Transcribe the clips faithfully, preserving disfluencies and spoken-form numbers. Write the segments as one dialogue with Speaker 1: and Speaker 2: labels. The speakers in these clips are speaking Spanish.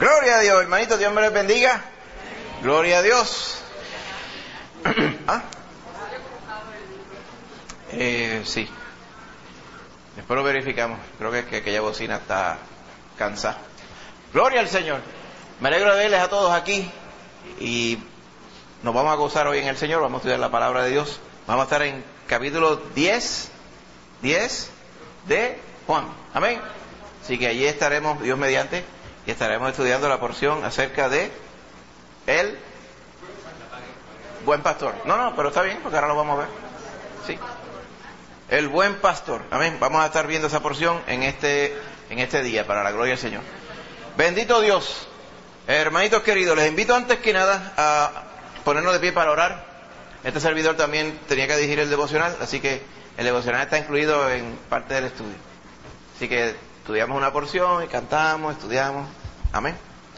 Speaker 1: Gloria a Dios, hermanito, Dios me les bendiga. Gloria a Dios. ¿Ah? Eh, sí. Después lo verificamos. Creo que, que aquella bocina está cansada. Gloria al Señor. Me alegro de verles a todos aquí. Y nos vamos a gozar hoy en el Señor. Vamos a estudiar la palabra de Dios. Vamos a estar en capítulo diez. diez de Juan. Amén. Así que allí estaremos, Dios mediante, y estaremos estudiando la porción acerca de el buen pastor. No, no, pero está bien, porque ahora lo vamos a ver. Sí. El buen pastor. Amén. Vamos a estar viendo esa porción en este, en este día, para la gloria del Señor. Bendito Dios. Hermanitos queridos, les invito antes que nada a ponernos de pie para orar. Este servidor también tenía que dirigir el devocional, así que el devocional está incluido en parte del estudio. Así que estudiamos una porción y cantamos, estudiamos. Amén.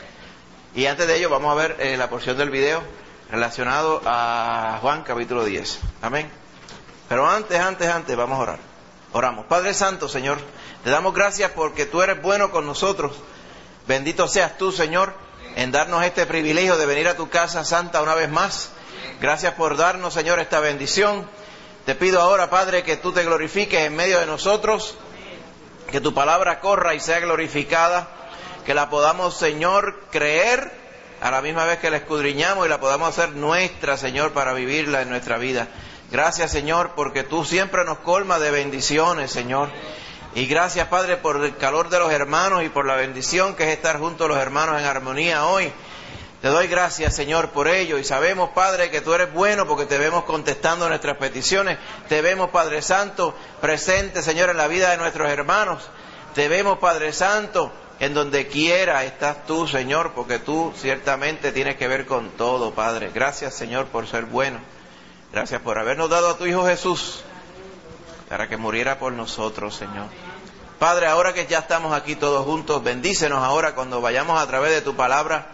Speaker 1: Y antes de ello vamos a ver eh, la porción del video relacionado a Juan capítulo diez. Amén. Pero antes, antes, antes, vamos a orar. Oramos. Padre Santo, Señor, te damos gracias porque tú eres bueno con nosotros. Bendito seas tú, Señor, en darnos este privilegio de venir a tu casa santa una vez más. Gracias por darnos, Señor, esta bendición. Te pido ahora, Padre, que tú te glorifiques en medio de nosotros, que tu palabra corra y sea glorificada, que la podamos, Señor, creer a la misma vez que la escudriñamos y la podamos hacer nuestra, Señor, para vivirla en nuestra vida. Gracias, Señor, porque tú siempre nos colmas de bendiciones, Señor. Y gracias, Padre, por el calor de los hermanos y por la bendición que es estar juntos los hermanos en armonía hoy. Te doy gracias, Señor, por ello. Y sabemos, Padre, que tú eres bueno porque te vemos contestando nuestras peticiones. Te vemos, Padre Santo, presente, Señor, en la vida de nuestros hermanos. Te vemos, Padre Santo, en donde quiera estás tú, Señor, porque tú ciertamente tienes que ver con todo, Padre. Gracias, Señor, por ser bueno. Gracias por habernos dado a tu Hijo Jesús para que muriera por nosotros, Señor. Padre, ahora que ya estamos aquí todos juntos, bendícenos ahora cuando vayamos a través de tu palabra.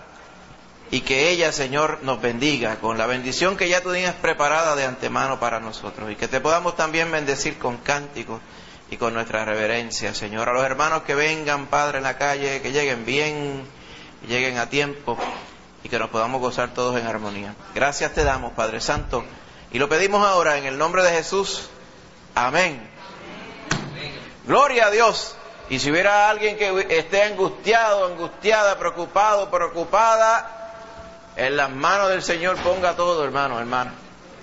Speaker 1: Y que ella, Señor, nos bendiga con la bendición que ya tú tienes preparada de antemano para nosotros. Y que te podamos también bendecir con cánticos y con nuestra reverencia, Señor. A los hermanos que vengan, Padre, en la calle, que lleguen bien, que lleguen a tiempo y que nos podamos gozar todos en armonía. Gracias te damos, Padre Santo. Y lo pedimos ahora en el nombre de Jesús. Amén. Gloria a Dios. Y si hubiera alguien que esté angustiado, angustiada, preocupado, preocupada, en las manos del Señor ponga todo, hermano, hermano.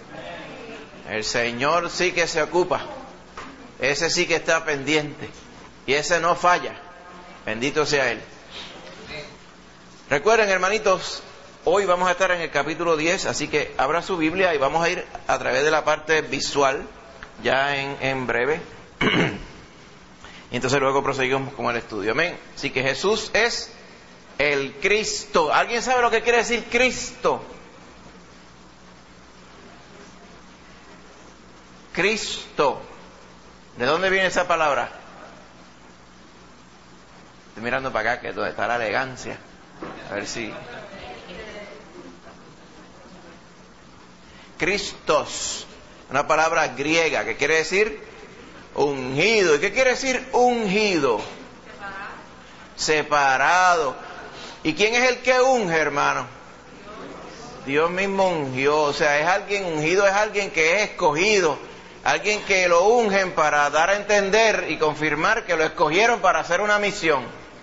Speaker 1: El Señor sí que se ocupa. Ese sí que está pendiente. Y ese no falla. Bendito sea Él. Recuerden, hermanitos, hoy vamos a estar en el capítulo diez, así que abra su Biblia y vamos a ir a través de la parte visual, ya en, en breve. Y entonces luego proseguimos con el estudio. Amén. Así que Jesús es el Cristo. ¿Alguien sabe lo que quiere decir Cristo? Cristo. ¿De dónde viene esa palabra? Estoy mirando para acá, que es donde está la elegancia. A ver si... Christos. Una palabra griega que quiere decir ungido. ¿Y qué quiere decir ungido? Separado. ¿Y quién es el que unge, hermano? Dios mismo ungió. O sea, es alguien ungido, es alguien que es escogido. Alguien que lo ungen para dar a entender y confirmar que lo escogieron para hacer una misión.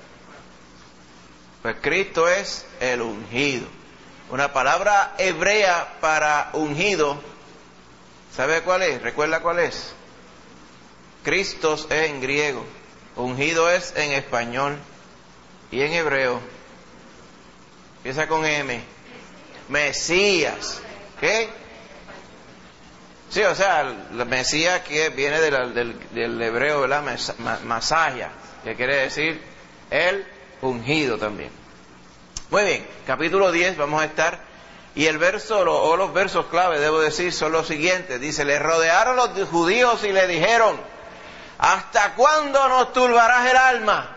Speaker 1: Pues Cristo es el ungido. Una palabra hebrea para ungido. ¿Sabe cuál es? ¿Recuerda cuál es? Christos es en griego. Ungido es en español. Y en hebreo empieza con M. Mesías. ¿Qué? Sí, o sea, el Mesías que viene de la, del, del hebreo, ¿verdad? Masaya, que quiere decir el ungido también. Muy bien, capítulo diez vamos a estar. Y el verso, o los versos clave, debo decir, son los siguientes. Dice, le rodearon los judíos y le dijeron, ¿hasta cuándo nos turbarás el alma?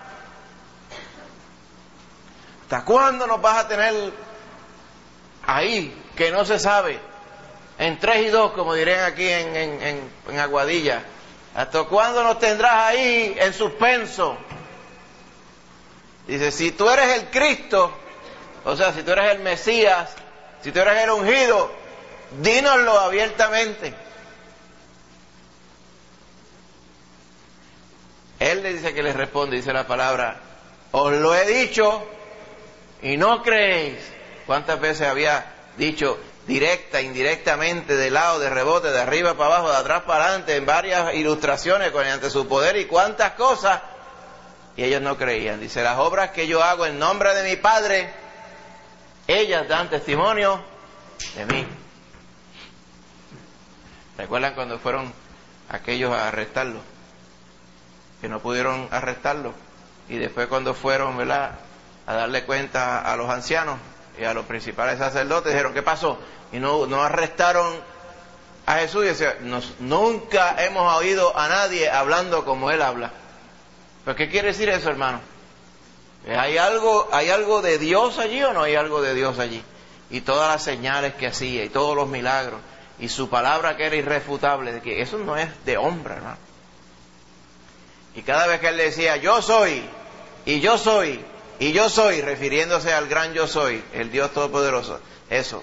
Speaker 1: ¿Hasta cuándo nos vas a tener ahí, que no se sabe? En tres y dos, como dirían aquí en, en, en, en Aguadilla. ¿Hasta cuándo nos tendrás ahí en suspenso? Dice, si tú eres el Cristo, o sea, si tú eres el Mesías, si tú eres el ungido, dínoslo abiertamente. Él le dice que les responde, dice la palabra, os lo he dicho y no creéis. ¿Cuántas veces había dicho directa, indirectamente, de lado, de rebote, de arriba para abajo, de atrás para adelante, en varias ilustraciones con ante su poder y cuántas cosas? Y ellos no creían. Dice, las obras que yo hago en nombre de mi Padre, ellas dan testimonio de mí. ¿Recuerdan cuando fueron aquellos a arrestarlo? Que no pudieron arrestarlo. Y después cuando fueron, ¿verdad?, a darle cuenta a los ancianos y a los principales sacerdotes, dijeron, ¿qué pasó? Y no, no arrestaron a Jesús. Y decía, nos, nunca hemos oído a nadie hablando como él habla. ¿Pero qué quiere decir eso, hermano? ¿Hay algo, ¿Hay algo de Dios allí o no hay algo de Dios allí? Y todas las señales que hacía y todos los milagros y su palabra que era irrefutable, de que eso no es de hombre, hermano. Y cada vez que él decía, yo soy, y yo soy, y yo soy, refiriéndose al gran yo soy, el Dios Todopoderoso, eso.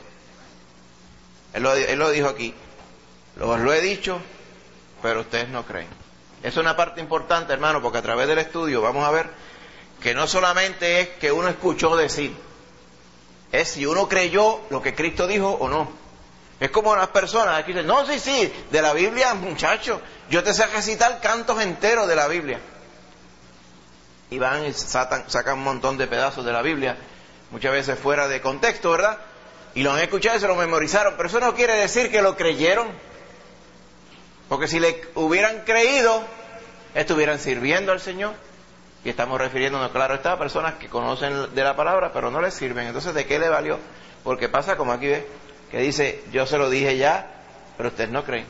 Speaker 1: Él lo, él lo dijo aquí, os lo he dicho, pero ustedes no creen. Es una parte importante, hermano, porque a través del estudio vamos a ver que no solamente es que uno escuchó decir, es si uno creyó lo que Cristo dijo o no. Es como las personas que dicen, no, sí, sí, de la Biblia, muchacho, yo te sé recitar cantos enteros de la Biblia. Y van y sacan, sacan un montón de pedazos de la Biblia, muchas veces fuera de contexto, ¿verdad? Y lo han escuchado y se lo memorizaron, pero eso no quiere decir que lo creyeron. Porque si le hubieran creído, estuvieran sirviendo al Señor. Y estamos refiriéndonos, claro está, a personas que conocen de la palabra, pero no les sirven. Entonces, ¿de qué le valió? Porque pasa como aquí ve, que dice, yo se lo dije ya, pero ustedes no creen.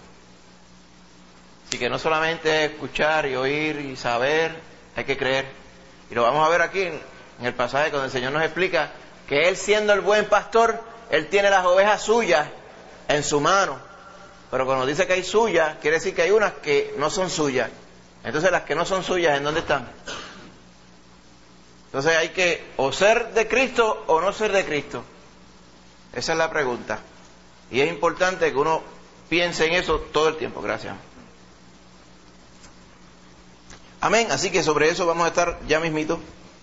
Speaker 1: Así que no solamente escuchar y oír y saber, hay que creer. Y lo vamos a ver aquí en, en el pasaje cuando el Señor nos explica que Él, siendo el buen pastor, Él tiene las ovejas suyas en su mano. Pero cuando dice que hay suyas, quiere decir que hay unas que no son suyas. Entonces las que no son suyas, ¿en dónde están? Entonces hay que o ser de Cristo o no ser de Cristo. Esa es la pregunta. Y es importante que uno piense en eso todo el tiempo. Gracias. Amén. Así que sobre eso vamos a estar ya mismito.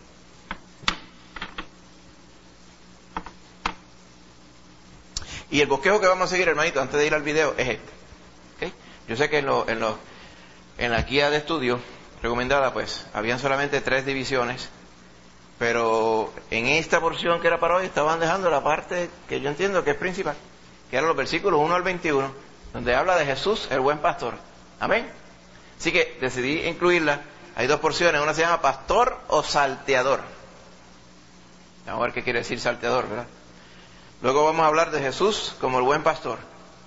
Speaker 1: Y el bosquejo que vamos a seguir, hermanito, antes de ir al video, es este. ¿Okay? Yo sé que en, lo, en, lo, en la guía de estudio recomendada, pues, habían solamente tres divisiones, pero en esta porción que era para hoy, estaban dejando la parte que yo entiendo que es principal, que eran los versículos uno al veintiuno, donde habla de Jesús, el buen pastor. Amén. Así que decidí incluirla. Hay dos porciones, una se llama pastor o salteador. Vamos a ver qué quiere decir salteador, ¿verdad? Luego vamos a hablar de Jesús como el buen pastor.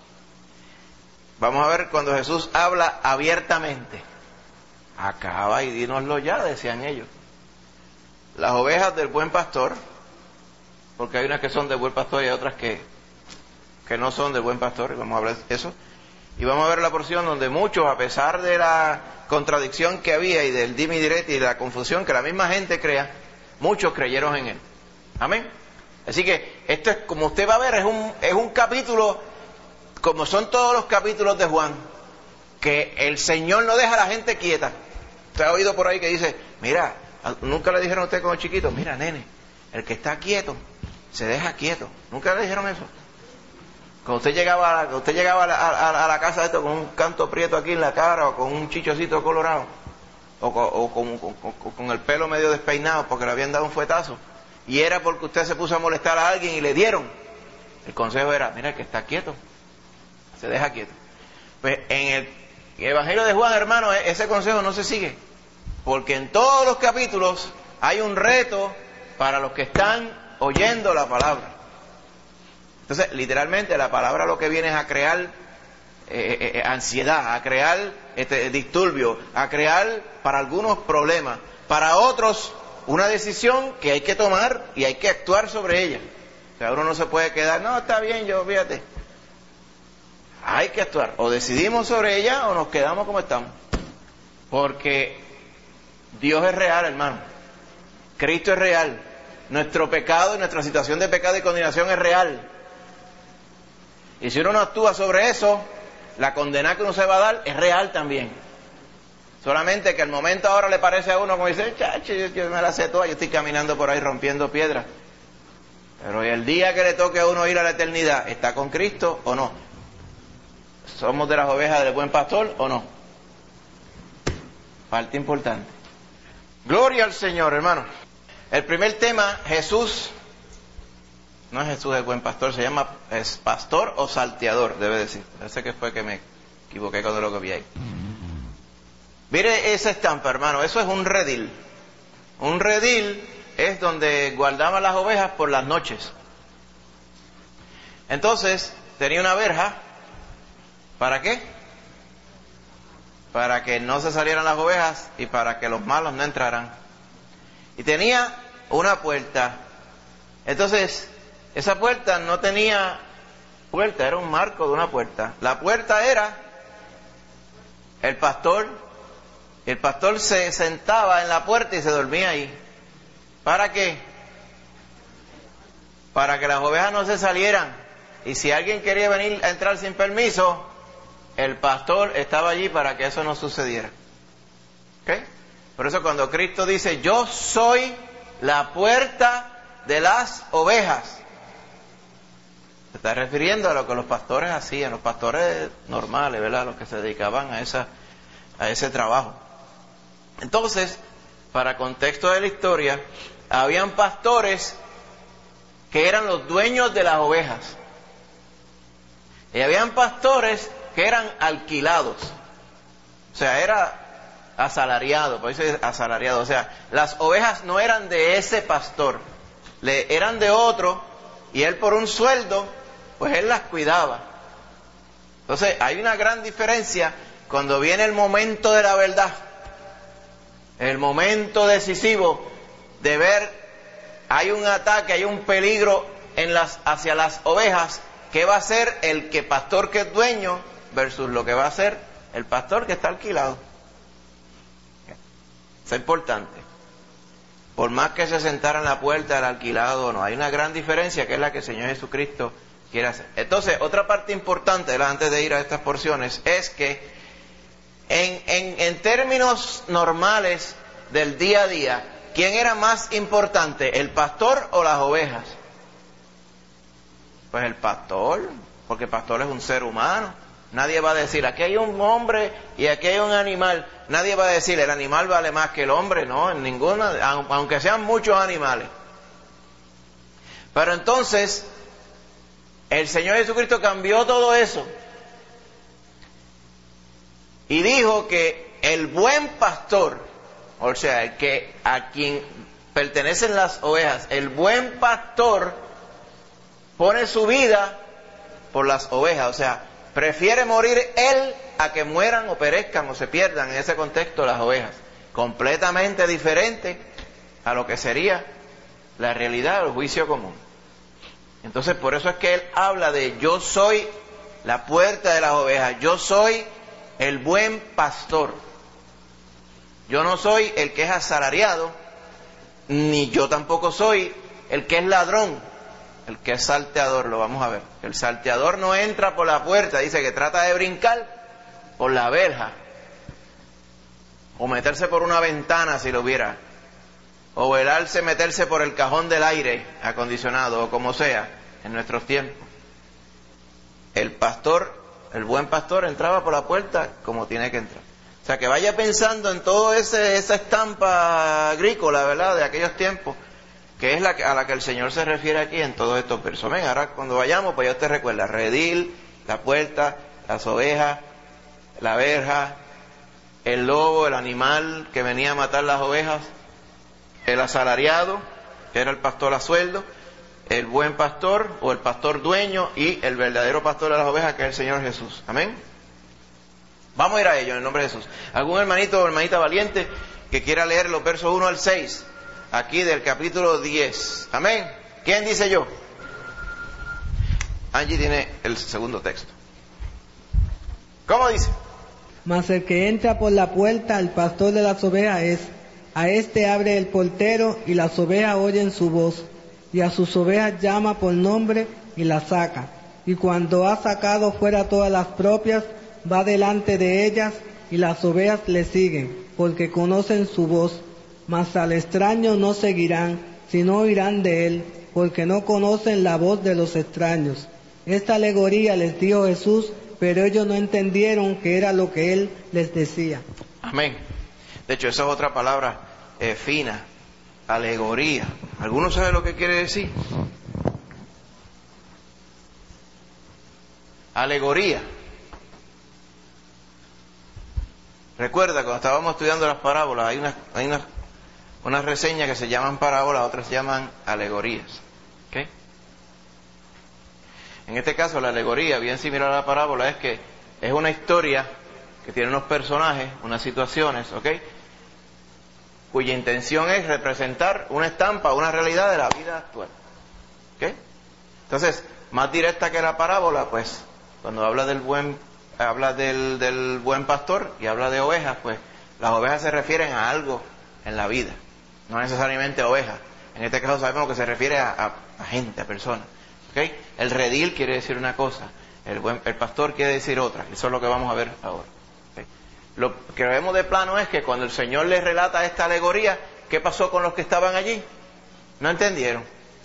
Speaker 1: Vamos a ver cuando Jesús habla abiertamente. Acaba y dínoslo ya, decían ellos. Las ovejas del buen pastor, porque hay unas que son del buen pastor y hay otras que, que no son del buen pastor, y vamos a hablar de eso. Y vamos a ver la porción donde muchos, a pesar de la contradicción que había y del dime y direte y de la confusión que la misma gente crea, muchos creyeron en él. Amén. Así que esto es, como usted va a ver, es un, es un capítulo, como son todos los capítulos de Juan, que el Señor no deja a la gente quieta. Usted ha oído por ahí que dice, mira, nunca le dijeron a usted como chiquito, mira, nene, el que está quieto, se deja quieto. Nunca le dijeron eso. Cuando usted llegaba, a la, usted llegaba a la, a, a la casa de esto con un canto prieto aquí en la cara, o con un chichocito colorado, o, o con, con, con, con el pelo medio despeinado porque le habían dado un fuetazo, y era porque usted se puso a molestar a alguien y le dieron, el consejo era, mira, el que está quieto, se deja quieto. Pues en el Evangelio de Juan, hermano, ese consejo no se sigue, porque en todos los capítulos hay un reto para los que están oyendo la palabra. Entonces, literalmente, la palabra lo que viene es a crear eh, eh, ansiedad, a crear este, disturbio, a crear para algunos problemas, para otros una decisión que hay que tomar y hay que actuar sobre ella. O sea, uno no se puede quedar, no, está bien, yo, fíjate. Hay que actuar, o decidimos sobre ella o nos quedamos como estamos. Porque Dios es real, hermano. Cristo es real. Nuestro pecado y nuestra situación de pecado y condenación es real. Y si uno no actúa sobre eso, la condena que uno se va a dar es real también. Solamente que el momento ahora le parece a uno como dice, chacho, yo, yo me la sé toda, yo estoy caminando por ahí rompiendo piedras. Pero el día que le toque a uno ir a la eternidad, ¿está con Cristo o no? ¿Somos de las ovejas del buen pastor o no? Parte importante. Gloria al Señor, hermano. El primer tema, Jesús, no es Jesús el buen pastor, se llama es pastor o salteador, debe decir. Parece que fue que me equivoqué cuando lo que vi ahí. Mire esa estampa, hermano, eso es un redil. Un redil es donde guardaban las ovejas por las noches. Entonces, tenía una verja. ¿Para qué? Para que no se salieran las ovejas y para que los malos no entraran. Y tenía una puerta. Entonces, esa puerta no tenía puerta, era un marco de una puerta. La puerta era el pastor. El pastor se sentaba en la puerta y se dormía ahí. ¿Para qué? Para que las ovejas no se salieran. Y si alguien quería venir a entrar sin permiso, el pastor estaba allí para que eso no sucediera. ¿Ok? Por eso cuando Cristo dice, yo soy la puerta de las ovejas, se está refiriendo a lo que los pastores hacían, los pastores normales, ¿verdad? Los que se dedicaban a, esa, a ese trabajo. Entonces, para contexto de la historia, habían pastores que eran los dueños de las ovejas. Y habían pastores que eran alquilados. O sea, era asalariado, por eso es asalariado. O sea, las ovejas no eran de ese pastor, le eran de otro, y él por un sueldo, pues él las cuidaba. Entonces, hay una gran diferencia cuando viene el momento de la verdad, el momento decisivo de ver, hay un ataque, hay un peligro en las, hacia las ovejas. ¿Qué va a hacer el que pastor que es dueño versus lo que va a hacer el pastor que está alquilado? Eso es importante. Por más que se sentara en la puerta del alquilado o no, hay una gran diferencia que es la que el Señor Jesucristo quiere hacer. Entonces, otra parte importante, antes de ir a estas porciones, es que en, en, en términos normales del día a día, ¿quién era más importante, el pastor o las ovejas? Pues el pastor, porque el pastor es un ser humano. Nadie va a decir, aquí hay un hombre y aquí hay un animal. Nadie va a decir, el animal vale más que el hombre. No, en ninguna, aunque sean muchos animales. Pero entonces, el Señor Jesucristo cambió todo eso. Y dijo que el buen pastor, o sea, el que a quien pertenecen las ovejas, el buen pastor pone su vida por las ovejas, o sea, prefiere morir él a que mueran o perezcan o se pierdan en ese contexto las ovejas. Completamente diferente a lo que sería la realidad del juicio común. Entonces, por eso es que él habla de yo soy la puerta de las ovejas, yo soy el buen pastor. Yo no soy el que es asalariado, ni yo tampoco soy el que es ladrón. El que es salteador, lo vamos a ver. El salteador no entra por la puerta, dice que trata de brincar por la verja. O meterse por una ventana si lo hubiera. O velarse, meterse por el cajón del aire acondicionado, o como sea, en nuestros tiempos. El pastor, el buen pastor, entraba por la puerta como tiene que entrar. O sea, que vaya pensando en toda esa estampa agrícola, ¿verdad?, de aquellos tiempos, que es la que, a la que el Señor se refiere aquí en todos estos versos. Ven, ahora cuando vayamos, pues ya usted recuerda, redil, la puerta, las ovejas, la verja, el lobo, el animal que venía a matar las ovejas, el asalariado, que era el pastor a sueldo, el buen pastor o el pastor dueño y el verdadero pastor de las ovejas, que es el Señor Jesús. Amén. Vamos a ir a ello en el nombre de Jesús. ¿Algún hermanito o hermanita valiente que quiera leer los versos uno al seis? Aquí del capítulo diez. Amén. ¿Quién dice yo? Angie tiene el segundo texto. ¿Cómo dice?
Speaker 2: Mas el que entra por la puerta al pastor de las ovejas es, A este abre el portero y las ovejas oyen su voz, y a sus ovejas llama por nombre y las saca. Y cuando ha sacado fuera todas las propias, va delante de ellas, y las ovejas le siguen, porque conocen su voz. Mas al extraño no seguirán, sino oirán de él, porque no conocen la voz de los extraños. Esta alegoría les dijo Jesús, pero ellos no entendieron que era lo que él les decía.
Speaker 1: Amén. De hecho, esa es otra palabra eh, fina, alegoría. ¿Alguno sabe lo que quiere decir? Alegoría. Recuerda, cuando estábamos estudiando las parábolas, hay unas, hay unas, unas reseñas que se llaman parábolas, otras se llaman alegorías. ¿Okay? En este caso, la alegoría, bien similar a la parábola, es que es una historia que tiene unos personajes, unas situaciones, ¿ok?, cuya intención es representar una estampa, una realidad de la vida actual. ¿Ok? Entonces, más directa que la parábola, pues, cuando habla del buen, habla del, del buen pastor y habla de ovejas, pues, las ovejas se refieren a algo en la vida, no necesariamente ovejas. En este caso sabemos que se refiere a, a, a gente, a personas. ¿Ok? El redil quiere decir una cosa, el, buen, el pastor quiere decir otra. Eso es lo que vamos a ver ahora. ¿Okay? Lo que vemos de plano es que cuando el Señor les relata esta alegoría, ¿qué pasó con los que estaban allí? No entendieron.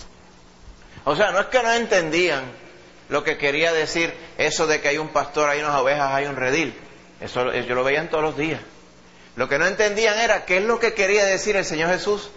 Speaker 1: O sea, no es que no entendían lo que quería decir eso de que hay un pastor, hay unas ovejas, hay un redil. Eso yo lo veían todos los días. Lo que no entendían era qué es lo que quería decir el Señor Jesús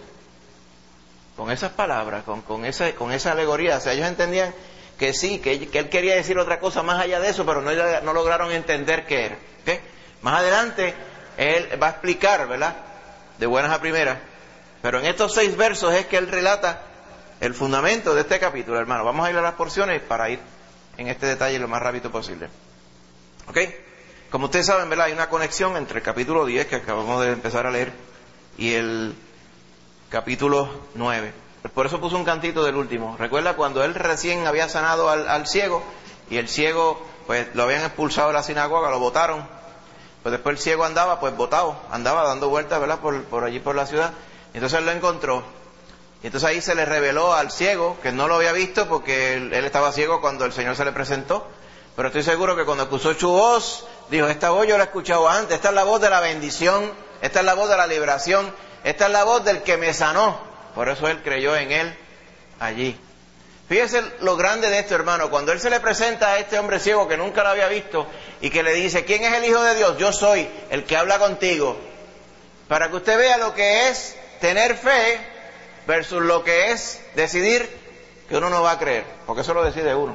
Speaker 1: con esas palabras, con, con, esa, con esa alegoría. O sea, ellos entendían que sí, que, que Él quería decir otra cosa más allá de eso, pero no, no lograron entender qué era. ¿Okay? Más adelante, Él va a explicar, ¿verdad?, de buenas a primeras. Pero en estos seis versos es que Él relata el fundamento de este capítulo, hermano. Vamos a ir a las porciones para ir en este detalle lo más rápido posible. ¿Ok? Como ustedes saben, ¿verdad?, hay una conexión entre el capítulo diez, que acabamos de empezar a leer, y el capítulo nueve. Por eso puso un cantito del último. Recuerda cuando él recién había sanado al, al ciego, y el ciego, pues lo habían expulsado de la sinagoga, lo botaron. Pues después el ciego andaba, pues botado, andaba dando vueltas, ¿verdad?, por, por allí por la ciudad. Y entonces él lo encontró. Y entonces ahí se le reveló al ciego, que no lo había visto porque él, él estaba ciego cuando el Señor se le presentó. Pero estoy seguro que cuando escuchó su voz, dijo, esta voz yo la he escuchado antes, esta es la voz de la bendición, esta es la voz de la liberación, esta es la voz del que me sanó. Por eso él creyó en él allí. Fíjese lo grande de esto, hermano. Cuando él se le presenta a este hombre ciego que nunca lo había visto y que le dice, ¿quién es el Hijo de Dios? Yo soy el que habla contigo. Para que usted vea lo que es tener fe versus lo que es decidir que uno no va a creer. Porque eso lo decide uno.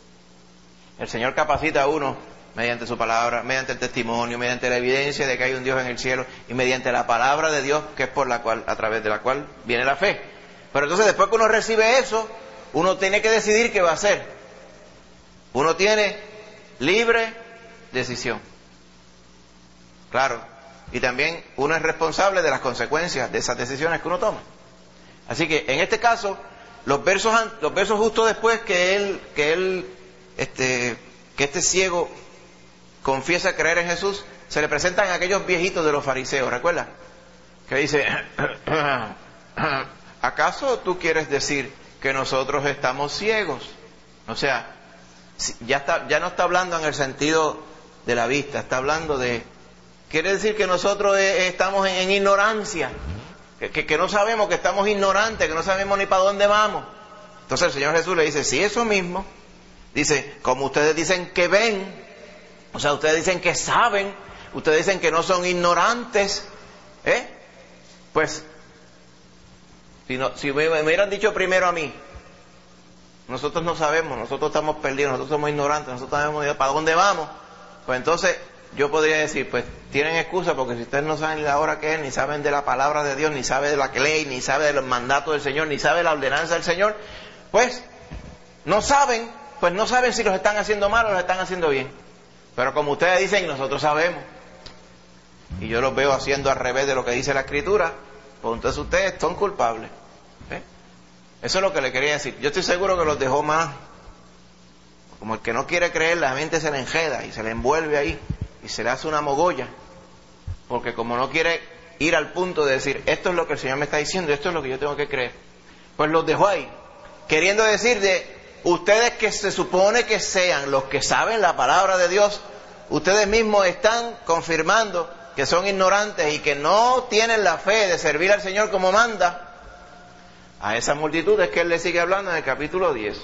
Speaker 1: El Señor capacita a uno mediante su palabra, mediante el testimonio, mediante la evidencia de que hay un Dios en el cielo y mediante la palabra de Dios, que es por la cual, a través de la cual viene la fe. Pero entonces después que uno recibe eso, uno tiene que decidir qué va a hacer. Uno tiene libre decisión. Claro. Y también uno es responsable de las consecuencias de esas decisiones que uno toma. Así que en este caso, los versos, los versos justo después que él, que él, este, que este ciego confiesa creer en Jesús, se le presentan a aquellos viejitos de los fariseos, ¿recuerda? Que dice, ¿acaso tú quieres decir que nosotros estamos ciegos? O sea, ya está, ya no está hablando en el sentido de la vista, está hablando de, quiere decir que nosotros eh, estamos en, en ignorancia, que, que, que no sabemos, que estamos ignorantes, que no sabemos ni para dónde vamos. Entonces el Señor Jesús le dice, sí, eso mismo. Dice, como ustedes dicen que ven, o sea, ustedes dicen que saben, ustedes dicen que no son ignorantes, ¿eh? Pues, si, no, si me, me hubieran dicho primero a mí, nosotros no sabemos, nosotros estamos perdidos, nosotros somos ignorantes, nosotros sabemos para dónde vamos, pues entonces yo podría decir, pues tienen excusa porque si ustedes no saben la hora que es, ni saben de la palabra de Dios, ni saben de la ley, ni saben de los mandatos del Señor, ni saben de la ordenanza del Señor, pues no saben, pues no saben si los están haciendo mal o los están haciendo bien. Pero como ustedes dicen, nosotros sabemos, y yo los veo haciendo al revés de lo que dice la Escritura, pues entonces ustedes son culpables. ¿Eh? Eso es lo que le quería decir. Yo estoy seguro que los dejó más, como el que no quiere creer, la mente se le enjeda y se le envuelve ahí, y se le hace una mogolla, porque como no quiere ir al punto de decir, esto es lo que el Señor me está diciendo, esto es lo que yo tengo que creer. Pues los dejó ahí, queriendo decir de ustedes que se supone que sean los que saben la palabra de Dios, ustedes mismos están confirmando que son ignorantes y que no tienen la fe de servir al Señor como manda. A esas multitudes que Él le sigue hablando en el capítulo diez.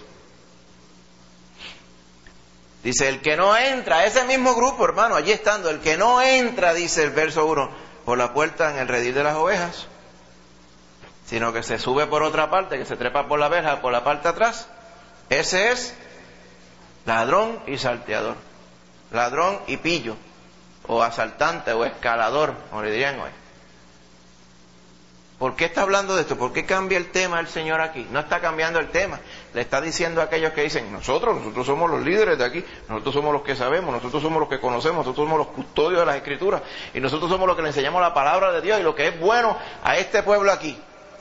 Speaker 1: Dice, el que no entra, ese mismo grupo, hermano, allí estando, el que no entra, dice el verso uno, por la puerta en el redil de las ovejas, sino que se sube por otra parte, que se trepa por la verja, por la parte atrás, ese es ladrón y salteador, ladrón y pillo, o asaltante, o escalador, como le dirían hoy. ¿Por qué está hablando de esto? ¿Por qué cambia el tema el Señor aquí? No está cambiando el tema. Le está diciendo a aquellos que dicen, nosotros, nosotros somos los líderes de aquí, nosotros somos los que sabemos, nosotros somos los que conocemos, nosotros somos los custodios de las Escrituras, y nosotros somos los que le enseñamos la palabra de Dios y lo que es bueno a este pueblo aquí.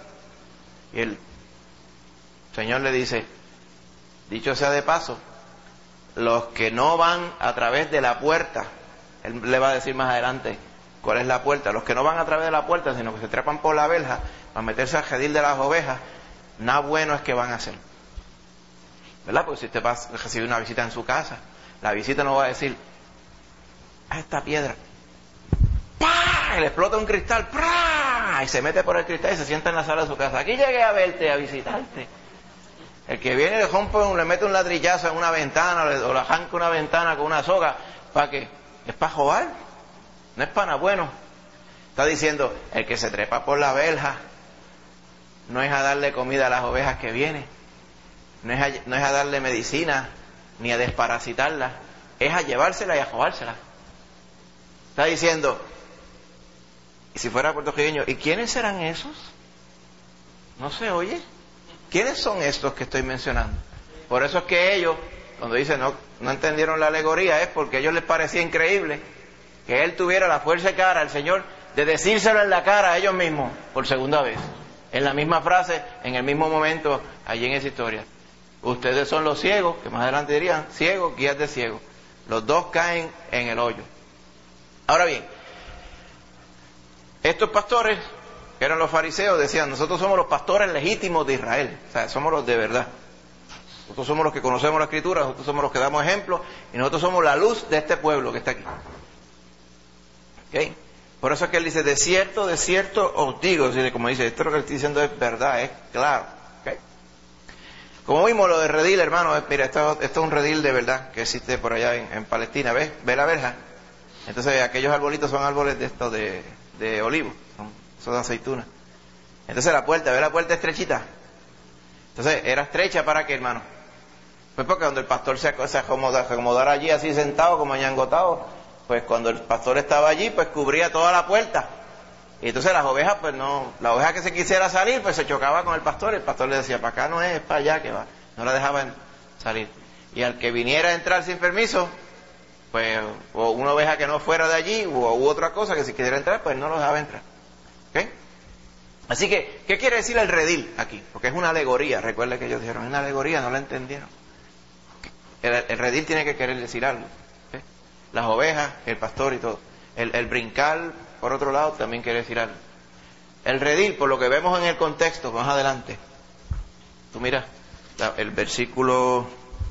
Speaker 1: Y el Señor le dice, dicho sea de paso, los que no van a través de la puerta, Él le va a decir más adelante cuál es la puerta, los que no van a través de la puerta, sino que se trepan por la verja para meterse al redil de las ovejas, nada bueno es que van a hacer. ¿Verdad? Porque si usted va a recibir una visita en su casa, la visita no va a decir, a esta piedra, ¡pah! Y le explota un cristal, ¡pah! Y se mete por el cristal y se sienta en la sala de su casa. Aquí llegué a verte, a visitarte. El que viene le rompe, le mete un ladrillazo en una ventana, o le arranca una ventana con una soga, ¿para qué? Es para robar, no es para nada bueno. Está diciendo, el que se trepa por la verja, no es a darle comida a las ovejas que vienen, no es a, no es a darle medicina, ni a desparasitarlas, es a llevársela y a robársela. Está diciendo, y si fuera puertorriqueño, ¿y quiénes serán esos? No se oye. ¿Quiénes son estos que estoy mencionando? Por eso es que ellos, cuando dicen no, no entendieron la alegoría, es porque a ellos les parecía increíble que Él tuviera la fuerza de cara, el Señor, de decírselo en la cara a ellos mismos por segunda vez. En la misma frase, en el mismo momento, allí en esa historia. Ustedes son los ciegos, que más adelante dirían, ciegos, guías de ciegos. Los dos caen en el hoyo. Ahora bien, estos pastores, que eran los fariseos, decían, nosotros somos los pastores legítimos de Israel. O sea, somos los de verdad. Nosotros somos los que conocemos la Escritura, nosotros somos los que damos ejemplo, y nosotros somos la luz de este pueblo que está aquí. ¿Okay? Por eso es que él dice, de cierto, de cierto os digo, como dice, esto lo que le estoy diciendo es verdad, es claro. ¿Okay? Como vimos lo de redil, hermano, es, mira, esto, esto es un redil de verdad que existe por allá en, en Palestina, ¿ves? ¿Ve la verja? Entonces aquellos arbolitos son árboles de estos de, de olivo, son, son de aceitunas. Entonces la puerta, ¿ve la puerta estrechita? Entonces era estrecha para qué, hermano. Pues porque cuando el pastor se, se acomodara, se acomodara allí así sentado como ñangotado, pues cuando el pastor estaba allí, pues cubría toda la puerta. Y entonces las ovejas, pues no, la oveja que se quisiera salir, pues se chocaba con el pastor. El pastor le decía, para acá no es, es para allá que va. No la dejaban salir. Y al que viniera a entrar sin permiso, pues, o una oveja que no fuera de allí, o u otra cosa que si quisiera entrar, pues no lo dejaba entrar. ¿Ok? Así que, ¿qué quiere decir el redil aquí? Porque es una alegoría, recuerden que ellos dijeron, es una alegoría, no la entendieron. El, el redil tiene que querer decir algo. ¿Okay? Las ovejas, el pastor y todo. El, el brincar, por otro lado, también quiere decir algo. El redil, por lo que vemos en el contexto, más adelante, tú mira, la, el versículo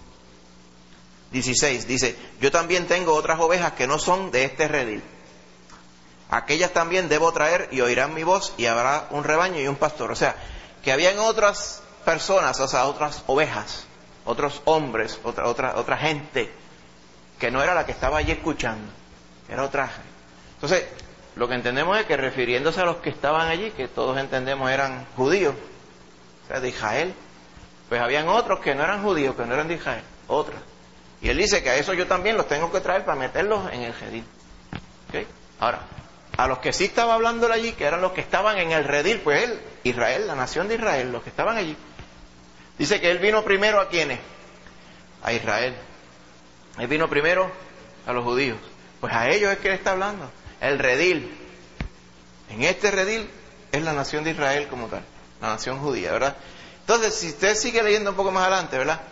Speaker 1: dieciséis dice, yo también tengo otras ovejas que no son de este redil. Aquellas también debo traer y oirán mi voz y habrá un rebaño y un pastor. O sea, que habían otras personas, o sea, otras ovejas, otros hombres, otra, otra, otra gente, que no era la que estaba allí escuchando, era otra gente. Entonces, lo que entendemos es que refiriéndose a los que estaban allí, que todos entendemos eran judíos, o sea, de Israel, pues habían otros que no eran judíos, que no eran de Israel, otras. Y él dice que a eso yo también los tengo que traer para meterlos en el redil. ¿Okay? Ahora, a los que sí estaba hablando allí, que eran los que estaban en el redil, pues él, Israel, la nación de Israel, los que estaban allí. Dice que él vino primero a ¿quiénes? A Israel. Él vino primero a los judíos. Pues a ellos es que él está hablando. El redil. En este redil es la nación de Israel como tal, la nación judía, ¿verdad? Entonces, si usted sigue leyendo un poco más adelante, ¿verdad?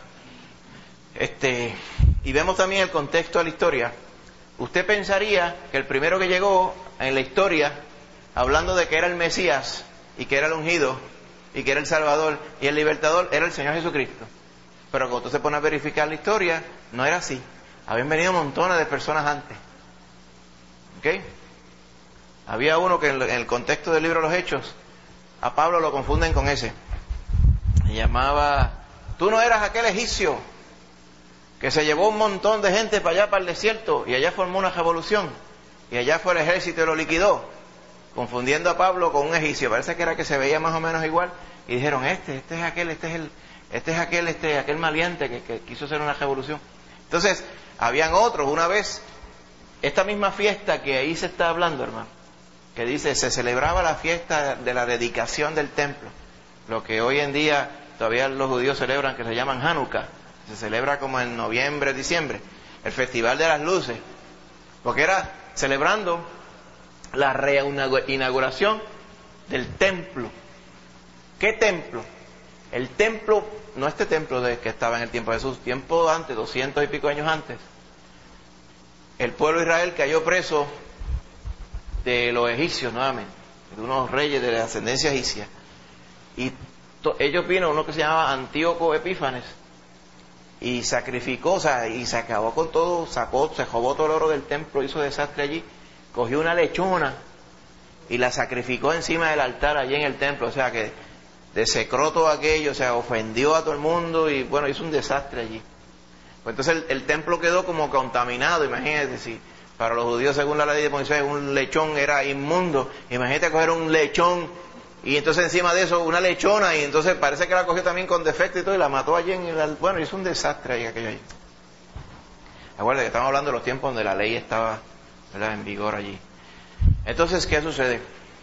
Speaker 1: Este, y vemos también el contexto de la historia, usted pensaría que el primero que llegó en la historia hablando de que era el Mesías y que era el ungido y que era el Salvador y el Libertador, era el Señor Jesucristo. Pero cuando tú se pones a verificar la historia, no era así. Habían venido montones de personas antes. ¿Ok? Había uno que en el contexto del libro de los Hechos, a Pablo lo confunden con ese. Se llamaba, tú no eras aquel egipcio que se llevó un montón de gente para allá, para el desierto, y allá formó una revolución, y allá fue el ejército y lo liquidó, confundiendo a Pablo con un egipcio. Parece que era que se veía más o menos igual, y dijeron, este, este es aquel, este es el, este es aquel, este, aquel maleante que, que quiso hacer una revolución. Entonces, habían otros, una vez, esta misma fiesta que ahí se está hablando, hermano, que dice, se celebraba la fiesta de la dedicación del templo, lo que hoy en día todavía los judíos celebran, que se llaman Hanukkah, se celebra como en noviembre, diciembre, el festival de las luces, porque era celebrando la reinauguración del templo. ¿Qué templo? El templo, no este templo de que estaba en el tiempo de Jesús, tiempo antes, doscientos y pico años antes. El pueblo de Israel cayó preso de los egipcios nuevamente, de unos reyes de la ascendencia egipcia. Y to, ellos vino uno que se llamaba Antíoco Epífanes y sacrificó, o sea, y se acabó con todo, sacó, se robó todo el oro del templo, hizo desastre allí, cogió una lechona y la sacrificó encima del altar allí en el templo, o sea que desecró todo aquello, o sea, ofendió a todo el mundo y bueno, hizo un desastre allí. Pues entonces el, el templo quedó como contaminado, imagínate, si para los judíos según la ley de Moisés un lechón era inmundo, imagínate coger un lechón y entonces encima de eso una lechona y entonces parece que la cogió también con defecto y todo y la mató allí en el, bueno, hizo un desastre ahí aquello allí. Acuérdate que estamos hablando de los tiempos donde la ley estaba, ¿verdad?, en vigor allí. Entonces, ¿qué sucede?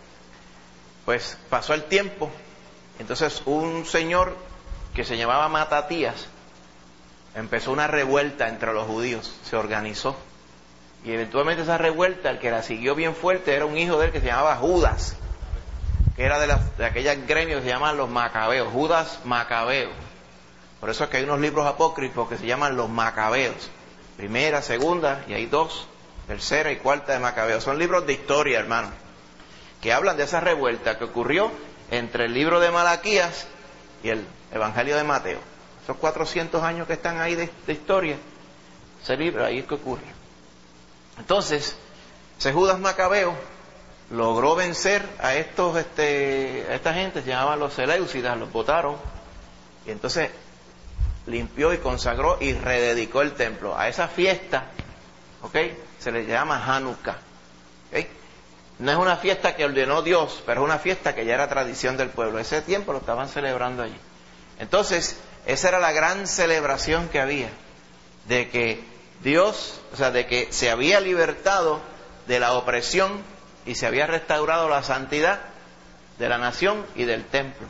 Speaker 1: Pues pasó el tiempo, entonces un señor que se llamaba Matatías empezó una revuelta entre los judíos, se organizó y eventualmente esa revuelta, el que la siguió bien fuerte era un hijo de él que se llamaba Judas, que era de, las, de aquellas gremios que se llaman los Macabeos, Judas Macabeo. Por eso es que hay unos libros apócrifos que se llaman los Macabeos, primera, segunda, y hay dos, tercera y cuarta de Macabeos. Son libros de historia, hermano, que hablan de esa revuelta que ocurrió entre el libro de Malaquías y el Evangelio de Mateo. Esos cuatrocientos años que están ahí de, de historia, ese libro, ahí es que ocurre. Entonces, ese Judas Macabeo logró vencer a estos, este, a esta gente, se llamaban los Seleucidas, los votaron, y entonces limpió y consagró y rededicó el templo. A esa fiesta, ¿ok?, se le llama Hanukkah, ¿ok? No es una fiesta que ordenó Dios, pero es una fiesta que ya era tradición del pueblo. Ese tiempo lo estaban celebrando allí. Entonces, esa era la gran celebración que había, de que Dios, o sea, de que se había libertado de la opresión y se había restaurado la santidad de la nación y del templo.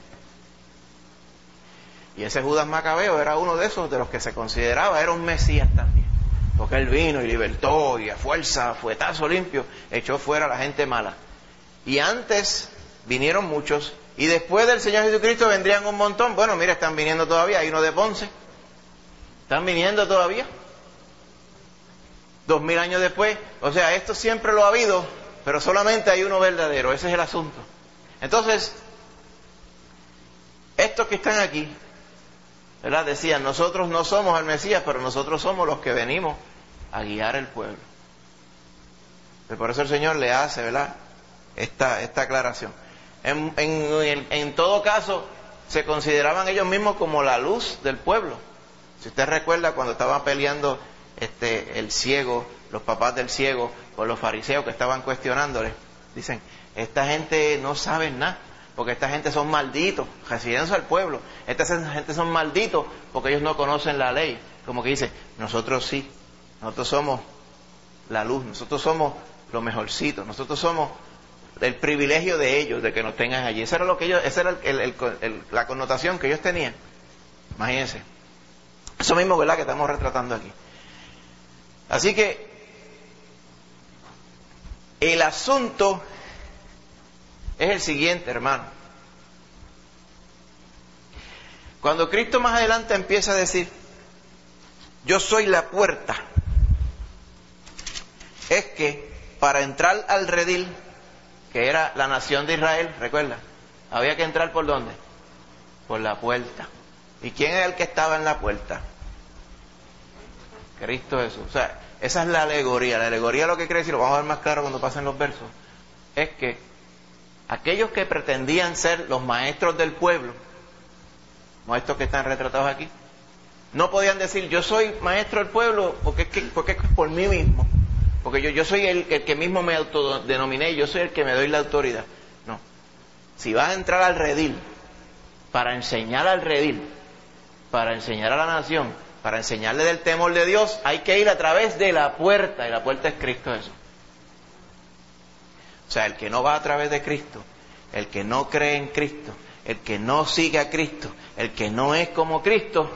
Speaker 1: Y ese Judas Macabeo era uno de esos de los que se consideraba, era un Mesías también, porque él vino y libertó y a fuerza, fuetazo limpio, echó fuera a la gente mala. Y antes vinieron muchos, y después del Señor Jesucristo vendrían un montón. Bueno, mira, están viniendo todavía, hay uno de Ponce, están viniendo todavía, dos mil años después. O sea, esto siempre lo ha habido, pero solamente hay uno verdadero, ese es el asunto. Entonces, estos que están aquí, ¿verdad?, decían, nosotros no somos el Mesías, pero nosotros somos los que venimos a guiar el pueblo. Y por eso el Señor le hace, ¿verdad?, esta, esta aclaración. En, en, en, en todo caso, se consideraban ellos mismos como la luz del pueblo. Si usted recuerda cuando estaban peleando este, el ciego, los papás del ciego, con los fariseos que estaban cuestionándole, dicen, esta gente no sabe nada, porque esta gente son malditos, residencia al pueblo, esta gente son malditos porque ellos no conocen la ley. Como que dice, nosotros sí, nosotros somos la luz, nosotros somos lo mejorcito, nosotros somos el privilegio de ellos, de que nos tengan allí. Esa era lo que ellos, esa era el, el, el, la connotación que ellos tenían. Imagínense. Eso mismo, ¿verdad?, que estamos retratando aquí. Así que el asunto es el siguiente, hermano. Cuando Cristo más adelante empieza a decir, yo soy la puerta, es que para entrar al redil que era la nación de Israel, recuerda, había que entrar ¿por dónde? Por la puerta. ¿Y quién es el que estaba en la puerta? Cristo Jesús. O sea, esa es la alegoría. La alegoría lo que quiere decir, lo vamos a ver más claro cuando pasen los versos, es que aquellos que pretendían ser los maestros del pueblo, como estos que están retratados aquí, no podían decir, yo soy maestro del pueblo porque es, que, porque es por mí mismo, porque yo, yo soy el, el que mismo me autodenominé, yo soy el que me doy la autoridad. No. Si vas a entrar al redil, para enseñar al redil, para enseñar a la nación, para enseñarle del temor de Dios, hay que ir a través de la puerta, y la puerta es Cristo Jesús. O sea, el que no va a través de Cristo, el que no cree en Cristo, el que no sigue a Cristo, el que no es como Cristo,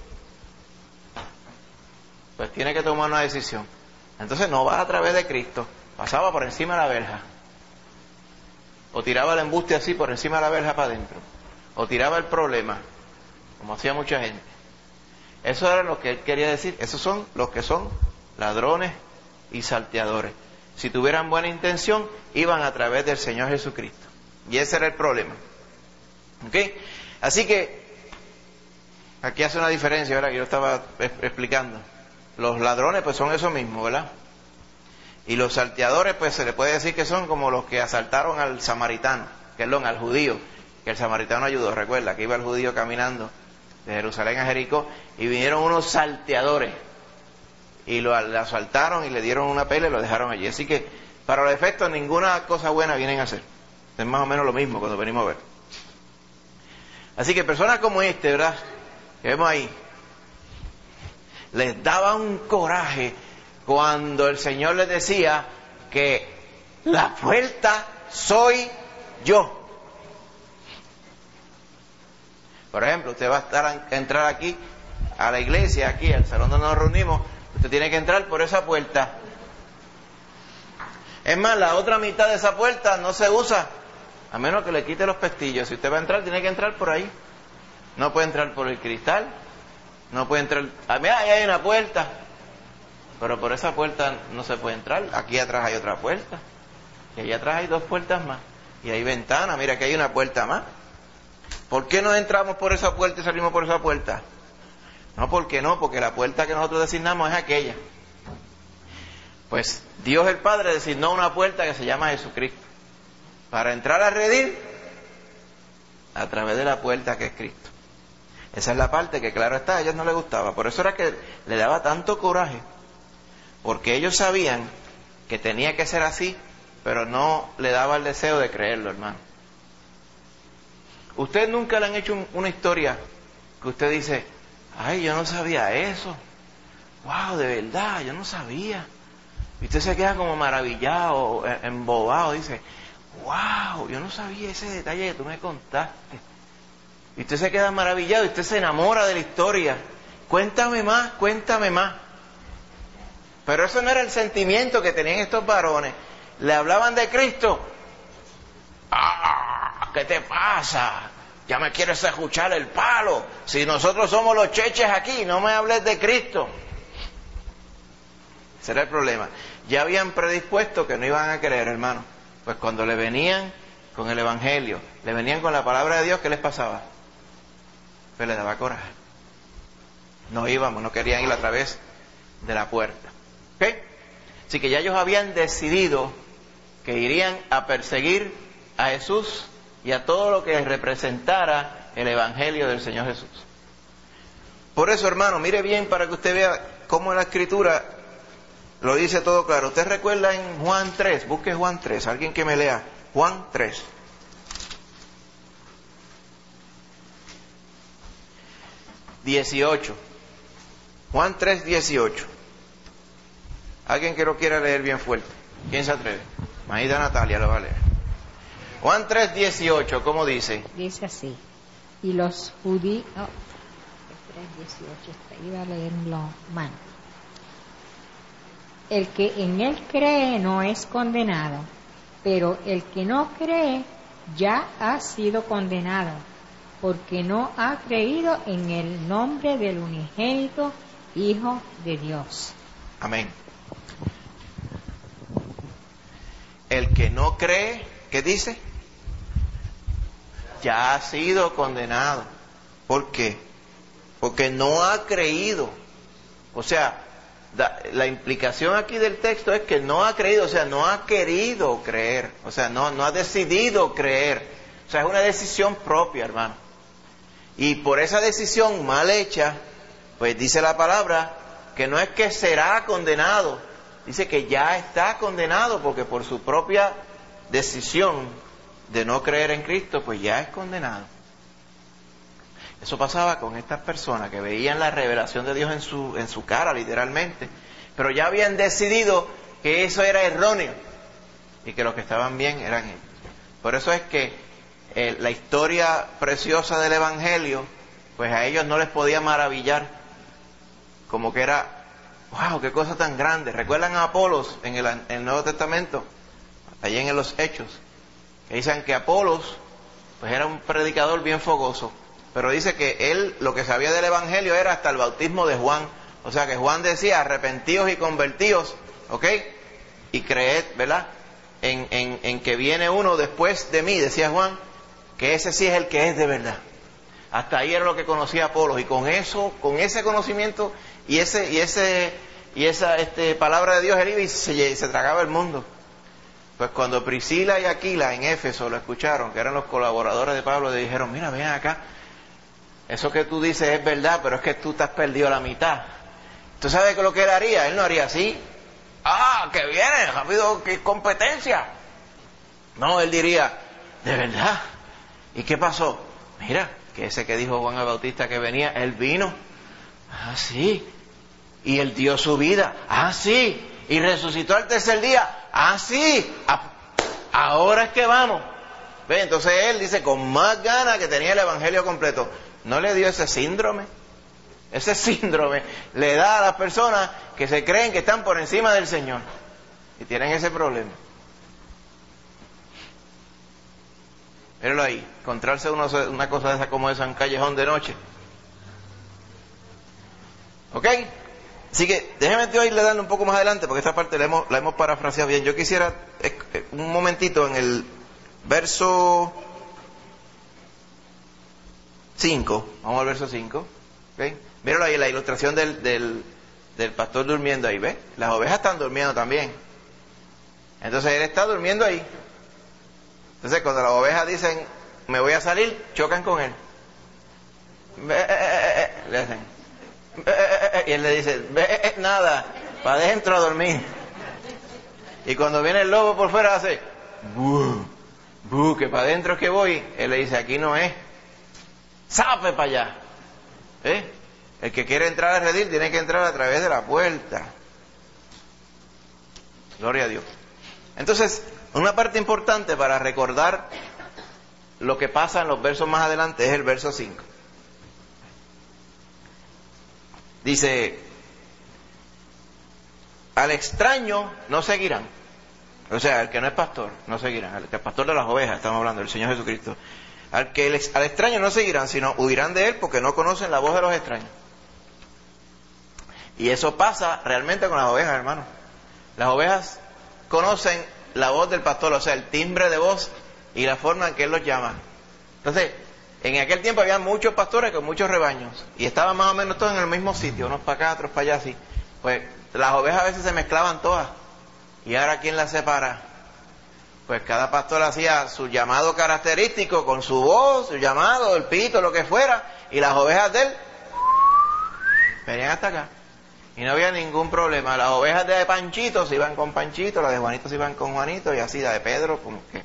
Speaker 1: pues tiene que tomar una decisión. Entonces no va a través de Cristo, pasaba por encima de la verja, o tiraba el embuste así por encima de la verja para adentro, o tiraba el problema, como hacía mucha gente. Eso era lo que él quería decir. Esos son los que son ladrones y salteadores. Si tuvieran buena intención, iban a través del Señor Jesucristo. Y ese era el problema. ¿Ok? Así que, aquí hace una diferencia, ¿verdad? Que yo estaba explicando. Los ladrones, pues son eso mismo, ¿verdad? Y los salteadores, pues se le puede decir que son como los que asaltaron al samaritano, perdón, al judío, que el samaritano ayudó. Recuerda que iba el judío caminando de Jerusalén a Jericó y vinieron unos salteadores y lo, lo asaltaron y le dieron una pela y lo dejaron allí. Así que para los efectos ninguna cosa buena vienen a hacer. Es más o menos lo mismo cuando venimos a ver. Así que personas como este, ¿verdad?, que vemos ahí, les daba un coraje cuando el Señor les decía que la puerta soy yo. Por ejemplo, usted va a estar a entrar aquí a la iglesia, aquí al salón donde nos reunimos, usted tiene que entrar por esa puerta. Es más, la otra mitad de esa puerta no se usa, a menos que le quite los pestillos. Si usted va a entrar, tiene que entrar por ahí. No puede entrar por el cristal, no puede entrar... Ah, mira, ahí hay una puerta, pero por esa puerta no se puede entrar. Aquí atrás hay otra puerta, y allá atrás hay dos puertas más, y hay ventana, mira que hay una puerta más. ¿Por qué no entramos por esa puerta y salimos por esa puerta? No, ¿por qué no? Porque la puerta que nosotros designamos es aquella. Pues Dios el Padre designó una puerta que se llama Jesucristo. Para entrar a redil, a través de la puerta que es Cristo. Esa es la parte que, claro está, a ellos no les gustaba. Por eso era que le daba tanto coraje. Porque ellos sabían que tenía que ser así, pero no le daba el deseo de creerlo, hermano. ¿Ustedes nunca le han hecho un, una historia que usted dice, ay, yo no sabía eso? Wow, de verdad, yo no sabía. Y usted se queda como maravillado, embobado, dice, wow, yo no sabía ese detalle que tú me contaste. Y usted se queda maravillado y usted se enamora de la historia. Cuéntame más, cuéntame más. Pero eso no era el sentimiento que tenían estos varones. Le hablaban de Cristo. ¡Ah! ¿Qué te pasa? Ya me quieres escuchar el palo. Si nosotros somos los cheches aquí, no me hables de Cristo. Ese era el problema. Ya habían predispuesto que no iban a creer, hermano. Pues cuando le venían con el Evangelio, le venían con la palabra de Dios, ¿qué les pasaba? Pues les daba coraje. No íbamos, no querían ir a través de la puerta. ¿Ok? Así que ya ellos habían decidido que irían a perseguir a Jesús y a todo lo que representara el Evangelio del Señor Jesús. Por eso, hermano, mire bien para que usted vea cómo la Escritura lo dice todo claro. Usted recuerda en Juan tres, busque Juan tres, alguien que me lea Juan tres. dieciocho. Juan tres, dieciocho. Alguien que lo quiera leer bien fuerte. ¿Quién se atreve? Maída Natalia lo va a leer. Juan tres, dieciocho, ¿cómo dice?
Speaker 3: Dice así. Y los judíos... Oh, tres, dieciocho, iba a leerlo mal. El que en él cree no es condenado, pero el que no cree ya ha sido condenado, porque no ha creído en el nombre del unigénito Hijo de Dios.
Speaker 1: Amén. El que no cree, ¿qué dice? Ya ha sido condenado. ¿Por qué? Porque no ha creído. O sea, da, la implicación aquí del texto es que no ha creído, o sea, no ha querido creer, o sea, no, no ha decidido creer. O sea, es una decisión propia, hermano. Y por esa decisión mal hecha, pues dice la palabra que no es que será condenado, dice que ya está condenado, porque por su propia decisión de no creer en Cristo, pues ya es condenado. Eso pasaba con estas personas que veían la revelación de Dios en su, en su cara, literalmente, pero ya habían decidido que eso era erróneo y que los que estaban bien eran ellos. Por eso es que eh, la historia preciosa del Evangelio, pues a ellos no les podía maravillar, como que era, wow, qué cosa tan grande. ¿Recuerdan a Apolos en el, en el Nuevo Testamento? Allí en los Hechos, que dicen que Apolos, pues era un predicador bien fogoso, pero dice que él lo que sabía del Evangelio era hasta el bautismo de Juan. O sea que Juan decía, arrepentíos y convertíos, ¿ok? Y creed, ¿verdad? En, en, en que viene uno después de mí, decía Juan, que ese sí es el que es de verdad. Hasta ahí era lo que conocía Apolos, y con eso, con ese conocimiento y ese y ese y esa este, palabra de Dios, él iba y se, se tragaba el mundo. Pues cuando Priscila y Aquila en Éfeso lo escucharon, que eran los colaboradores de Pablo, le dijeron, mira, ven acá, eso que tú dices es verdad, pero es que tú te has perdido la mitad. ¿Tú sabes lo que él haría? Él no haría así. ¡Ah, que viene! ¡Rápido, qué competencia! No, él diría, ¿de verdad? ¿Y qué pasó? Mira, que ese que dijo Juan el Bautista que venía, él vino. Ah, sí. Y él dio su vida. Ah, sí. Y resucitó al tercer día. Ah, sí. Ah, ahora es que vamos. ¿Ve? Entonces él dice, con más ganas que tenía el Evangelio completo. ¿No le dio ese síndrome? Ese síndrome le da a las personas que se creen que están por encima del Señor y tienen ese problema. Míralo ahí, encontrarse uno, una cosa de esa como esa en un callejón de noche. ¿Ok? Así que déjeme irle dando un poco más adelante, porque esta parte la hemos, la hemos parafraseado bien. Yo quisiera eh, un momentito en el verso cinco, vamos al verso cinco, ¿okay? Míralo ahí, la ilustración del, del, del pastor durmiendo ahí, ¿ves? Las ovejas están durmiendo también. Entonces él está durmiendo ahí. Entonces cuando las ovejas dicen, me voy a salir, chocan con él. Le hacen. Y él le dice, nada, para adentro a dormir. Y cuando viene el lobo por fuera hace, buh, buh, que para adentro es que voy. Él le dice, aquí no es. ¡Sape para allá! ¿Eh? El que quiere entrar al redil tiene que entrar a través de la puerta. Gloria a Dios. Entonces, una parte importante para recordar lo que pasa en los versos más adelante es el verso cinco. Dice, al extraño no seguirán. O sea, el que no es pastor, no seguirán. El que es pastor de las ovejas, estamos hablando del Señor Jesucristo. Al que el, al extraño no seguirán, sino huirán de él porque no conocen la voz de los extraños. Y eso pasa realmente con las ovejas, hermano. Las ovejas conocen la voz del pastor, o sea, el timbre de voz y la forma en que él los llama. Entonces, en aquel tiempo había muchos pastores con muchos rebaños y estaban más o menos todos en el mismo sitio, unos para acá, otros para allá, así. Pues las ovejas a veces se mezclaban todas. ¿Y ahora quién las separa? Pues cada pastor hacía su llamado característico con su voz, su llamado, el pito, lo que fuera, y las ovejas de él venían hasta acá. Y no había ningún problema. Las ovejas de Panchito se iban con Panchito, las de Juanito se iban con Juanito, y así la de Pedro, como que.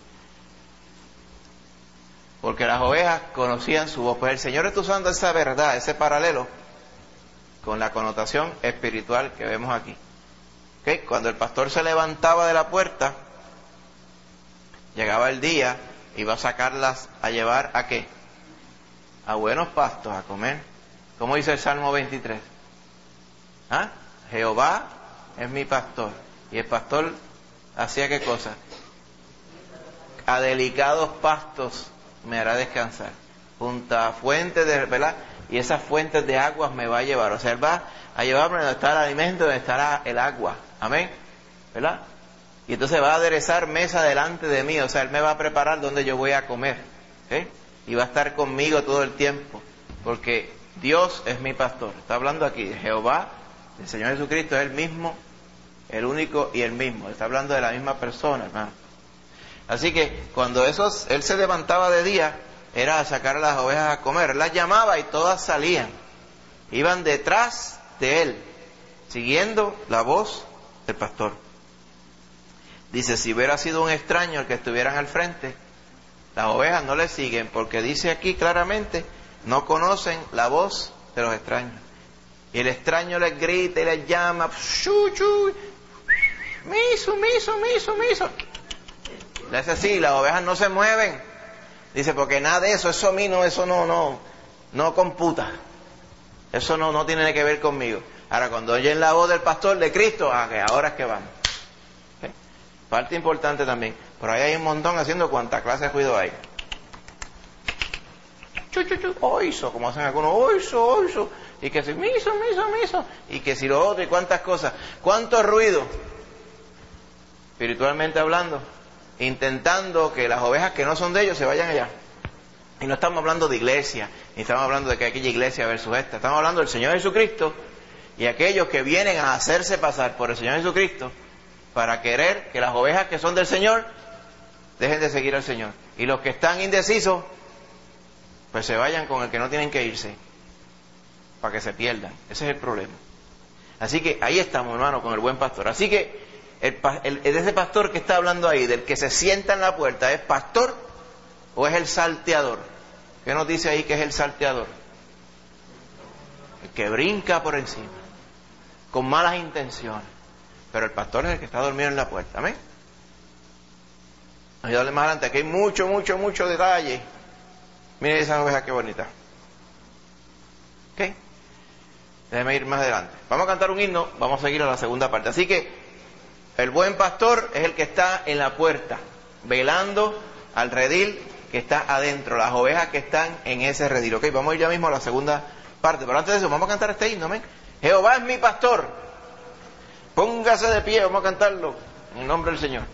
Speaker 1: Porque las ovejas conocían su voz. Pues el Señor está usando esa verdad, ese paralelo, con la connotación espiritual que vemos aquí. ¿Okay? Cuando el pastor se levantaba de la puerta, llegaba el día, iba a sacarlas a llevar ¿a qué? A buenos pastos, a comer. ¿Cómo dice el Salmo veintitrés? ¿Ah? Jehová es mi pastor. Y el pastor hacía ¿qué cosa? A delicados pastos me hará descansar. Junto a fuentes de, ¿verdad? Y esas fuentes de aguas me va a llevar. O sea, él va a llevarme donde está el alimento, donde estará el agua. Amén. ¿Verdad? y entonces va a aderezar mesa delante de mí, o sea, Él me va a preparar donde yo voy a comer, ¿eh? Y va a estar conmigo todo el tiempo, porque Dios es mi pastor. Está hablando aquí de Jehová, el Señor Jesucristo es el mismo, el único y el mismo. Está hablando de la misma persona, hermano. Así que cuando esos, Él se levantaba de día, era a sacar a las ovejas a comer. Él las llamaba y todas salían. Iban detrás de Él, siguiendo la voz del pastor. Dice, si hubiera sido un extraño el que estuvieran al frente, las ovejas no le siguen, porque dice aquí claramente, no conocen la voz de los extraños. Y el extraño les grita y les llama, chu, chu, miso, miso, miso, miso. Le hace así, las ovejas no se mueven. Dice, porque nada de eso, eso a mí no, eso no, no, no computa. Eso no, no tiene que ver conmigo. Ahora, cuando oyen la voz del pastor de Cristo, ah, que ahora es que van. ¿Okay? Parte importante también. Por ahí hay un montón haciendo cuanta clase de ruido hay. Chu, chu, chu, oiso, como hacen algunos, oiso, oiso. Y que si miso, miso, miso. Y que si lo otro y cuántas cosas. ¿Cuánto ruido? Espiritualmente hablando. Intentando que las ovejas que no son de ellos se vayan allá. Y no estamos hablando de iglesia, ni estamos hablando de que aquella iglesia versus esta. Estamos hablando del Señor Jesucristo y aquellos que vienen a hacerse pasar por el Señor Jesucristo para querer que las ovejas que son del Señor dejen de seguir al Señor. Y los que están indecisos, pues se vayan con el que no tienen que irse, para que se pierdan. Ese es el problema. Así que ahí estamos, hermano, con el buen pastor. Así que el, el, el, ese pastor que está hablando ahí, del que se sienta en la puerta, ¿es pastor o es el salteador? ¿Qué nos dice ahí que es el salteador? El que brinca por encima, con malas intenciones. Pero el pastor es el que está dormido en la puerta. ¿Amén? Vamos a darle más adelante. Aquí hay mucho, mucho, mucho detalle. Miren esa oveja qué bonita. ¿Ok? Déjeme ir más adelante. Vamos a cantar un himno, vamos a seguir a la segunda parte. Así que el buen pastor es el que está en la puerta, velando al redil que está adentro, las ovejas que están en ese redil. Ok, vamos a ir ya mismo a la segunda parte. Pero antes de eso, vamos a cantar este himno, ¿amén? Jehová es mi pastor. Póngase de pie, vamos a cantarlo en el nombre del Señor.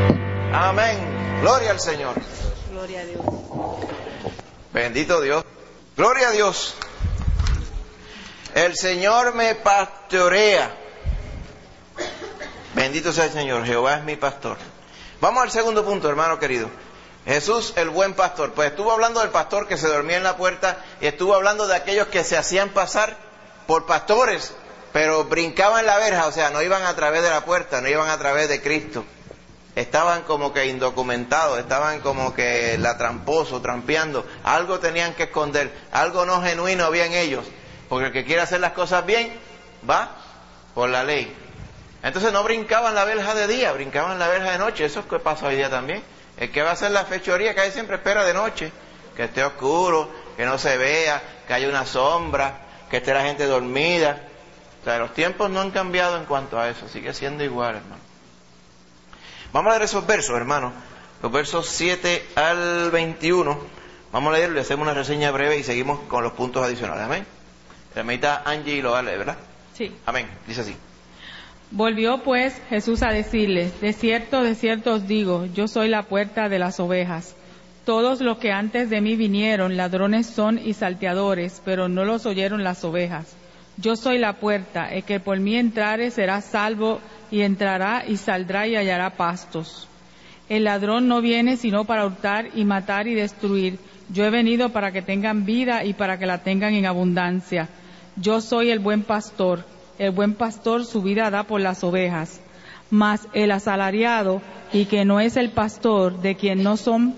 Speaker 1: Gloria al Señor.
Speaker 2: Gloria a Dios.
Speaker 1: Bendito Dios. Gloria a Dios. El Señor me pastorea. Bendito sea el Señor, Jehová es mi pastor. Vamos al segundo punto, hermano querido. Jesús, el buen pastor. Pues estuvo hablando del pastor que se dormía en la puerta y estuvo hablando de aquellos que se hacían pasar por pastores, pero brincaban la verja, o sea, no iban a través de la puerta, no iban a través de Cristo. Estaban como que indocumentados, estaban como que la tramposo, trampeando. Algo tenían que esconder, algo no genuino había en ellos. Porque el que quiere hacer las cosas bien, va por la ley. Entonces no brincaban la verja de día, brincaban la verja de noche. Eso es que pasa hoy día también. El que va a hacer la fechoría que hay siempre espera de noche, que esté oscuro, que no se vea, que haya una sombra, que esté la gente dormida. O sea, los tiempos no han cambiado en cuanto a eso, sigue siendo igual, hermano. Vamos a leer esos versos, hermano. Los versos siete al veintiuno. Vamos a leerlo y hacemos una reseña breve y seguimos con los puntos adicionales. Amén. La hermanita Angie lo va a leer, ¿verdad?
Speaker 4: Sí.
Speaker 1: Amén. Dice así.
Speaker 4: Volvió pues Jesús a decirles: de cierto, de cierto os digo, yo soy la puerta de las ovejas. Todos los que antes de mí vinieron, ladrones son y salteadores, pero no los oyeron las ovejas. Yo soy la puerta, el que por mí entrare será salvo, y entrará y saldrá y hallará pastos. El ladrón no viene sino para hurtar y matar y destruir. Yo he venido para que tengan vida y para que la tengan en abundancia. Yo soy el buen pastor. El buen pastor su vida da por las ovejas. Mas el asalariado, y que no es el pastor, de quien no son,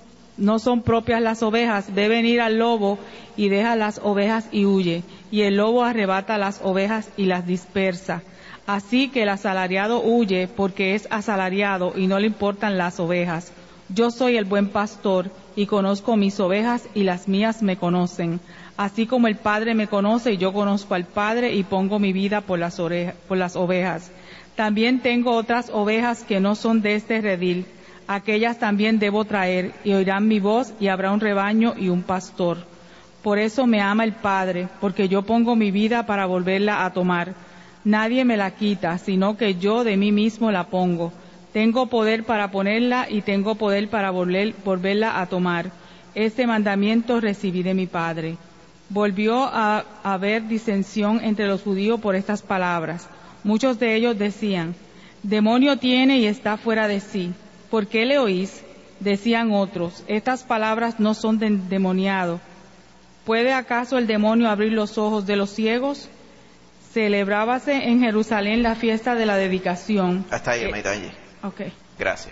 Speaker 4: no son propias las ovejas, ve venir al lobo y deja las ovejas y huye. Y el lobo arrebata las ovejas y las dispersa. Así que el asalariado huye porque es asalariado y no le importan las ovejas. Yo soy el buen pastor y conozco mis ovejas y las mías me conocen. Así como el Padre me conoce y yo conozco al Padre y pongo mi vida por las, orejas, por las ovejas. También tengo otras ovejas que no son de este redil. Aquellas también debo traer y oirán mi voz y habrá un rebaño y un pastor. Por eso me ama el Padre, porque yo pongo mi vida para volverla a tomar. Nadie me la quita, sino que yo de mí mismo la pongo. Tengo poder para ponerla y tengo poder para volver, volverla a tomar. Este mandamiento recibí de mi Padre. Volvió a haber disensión entre los judíos por estas palabras. Muchos de ellos decían: demonio tiene y está fuera de sí. ¿Por qué le oís? Decían otros: estas palabras no son de endemoniado. ¿Puede acaso el demonio abrir los ojos de los ciegos? Celebrábase en Jerusalén la fiesta de la dedicación.
Speaker 1: Hasta ahí,
Speaker 4: eh,
Speaker 1: hermanita Angie.
Speaker 4: Ok.
Speaker 1: Gracias.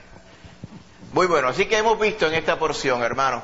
Speaker 1: Muy bueno, así que hemos visto en esta porción, hermano,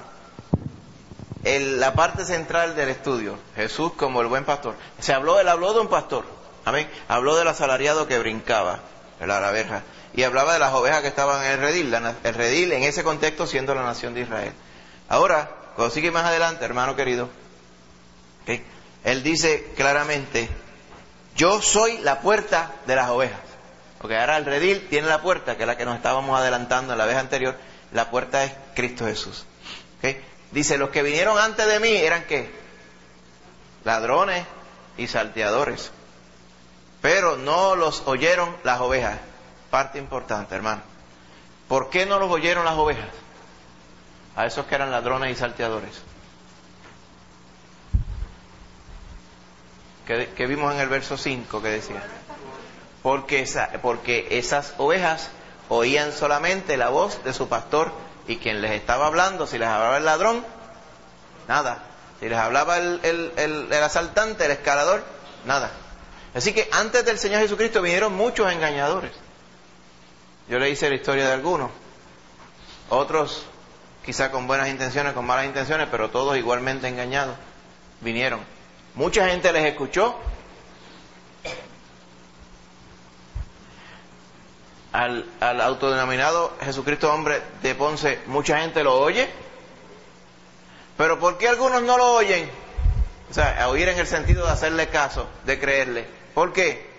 Speaker 1: el, la parte central del estudio, Jesús como el buen pastor. Se habló, él habló de un pastor, amén. Habló del asalariado que brincaba, ¿verdad?, la verja, y hablaba de las ovejas que estaban en el redil, la, el redil en ese contexto siendo la nación de Israel. Ahora, cuando sigue más adelante, hermano querido, ¿okay?, él dice claramente: yo soy la puerta de las ovejas. Porque ahora el redil tiene la puerta, que es la que nos estábamos adelantando en la vez anterior. La puerta es Cristo Jesús. ¿Okay? Dice: los que vinieron antes de mí eran ¿qué? Ladrones y salteadores. Pero no los oyeron las ovejas. Parte importante, hermano. ¿Por qué no los oyeron las ovejas? A esos que eran ladrones y salteadores. Que, que vimos en el verso cinco que decía: porque, esa, porque esas ovejas oían solamente la voz de su pastor, y quien les estaba hablando, si les hablaba el ladrón, nada. Si les hablaba el, el, el, el asaltante, el escalador, nada. Así que antes del Señor Jesucristo vinieron muchos engañadores. Yo le hice la historia de algunos, otros quizá con buenas intenciones, con malas intenciones, pero todos igualmente engañados vinieron. Mucha gente les escuchó. Al, al autodenominado Jesucristo hombre de Ponce, mucha gente lo oye. Pero ¿por qué algunos no lo oyen? O sea, a oír en el sentido de hacerle caso, de creerle. ¿Por qué?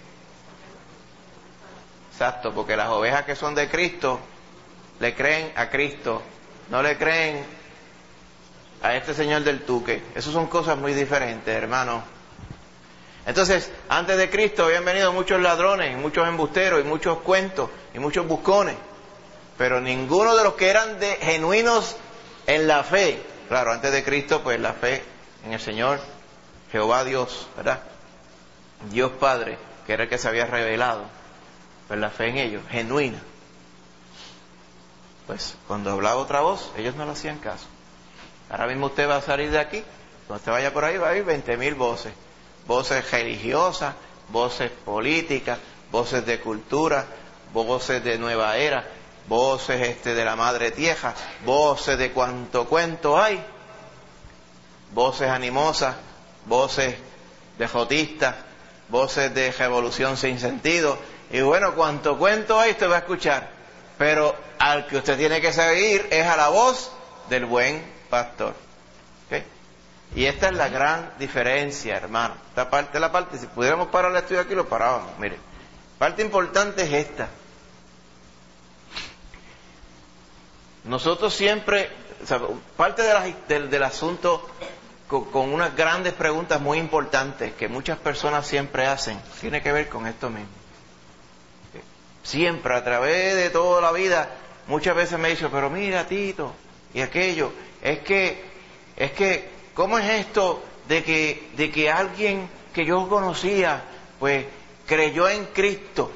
Speaker 1: Exacto, porque las ovejas que son de Cristo le creen a Cristo, no le creen a este señor del tuque. Esas son cosas muy diferentes, hermano. Entonces, antes de Cristo habían venido muchos ladrones, muchos embusteros y muchos cuentos y muchos buscones, pero ninguno de los que eran de, genuinos en la fe, claro, antes de Cristo, pues la fe en el Señor, Jehová Dios, ¿verdad? Dios Padre, que era el que se había revelado, pues la fe en ellos, genuina. Pues cuando hablaba otra voz, ellos no le hacían caso. Ahora mismo usted va a salir de aquí, cuando usted vaya por ahí va a ir veinte mil voces. Voces religiosas, voces políticas, voces de cultura, voces de nueva era, voces este de la madre tierra, voces de cuanto cuento hay, voces animosas, voces de jotistas, voces de revolución sin sentido, y bueno, cuanto cuento hay usted va a escuchar, pero al que usted tiene que seguir es a la voz del buen pastor. ¿Okay? Y esta es la gran diferencia, hermano. Esta parte es la parte, si pudiéramos parar el estudio aquí lo parábamos. Mire, parte importante es esta. Nosotros siempre, o sea, parte de la, del, del asunto con, con unas grandes preguntas muy importantes que muchas personas siempre hacen, tiene que ver con esto mismo. Siempre, a través de toda la vida, muchas veces me dicen, pero mira, Tito, y aquello, es que, es que, ¿cómo es esto de que, de que alguien que yo conocía, pues, creyó en Cristo,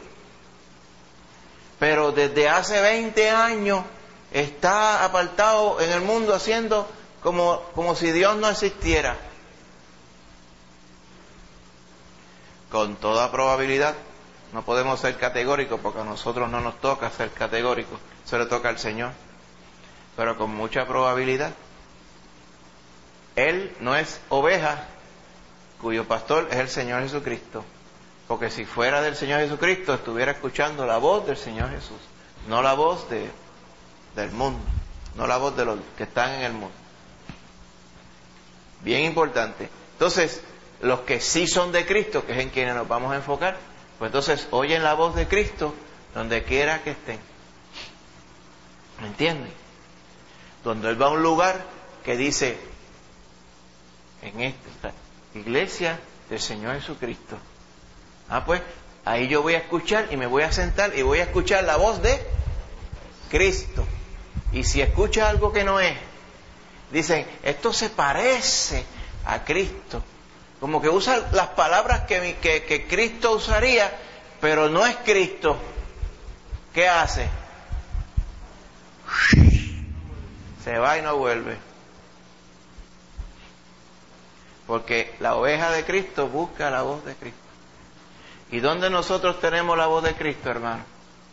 Speaker 1: pero desde hace veinte años está apartado en el mundo haciendo como, como si Dios no existiera? Con toda probabilidad no podemos ser categóricos porque a nosotros no nos toca ser categóricos, eso le toca al Señor, pero con mucha probabilidad Él no es oveja cuyo pastor es el Señor Jesucristo, porque si fuera del Señor Jesucristo estuviera escuchando la voz del Señor Jesús, no la voz de, del mundo, no la voz de los que están en el mundo. Bien importante. Entonces, los que sí son de Cristo, que es en quienes nos vamos a enfocar, pues entonces oyen la voz de Cristo donde quiera que estén. ¿Me entienden? Donde Él va a un lugar que dice, en esta iglesia del Señor Jesucristo. Ah, pues, ahí yo voy a escuchar y me voy a sentar y voy a escuchar la voz de Cristo. Y si escucha algo que no es, dicen, esto se parece a Cristo. Como que usa las palabras que, que, que Cristo usaría, pero no es Cristo. ¿Qué hace? Se va y no vuelve. Porque la oveja de Cristo busca la voz de Cristo. ¿Y dónde nosotros tenemos la voz de Cristo, hermano?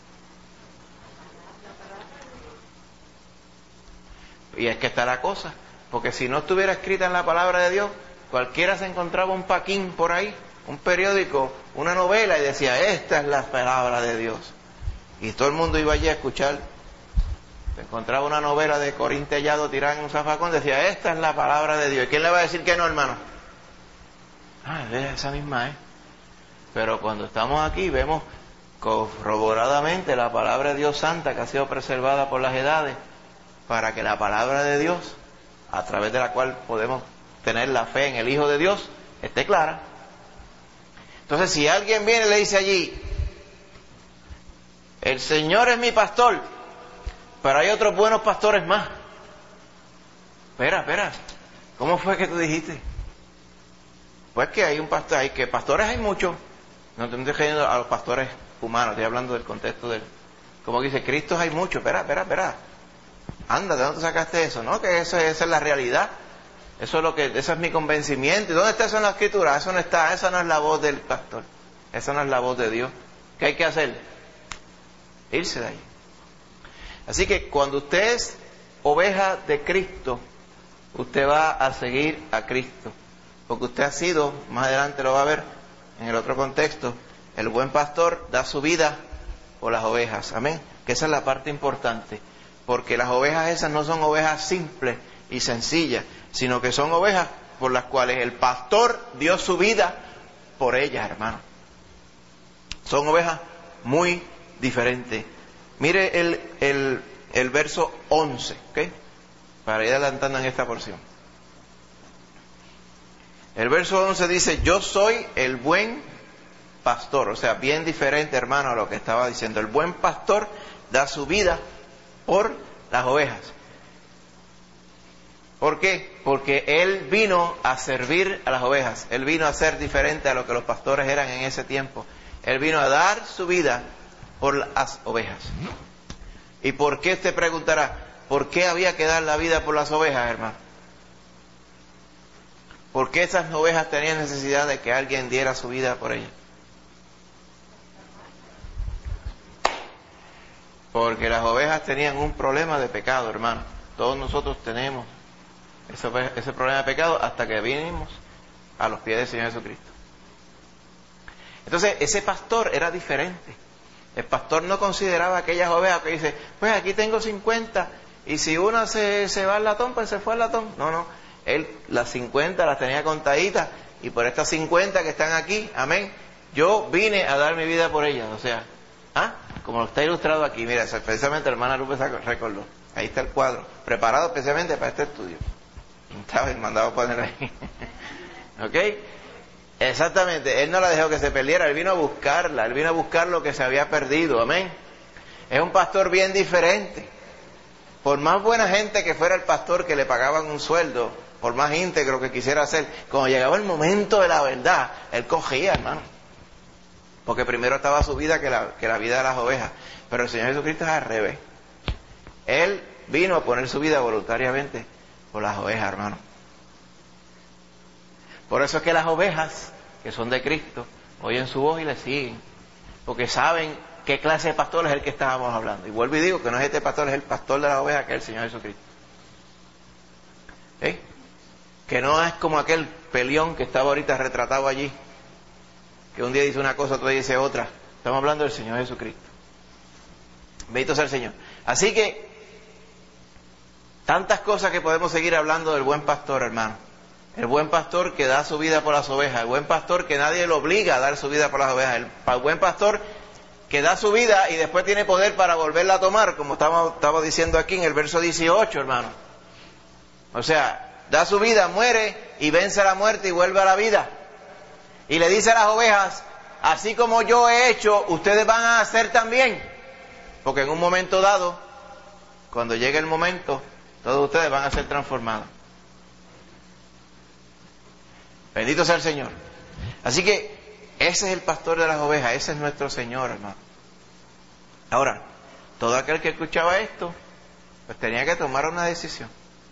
Speaker 1: Y es que está la cosa, porque si no estuviera escrita en la palabra de Dios, cualquiera se encontraba un paquín por ahí, un periódico, una novela, y decía, esta es la palabra de Dios. Y todo el mundo iba allí a escuchar. Se encontraba una novela de Corín Tellado tirada en un zafacón, decía, esta es la palabra de Dios. ¿Y quién le va a decir que no, hermano? Ah, es esa misma, ¿eh? Pero cuando estamos aquí vemos corroboradamente la palabra de Dios santa que ha sido preservada por las edades, para que la palabra de Dios, a través de la cual podemos tener la fe en el Hijo de Dios, esté clara. Entonces, si alguien viene y le dice allí, el Señor es mi pastor, pero hay otros buenos pastores más. Espera, espera, ¿cómo fue que tú dijiste? Pues que hay un pastor, hay que pastores hay muchos. No te estoy refiriendo a los pastores humanos, estoy hablando del contexto del, como dice, Cristo hay muchos. Espera, espera, espera. Anda, ¿de dónde sacaste eso? No, que eso, esa es la realidad. Eso es lo que, eso es mi convencimiento. ¿Y dónde está eso en la Escritura? Eso no está, esa no es la voz del pastor. Esa no es la voz de Dios. ¿Qué hay que hacer? Irse de ahí. Así que cuando usted es oveja de Cristo, usted va a seguir a Cristo. Porque usted ha sido, más adelante lo va a ver en el otro contexto, el buen pastor da su vida por las ovejas. Amén. Que esa es la parte importante. Porque las ovejas esas no son ovejas simples y sencillas, sino que son ovejas por las cuales el pastor dio su vida por ellas, hermano. Son ovejas muy diferentes. Mire el, el, el verso once, ¿ok? Para ir adelantando en esta porción. El verso once dice, yo soy el buen pastor. O sea, bien diferente, hermano, a lo que estaba diciendo. El buen pastor da su vida por las ovejas. ¿Por qué? Porque Él vino a servir a las ovejas. Él vino a ser diferente a lo que los pastores eran en ese tiempo. Él vino a dar su vida por las ovejas. ¿Y por qué usted preguntará? ¿Por qué había que dar la vida por las ovejas, hermano? ¿Por qué esas ovejas tenían necesidad de que alguien diera su vida por ellas? Porque las ovejas tenían un problema de pecado, hermano. Todos nosotros tenemos ese, ese problema de pecado hasta que vinimos a los pies del Señor Jesucristo. Entonces, ese pastor era diferente. El pastor no consideraba aquellas ovejas que dice, pues aquí tengo cincuenta, y si una se, se va al latón, pues se fue al latón. No, no. Él las cincuenta las tenía contaditas, y por estas cincuenta que están aquí, amén, yo vine a dar mi vida por ellas. O sea, ¿ah? Como lo está ilustrado aquí, mira, precisamente la hermana Lupe recordó. Ahí está el cuadro, preparado especialmente para este estudio. Estaba mandado a poner ahí. ¿Ok? Exactamente, Él no la dejó que se perdiera, Él vino a buscarla, Él vino a buscar lo que se había perdido, amén. Es un pastor bien diferente. Por más buena gente que fuera el pastor, que le pagaban un sueldo, por más íntegro que quisiera hacer, cuando llegaba el momento de la verdad, Él cogía, hermano. Porque primero estaba su vida que la, que la vida de las ovejas. Pero el Señor Jesucristo es al revés. Él vino a poner su vida voluntariamente por las ovejas, hermano. Por eso es que las ovejas, que son de Cristo, oyen su voz y le siguen. Porque saben qué clase de pastor es el que estábamos hablando. Y vuelvo y digo que no es este pastor, es el pastor de las ovejas, que es el Señor Jesucristo. ¿Eh? Que no es como aquel peleón que estaba ahorita retratado allí, que un día dice una cosa, otro día dice otra. Estamos hablando del Señor Jesucristo. Bendito sea el Señor. Así que, tantas cosas que podemos seguir hablando del buen pastor, hermano. El buen pastor que da su vida por las ovejas. El buen pastor que nadie lo obliga a dar su vida por las ovejas. El buen pastor que da su vida y después tiene poder para volverla a tomar, como estamos, estamos diciendo aquí en el verso dieciocho, hermano. O sea, da su vida, muere y vence a la muerte y vuelve a la vida. Y le dice a las ovejas, así como yo he hecho, ustedes van a hacer también. Porque en un momento dado, cuando llegue el momento, todos ustedes van a ser transformados. Bendito sea el Señor. Así que ese es el pastor de las ovejas, ese es nuestro Señor, hermano. Ahora, todo aquel que escuchaba esto, pues tenía que tomar una decisión.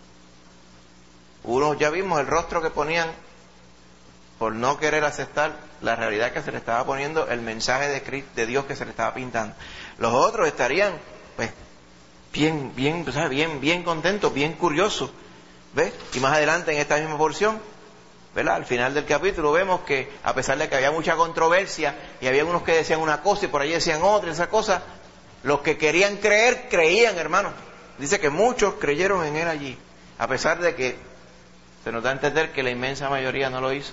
Speaker 1: Unos ya vimos el rostro que ponían por no querer aceptar la realidad que se le estaba poniendo, el mensaje de Cristo, de Dios que se le estaba pintando. Los otros estarían, pues, bien, bien, ¿sabes? bien, bien contentos, bien curiosos, ¿ves? Y más adelante en esta misma porción, ¿verdad? Al final del capítulo vemos que a pesar de que había mucha controversia y había unos que decían una cosa y por ahí decían otra, esa cosa, los que querían creer, creían, hermano. Dice que muchos creyeron en Él allí, a pesar de que se nos da a entender que la inmensa mayoría no lo hizo.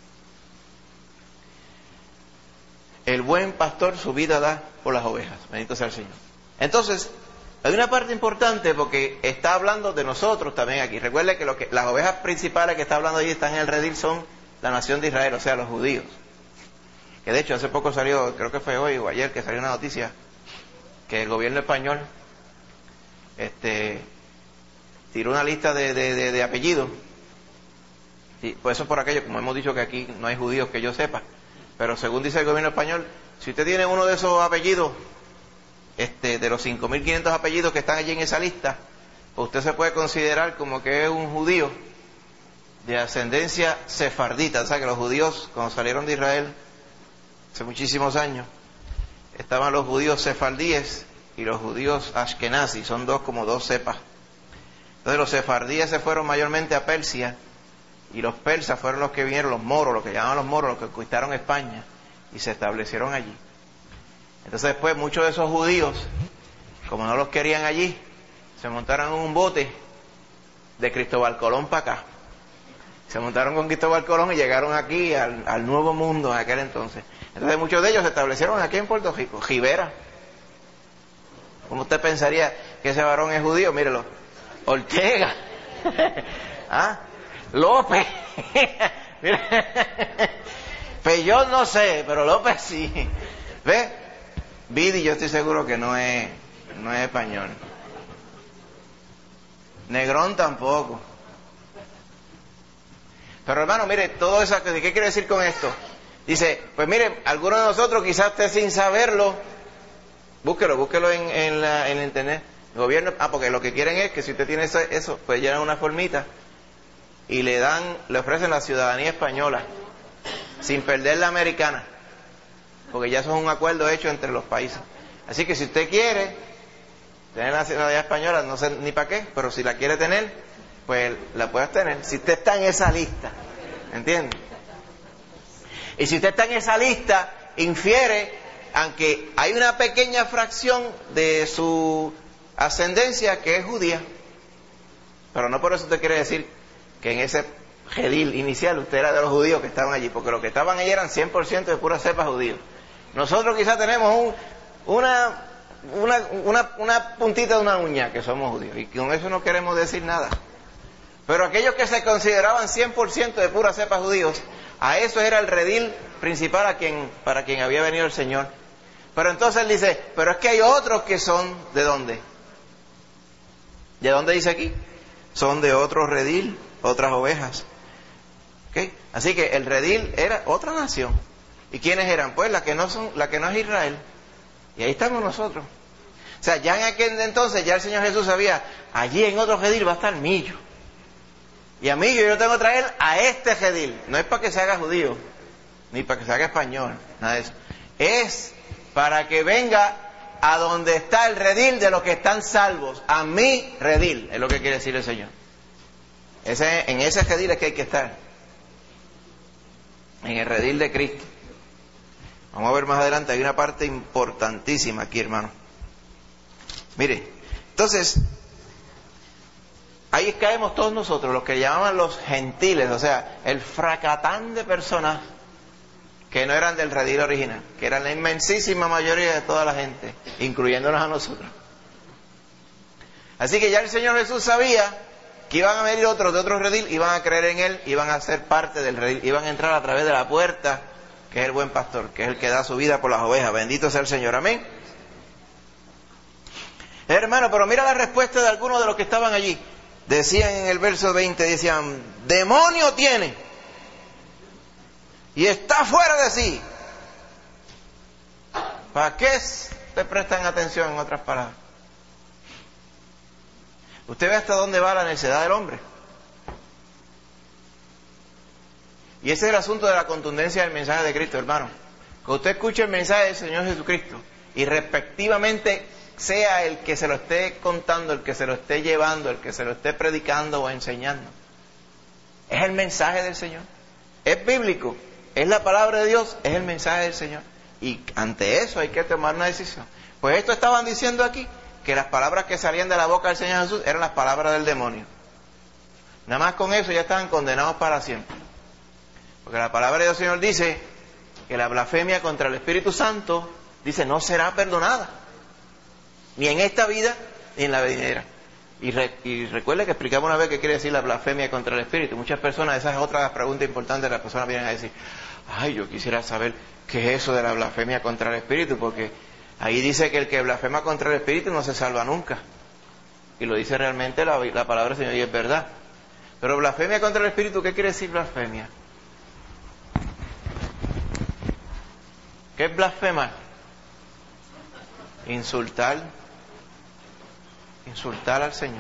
Speaker 1: El buen pastor su vida da por las ovejas. Bendito sea el Señor. Entonces, hay una parte importante porque está hablando de nosotros también aquí. Recuerde que, lo que las ovejas principales que está hablando allí están en el redil son la nación de Israel, o sea, los judíos. Que de hecho hace poco salió, creo que fue hoy o ayer, que salió una noticia que el gobierno español este, tiró una lista de, de, de, de apellidos. Y pues eso por aquello, como hemos dicho que aquí no hay judíos que yo sepa. Pero según dice el gobierno español, si usted tiene uno de esos apellidos, este, de los cinco mil quinientos apellidos que están allí en esa lista, pues usted se puede considerar como que es un judío de ascendencia sefardita. O sea que los judíos, cuando salieron de Israel, hace muchísimos años, estaban los judíos sefardíes y los judíos ashkenazí, son dos como dos cepas. Entonces los sefardíes se fueron mayormente a Persia, y los persas fueron los que vinieron, los moros, los que llamaban los moros, los que conquistaron España y se establecieron allí. Entonces después muchos de esos judíos, como no los querían allí, se montaron en un bote de Cristóbal Colón para acá. Se montaron con Cristóbal Colón y llegaron aquí al, al Nuevo Mundo en aquel entonces. Entonces muchos de ellos se establecieron aquí en Puerto Rico. Rivera. ¿Cómo usted pensaría que ese varón es judío? Mírelo. Ortega. ¿Ah? López. Peyón no sé, pero López sí. ¿Ves? Vidi yo estoy seguro que no es, no es español. Negrón tampoco. Pero hermano, mire, todo eso, ¿qué quiere decir con esto? Dice, pues mire, algunos de nosotros quizás usted sin saberlo, búsquelo, búsquelo en, en, la, en internet. El gobierno, ah, porque lo que quieren es que si usted tiene eso, eso pues llenan una formita y le dan, le ofrecen la ciudadanía española, sin perder la americana, porque ya eso es un acuerdo hecho entre los países. Así que si usted quiere tener la ciudadanía española, no sé ni para qué, pero si la quiere tener, pues la puede tener, si usted está en esa lista, ¿entiende? Y si usted está en esa lista, infiere, aunque hay una pequeña fracción de su ascendencia que es judía, pero no por eso usted quiere decir que en ese redil inicial usted era de los judíos que estaban allí, porque los que estaban allí eran cien por ciento de pura cepa judíos. Nosotros quizás tenemos un, una, una, una, una puntita de una uña que somos judíos, y con eso no queremos decir nada. Pero aquellos que se consideraban cien por ciento de pura cepa judíos, a eso era el redil principal a quien, para quien había venido el Señor. Pero entonces él dice, pero es que hay otros que son, ¿de dónde? ¿De dónde dice aquí? Son de otro redil, otras ovejas. ¿Okay? Así que el redil era otra nación. ¿Y quiénes eran? Pues la que no son, la que no es Israel. Y ahí estamos nosotros. O sea, ya en aquel entonces ya el Señor Jesús sabía, allí en otro redil va a estar Millo. Y a mí yo lo tengo que traer a este redil. No es para que se haga judío, ni para que se haga español, nada de eso. Es para que venga a donde está el redil de los que están salvos. A mi redil, es lo que quiere decir el Señor. Ese, en ese redil es que hay que estar. En el redil de Cristo. Vamos a ver más adelante, hay una parte importantísima aquí, hermano. Mire, entonces... ahí caemos todos nosotros, los que llamaban los gentiles, o sea, el fracatán de personas que no eran del redil original, que eran la inmensísima mayoría de toda la gente, incluyéndonos a nosotros. Así que ya el Señor Jesús sabía que iban a venir otros de otro redil, iban a creer en Él, iban a ser parte del redil, iban a entrar a través de la puerta, que es el buen pastor, que es el que da su vida por las ovejas. Bendito sea el Señor, amén. Hermano, pero mira la respuesta de algunos de los que estaban allí. Decían en el verso veinte, decían, demonio tiene y está fuera de sí. ¿Para qué te prestan atención, en otras palabras? Usted ve hasta dónde va la necedad del hombre. Y ese es el asunto de la contundencia del mensaje de Cristo, hermano. Que usted escuche el mensaje del Señor Jesucristo y respectivamente sea el que se lo esté contando, el que se lo esté llevando, el que se lo esté predicando o enseñando. Es el mensaje del Señor. Es bíblico. Es la palabra de Dios. Es el mensaje del Señor. Y ante eso hay que tomar una decisión. Pues esto estaban diciendo aquí, que las palabras que salían de la boca del Señor Jesús eran las palabras del demonio. Nada más con eso ya estaban condenados para siempre. Porque la palabra del Señor dice que la blasfemia contra el Espíritu Santo, dice, no será perdonada. Ni en esta vida, ni en la venidera. Y, re, y recuerde que explicamos una vez qué quiere decir la blasfemia contra el Espíritu. Muchas personas, esa es otra pregunta importante, las personas vienen a decir, ay, yo quisiera saber qué es eso de la blasfemia contra el Espíritu, porque ahí dice que el que blasfema contra el Espíritu no se salva nunca. Y lo dice realmente la, la palabra del Señor, y es verdad. Pero blasfemia contra el Espíritu, ¿qué quiere decir blasfemia? ¿Qué es blasfemar? Insultar. Insultar al Señor.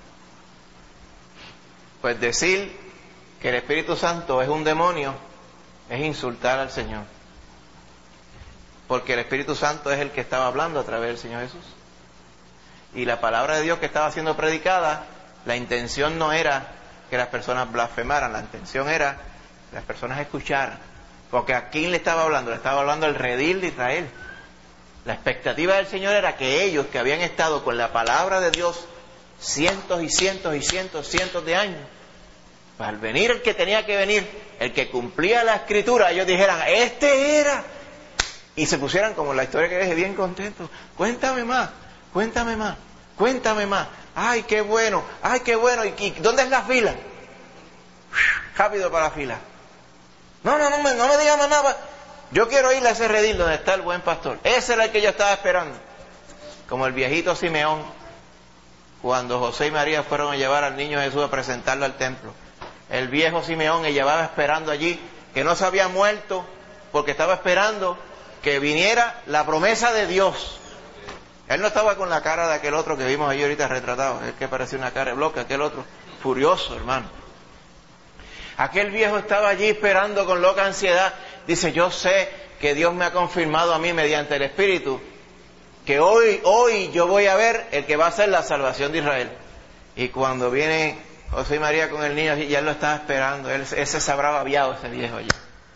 Speaker 1: Pues decir que el Espíritu Santo es un demonio es insultar al Señor. Porque el Espíritu Santo es el que estaba hablando a través del Señor Jesús. Y la palabra de Dios que estaba siendo predicada, la intención no era que las personas blasfemaran, la intención era que las personas escucharan. Porque ¿a quién le estaba hablando? Le estaba hablando al redil de Israel. La expectativa del Señor era que ellos, que habían estado con la palabra de Dios cientos y cientos y cientos, cientos de años, pues al venir el que tenía que venir, el que cumplía la Escritura, ellos dijeran, este era, y se pusieran como la historia que dije, bien contentos, cuéntame más, cuéntame más, cuéntame más, ay, qué bueno, ay, qué bueno, ¿y, y dónde es la fila? Rápido para la fila. No, no, no me, no me digas más nada. Yo quiero ir a ese redil donde está el buen pastor. Ese era el que yo estaba esperando. Como el viejito Simeón, cuando José y María fueron a llevar al niño Jesús a presentarlo al templo. el viejo Simeón, y llevaba esperando allí, que no se había muerto, porque estaba esperando que viniera la promesa de Dios. Él no estaba con la cara de aquel otro que vimos allí ahorita retratado, el que parecía una cara de bloque, aquel otro furioso, hermano. Aquel viejo estaba allí esperando con loca ansiedad. Dice, yo sé que Dios me ha confirmado a mí mediante el Espíritu que hoy, hoy yo voy a ver el que va a ser la salvación de Israel. Y cuando viene José y María con el niño, ya él lo estaba esperando. Él, ese se habrá babiado, ese viejo allí.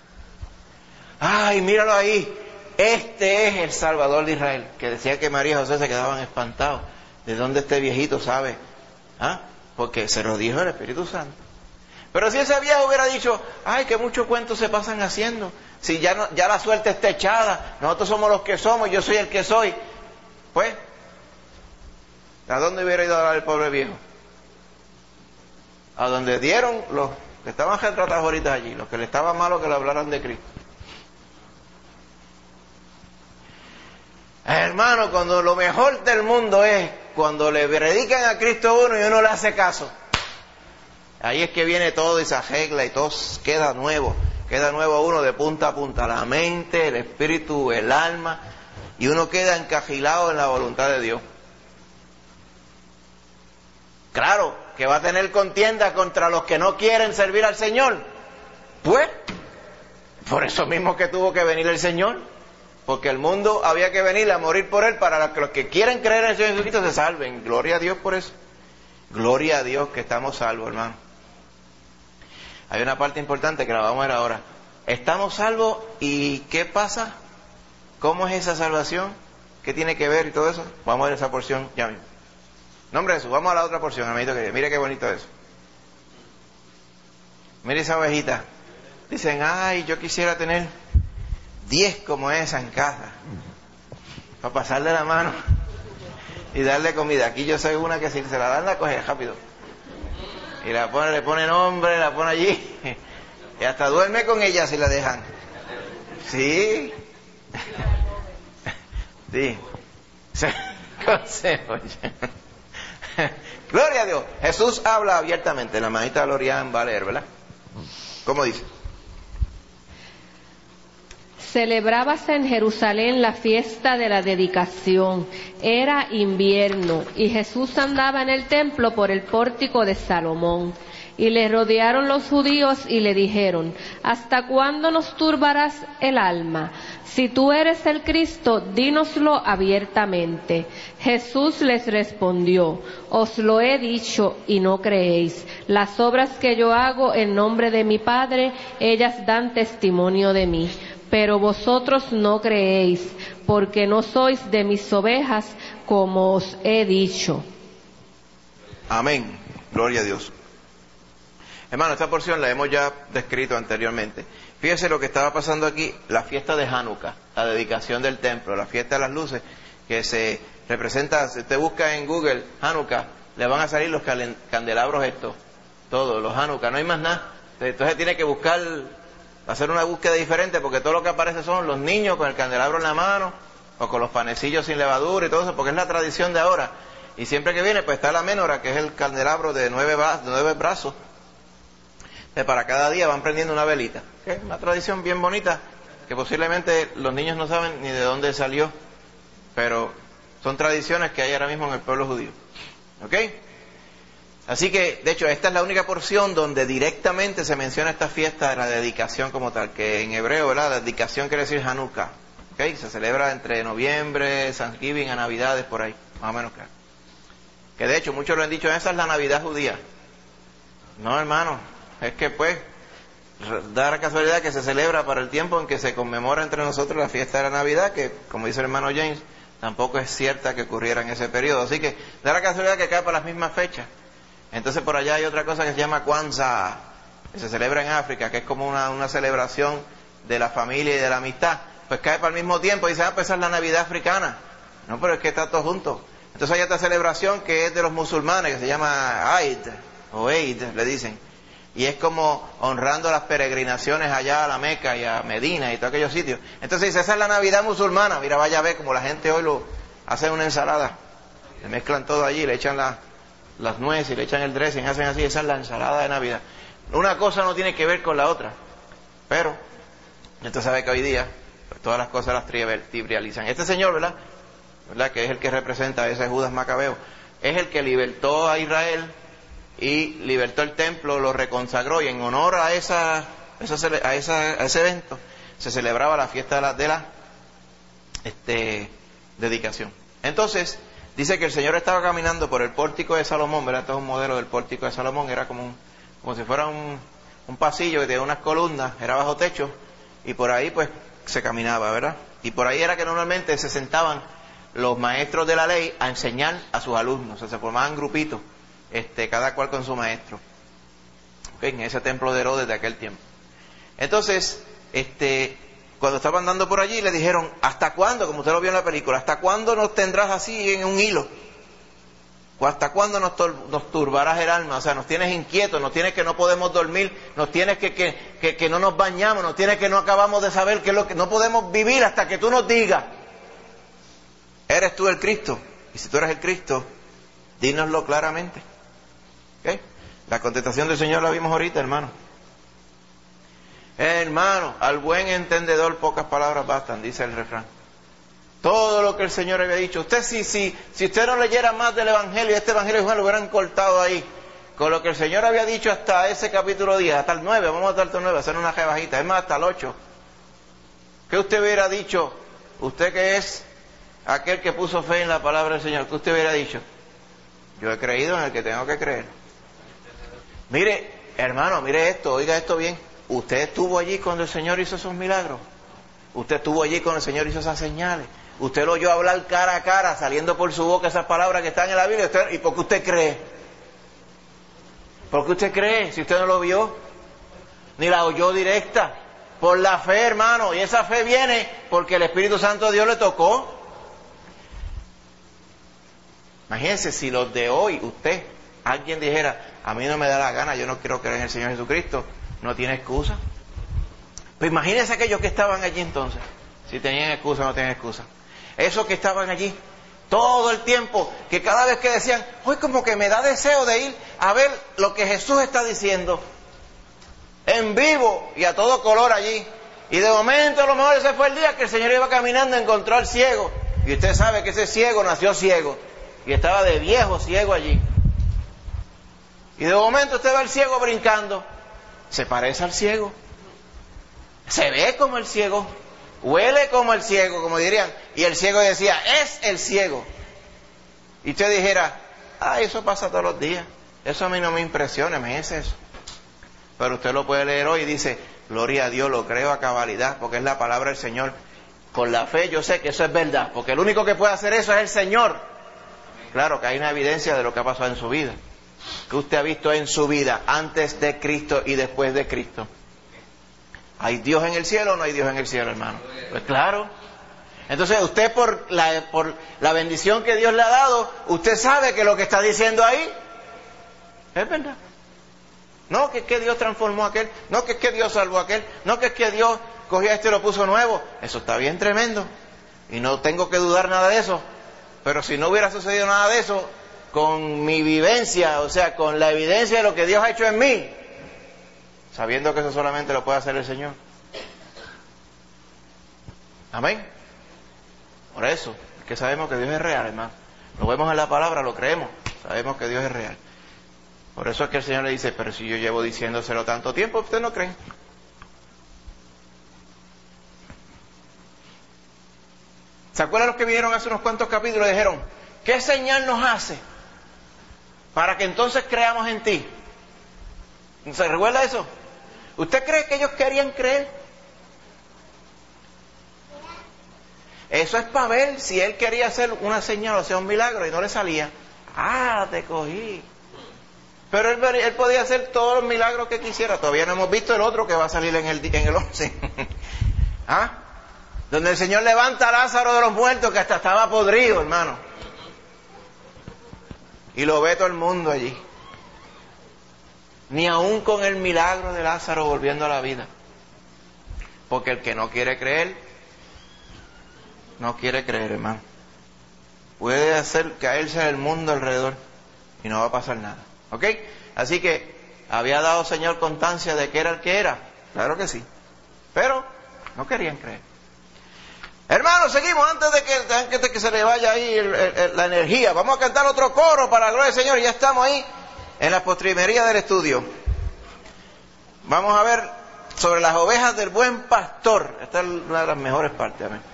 Speaker 1: ¡Ay, míralo ahí! Este es el Salvador de Israel. Que decía que María y José se quedaban espantados. ¿De dónde este viejito sabe? ¿Ah? Porque se lo dijo el Espíritu Santo. Pero si ese viejo hubiera dicho, ¡ay, que muchos cuentos se pasan haciendo! Si ya, no, ya la suerte está echada, nosotros somos los que somos, yo soy el que soy. Pues, ¿a dónde hubiera ido a dar el pobre viejo? A donde dieron los que estaban retratados ahorita allí, los que le estaba malo que le hablaran de Cristo. Hermano, cuando lo mejor del mundo es cuando le predican a Cristo a uno y uno le hace caso. Ahí es que viene todo y se arregla y todo queda nuevo. Queda nuevo uno de punta a punta, la mente, el espíritu, el alma, y uno queda encajilado en la voluntad de Dios. Claro, que va a tener contienda contra los que no quieren servir al Señor. Pues, por eso mismo que tuvo que venir el Señor, porque el mundo había que venir a morir por Él para que los que quieren creer en el Señor Jesucristo se salven. Gloria a Dios por eso. Gloria a Dios que estamos salvos, hermano. Hay una parte importante que la vamos a ver ahora. Estamos salvos, ¿y qué pasa? ¿Cómo es esa salvación? ¿Qué tiene que ver y todo eso? Vamos a ver esa porción ya mismo. Nombre de Jesús, vamos a la otra porción, amiguito querido. Mire qué bonito es. Mire esa ovejita. Dicen, ay, yo quisiera tener diez como esa en casa, para pasarle la mano y darle comida. Aquí yo soy una que si se la dan la coge rápido. Y la pone, le pone nombre, la pone allí. Y hasta duerme con ella si la dejan. Sí. Sí. Consejo. Gloria a Dios. Jesús habla abiertamente. La manita Lorian va a leer, ¿verdad? ¿Cómo dice?
Speaker 5: Celebrábase en Jerusalén la fiesta de la dedicación. Era invierno y Jesús andaba en el templo por el pórtico de Salomón. Y le rodearon los judíos y le dijeron, ¿hasta cuándo nos turbarás el alma? Si tú eres el Cristo, dínoslo abiertamente. Jesús les respondió, os lo he dicho y no creéis. Las obras que yo hago en nombre de mi Padre, ellas dan testimonio de mí. Pero vosotros no creéis, porque no sois de mis ovejas, como os he dicho.
Speaker 1: Amén. Gloria a Dios. Hermano, esta porción la hemos ya descrito anteriormente. Fíjese lo que estaba pasando aquí, la fiesta de Hanukkah, la dedicación del templo, la fiesta de las luces, que se representa, si usted busca en Google Hanukkah, le van a salir los candelabros estos, todos, los Hanukkah, no hay más nada. Entonces tiene que buscar, hacer una búsqueda diferente, porque todo lo que aparece son los niños con el candelabro en la mano, o con los panecillos sin levadura y todo eso, porque es la tradición de ahora. Y siempre que viene, pues está la menora, que es el candelabro de nueve, de nueve brazos. Para cada día van prendiendo una velita, que es una tradición bien bonita, que posiblemente los niños no saben ni de dónde salió, pero son tradiciones que hay ahora mismo en el pueblo judío. ¿Ok? Así que, de hecho, esta es la única porción donde directamente se menciona esta fiesta de la dedicación como tal, que en hebreo, ¿verdad? La dedicación quiere decir Hanukkah. ¿Ok? Se celebra entre noviembre, Thanksgiving, a Navidades, por ahí, más o menos claro. Que de hecho, muchos lo han dicho, esa es la Navidad judía. No, hermano. Es que pues, da la casualidad que se celebra para el tiempo en que se conmemora entre nosotros la fiesta de la Navidad, que como dice el hermano James, tampoco es cierta que ocurriera en ese periodo. Así que da la casualidad que cae para las mismas fechas. Entonces por allá hay otra cosa que se llama Kwanzaa, que se celebra en África, que es como una, una celebración de la familia y de la amistad. Pues cae para el mismo tiempo y dice, ah, pues esa es la Navidad africana. No, pero es que está todo junto. Entonces hay otra celebración que es de los musulmanes, que se llama Eid, o Eid, le dicen. Y es como honrando las peregrinaciones allá a la Meca y a Medina y todos aquellos sitios. Entonces dice, esa es la Navidad musulmana. Mira, vaya a ver como la gente hoy lo hace una ensalada. Le mezclan todo allí, le echan la, las nueces, le echan el dressing, hacen así. Esa es la ensalada de Navidad. Una cosa no tiene que ver con la otra. Pero, usted sabe que hoy día, pues, todas las cosas las trivializan. Este señor, ¿verdad? ¿verdad? Que es el que representa a ese Judas Macabeo, es el que libertó a Israel y libertó el templo, lo reconsagró, y en honor a esa, esa, a, esa a ese evento se celebraba la fiesta de la, de la este, dedicación. Entonces, dice que el Señor estaba caminando por el pórtico de Salomón, ¿verdad? Este es un modelo del pórtico de Salomón, era como un, como si fuera un, un pasillo que tenía unas columnas, era bajo techo, y por ahí pues se caminaba, ¿verdad? Y por ahí era que normalmente se sentaban los maestros de la ley a enseñar a sus alumnos, o sea, se formaban grupitos, este, cada cual con su maestro, ¿okay? En ese templo de Herodes de aquel tiempo. Entonces, este, cuando estaban andando por allí, le dijeron, ¿hasta cuándo? Como usted lo vio en la película, ¿hasta cuándo nos tendrás así en un hilo? ¿O hasta cuándo nos, nos turbarás el alma? O sea, nos tienes inquietos, nos tienes que no podemos dormir, nos tienes que, que, que, que no nos bañamos, nos tienes que no acabamos de saber qué es lo que no podemos vivir hasta que tú nos digas, ¿eres tú el Cristo? Y si tú eres el Cristo, dínoslo claramente. ¿Okay? La contestación del Señor la vimos ahorita, hermano. Hermano, al buen entendedor pocas palabras bastan, dice el refrán. Todo lo que el Señor había dicho. Usted si, si, si usted no leyera más del Evangelio, este Evangelio de Juan lo hubieran cortado ahí. Con lo que el Señor había dicho hasta ese capítulo diez, hasta el nueve, vamos hasta el nueve, hacer una rebajita, es más, hasta el ocho. ¿Qué usted hubiera dicho? Usted que es aquel que puso fe en la palabra del Señor, ¿qué usted hubiera dicho? Yo he creído en el que tengo que creer. Mire, hermano, mire esto, oiga esto bien. Usted estuvo allí cuando el Señor hizo esos milagros. Usted estuvo allí cuando el Señor hizo esas señales. Usted lo oyó hablar cara a cara, saliendo por su boca esas palabras que están en la Biblia. Usted, ¿y por qué usted cree? ¿Por qué usted cree si usted no lo vio? Ni la oyó directa. Por la fe, hermano. Y esa fe viene porque el Espíritu Santo de Dios le tocó. Imagínense si los de hoy, usted, alguien dijera, a mí no me da la gana, yo no quiero creer en el Señor Jesucristo, no tiene excusa. Pues imagínense aquellos que estaban allí entonces, si tenían excusa o no tenían excusa. Esos que estaban allí todo el tiempo, que cada vez que decían, hoy como que me da deseo de ir a ver lo que Jesús está diciendo, en vivo y a todo color allí. Y de momento a lo mejor ese fue el día que el Señor iba caminando, encontró al ciego. Y usted sabe que ese ciego nació ciego. Y estaba de viejo ciego allí. Y de momento usted ve al ciego brincando. Se parece al ciego. Se ve como el ciego. Huele como el ciego, como dirían. Y el ciego decía, es el ciego. Y usted dijera, ah, eso pasa todos los días. Eso a mí no me impresiona, me es eso. Pero usted lo puede leer hoy y dice, gloria a Dios, lo creo a cabalidad, porque es la palabra del Señor. Con la fe yo sé que eso es verdad, porque el único que puede hacer eso es el Señor. Claro que hay una evidencia de lo que ha pasado en su vida. Que usted ha visto en su vida, antes de Cristo y después de Cristo. ¿Hay Dios en el cielo o no hay Dios en el cielo, hermano? Pues claro. Entonces usted por la, por la bendición que Dios le ha dado, usted sabe que lo que está diciendo ahí es verdad. No que es que Dios transformó a aquel, no que es que Dios salvó a aquel, no que es que Dios cogió a este y lo puso nuevo. Eso está bien tremendo. Y no tengo que dudar nada de eso. Pero si no hubiera sucedido nada de eso, con mi vivencia, o sea, con la evidencia de lo que Dios ha hecho en mí, sabiendo que eso solamente lo puede hacer el Señor. Amén. Por eso, es que sabemos que Dios es real, hermano. Lo vemos en la palabra, lo creemos. Sabemos que Dios es real. Por eso es que el Señor le dice, pero si yo llevo diciéndoselo tanto tiempo, ¿usted no cree? ¿Se acuerdan los que vinieron hace unos cuantos capítulos y dijeron, ¿qué señal nos hace para que entonces creamos en ti? ¿Se recuerda eso? ¿Usted cree que ellos querían creer? Eso es para ver si él quería hacer una señal, o sea, un milagro, y no le salía. Ah, te cogí. Pero él, él podía hacer todos los milagros que quisiera. Todavía no hemos visto el otro que va a salir en el, en el once. ¿Ah? Donde el Señor levanta a Lázaro de los muertos, que hasta estaba podrido, hermano. Y lo ve todo el mundo allí. Ni aún con el milagro de Lázaro volviendo a la vida. Porque el que no quiere creer, no quiere creer, hermano. Puede hacer caerse el mundo alrededor y no va a pasar nada. ¿Ok? Así que había dado Señor constancia de que era el que era. Claro que sí. Pero no querían creer. Hermanos, seguimos antes de que, antes de que se le vaya ahí el, el, la energía. Vamos a cantar otro coro para la gloria del Señor. Ya estamos ahí en la postrimería del estudio. Vamos a ver sobre las ovejas del buen pastor. Esta es una de las mejores partes. Amén.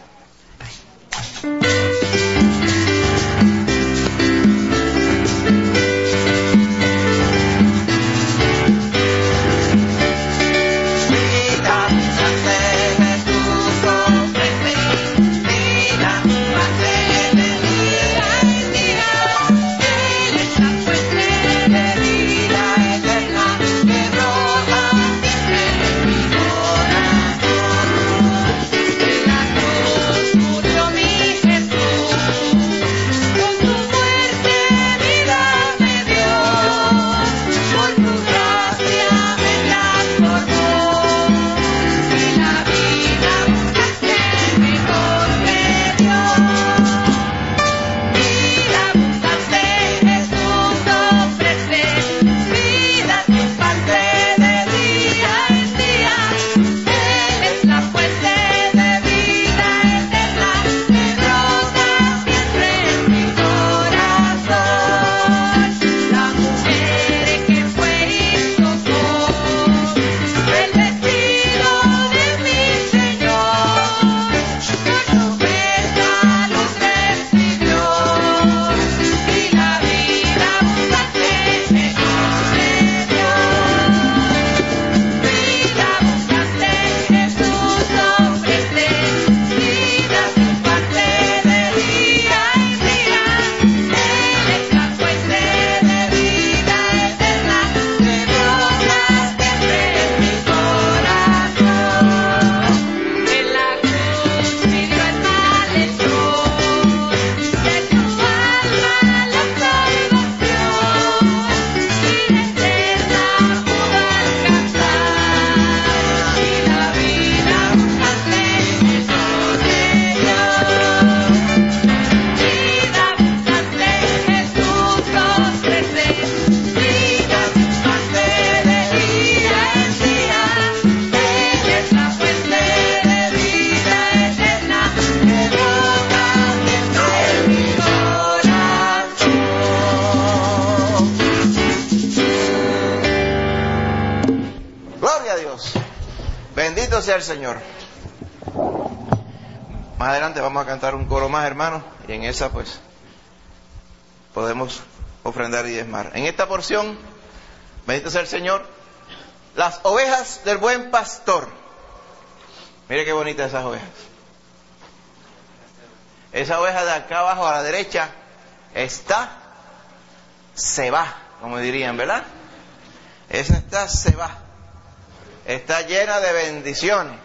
Speaker 1: Sea el Señor. Más adelante vamos a cantar un coro más, hermanos, y en esa pues podemos ofrendar y diezmar. En esta porción, bendito sea el Señor, las ovejas del buen pastor. Mire qué bonitas esas ovejas. Esa oveja de acá abajo a la derecha está, se va, como dirían, ¿verdad? Esa está, se va. Está llena de bendiciones.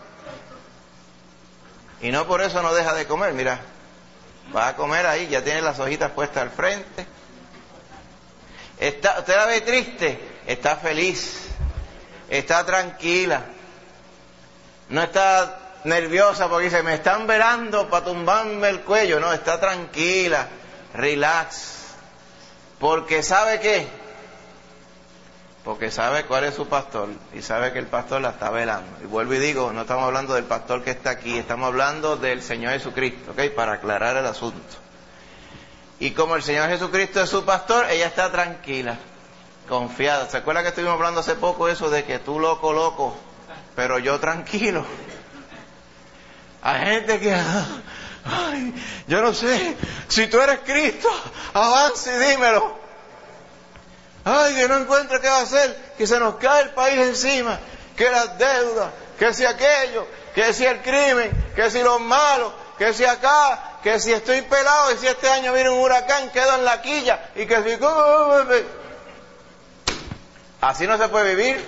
Speaker 1: Y no por eso no deja de comer, mira. Va a comer ahí, ya tiene las hojitas puestas al frente. Está, usted la ve triste, está feliz, está tranquila. No está nerviosa porque dice, me están velando para tumbarme el cuello. No, está tranquila, relax. Porque ¿sabe qué? Porque sabe cuál es su pastor y sabe que el pastor la está velando. Y vuelvo y digo, no estamos hablando del pastor que está aquí, estamos hablando del Señor Jesucristo, ¿ok? Para aclarar el asunto. Y como el Señor Jesucristo es su pastor, ella está tranquila, confiada. ¿Se acuerda que estuvimos hablando hace poco eso de que tú loco, loco, pero yo tranquilo? Hay gente que, ay, yo no sé, si tú eres Cristo, avanza y dímelo. Ay, que no encuentra qué va a hacer, que se nos cae el país encima, que las deudas, que si aquello, que si el crimen, que si los malos, que si acá, que si estoy pelado y si este año viene un huracán, quedo en la quilla, y que si... Así no se puede vivir.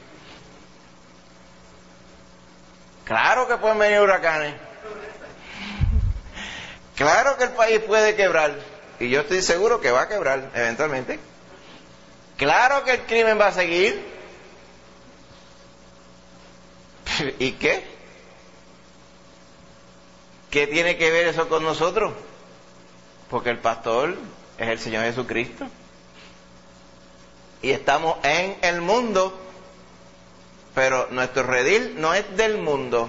Speaker 1: Claro que pueden venir huracanes. Claro que el país puede quebrar, y yo estoy seguro que va a quebrar eventualmente. Claro que el crimen va a seguir. ¿Y qué? ¿Qué tiene que ver eso con nosotros? Porque el pastor es el Señor Jesucristo. y estamos en el mundo, pero nuestro redil no es del mundo.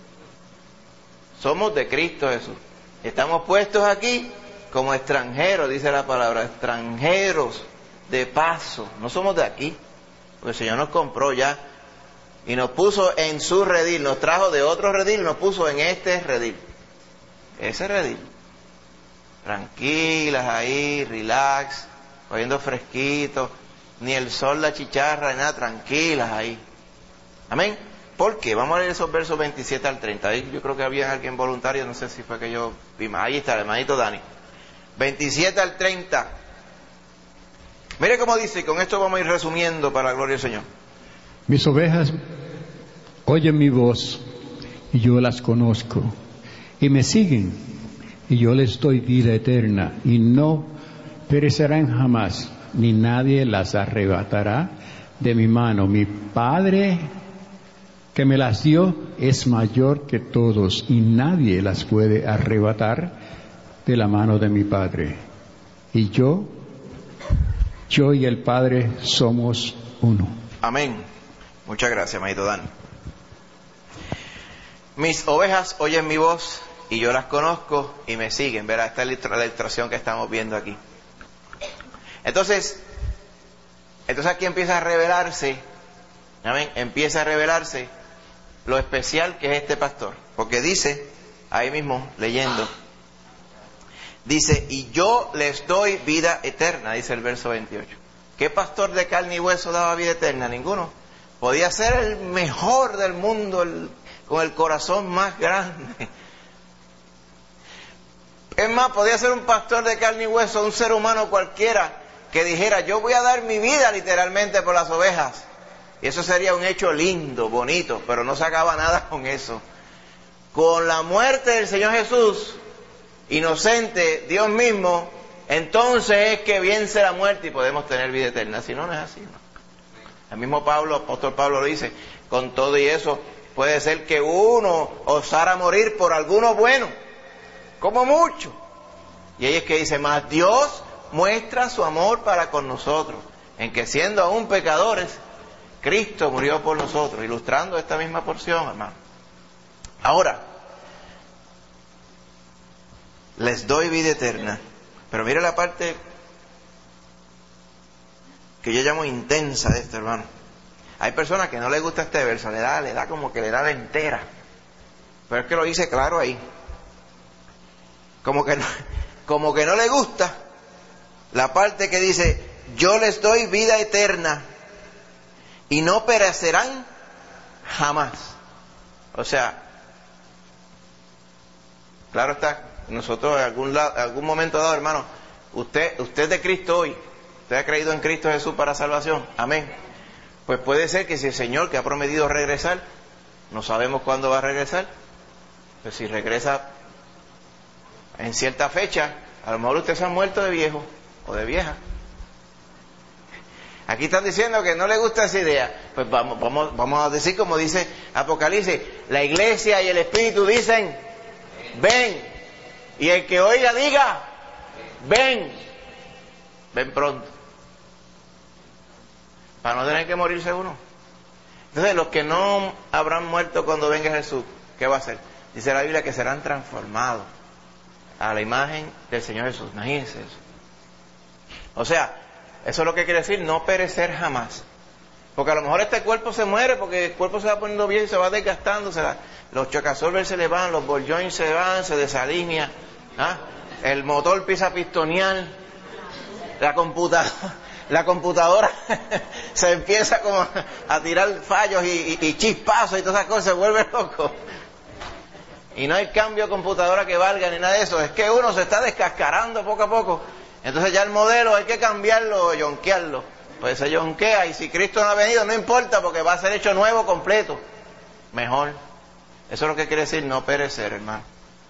Speaker 1: Somos de Cristo Jesús. Estamos puestos aquí como extranjeros, dice la palabra, extranjeros de paso. No somos de aquí, porque el Señor nos compró ya y nos puso en su redil, nos trajo de otro redil, nos puso en este redil. Ese redil. Tranquilas ahí, relax, cogiendo fresquito, ni el sol la chicharra, ni nada, tranquilas ahí. Amén. ¿Por qué? Vamos a leer esos versos veintisiete al treinta. Ahí yo creo que había alguien voluntario, no sé si fue que yo vi más. Ahí está el hermanito Dani. veintisiete al treinta. Mire cómo dice, y con esto vamos a ir resumiendo para la gloria del Señor.
Speaker 6: Mis ovejas oyen mi voz, y yo las conozco, y me siguen, y yo les doy vida eterna, y no perecerán jamás, ni nadie las arrebatará de mi mano. Mi Padre que me las dio es mayor que todos, y nadie las puede arrebatar de la mano de mi Padre. Y yo, yo y el Padre somos uno.
Speaker 1: Amén. Muchas gracias, Maito Dan. Mis ovejas oyen mi voz y yo las conozco y me siguen. Verá, esta es la ilustración que estamos viendo aquí. Entonces, entonces aquí empieza a revelarse, amén, empieza a revelarse lo especial que es este pastor. Porque dice, ahí mismo, leyendo, dice, y yo les doy vida eterna, dice el verso veintiocho. ¿Qué pastor de carne y hueso daba vida eterna? Ninguno. Podía ser el mejor del mundo, el, con el corazón más grande. Es más, podía ser un pastor de carne y hueso, un ser humano cualquiera, que dijera, yo voy a dar mi vida literalmente por las ovejas. Y eso sería un hecho lindo, bonito, pero no se acaba nada con eso. Con la muerte del Señor Jesús, inocente, Dios mismo, entonces es que vence la muerte y podemos tener vida eterna. Si no, no es así, ¿no? El mismo Pablo, el apóstol Pablo lo dice, con todo y eso, puede ser que uno osara morir por alguno bueno, como mucho. Y ahí es que dice, más Dios muestra su amor para con nosotros, en que siendo aún pecadores, Cristo murió por nosotros, ilustrando esta misma porción, hermano. Ahora, les doy vida eterna, pero mire la parte que yo llamo intensa de esto, hermano. Hay personas que no les gusta este verso, le da, le da como que le da la entera, pero es que lo dice claro ahí. Como que no, como que no le gusta la parte que dice, yo les doy vida eterna y no perecerán jamás. O sea, claro está, nosotros en algún, lado, en algún momento dado, hermano, usted, usted es de Cristo hoy, usted ha creído en Cristo Jesús para salvación, amén. Pues puede ser que si el Señor que ha prometido regresar, no sabemos cuándo va a regresar, pues si regresa en cierta fecha, a lo mejor usted se ha muerto de viejo o de vieja. Aquí están diciendo que no le gusta esa idea. Pues vamos, vamos, vamos a decir como dice Apocalipsis, la iglesia y el Espíritu dicen, ven. Y el que oiga diga, ven. Ven pronto. Para no tener que morirse uno. Entonces los que no habrán muerto cuando venga Jesús, ¿qué va a hacer? Dice la Biblia que serán transformados a la imagen del Señor Jesús. Imagínense eso. O sea, eso es lo que quiere decir no perecer jamás. Porque a lo mejor este cuerpo se muere porque el cuerpo se va poniendo bien, se va desgastando, se va, los chocasolvers se le van, los ball joints se van, se desalinea, ¿ah? El motor empieza a pistonear, la computadora, la computadora se empieza como a tirar fallos y, y, y chispazos y todas esas cosas, se vuelve loco. Y no hay cambio de computadora que valga ni nada de eso, es que uno se está descascarando poco a poco. Entonces ya el modelo hay que cambiarlo o yonquearlo. Pues se yonquea y si Cristo no ha venido no importa porque va a ser hecho nuevo completo. Mejor. Eso es lo que quiere decir no perecer, hermano.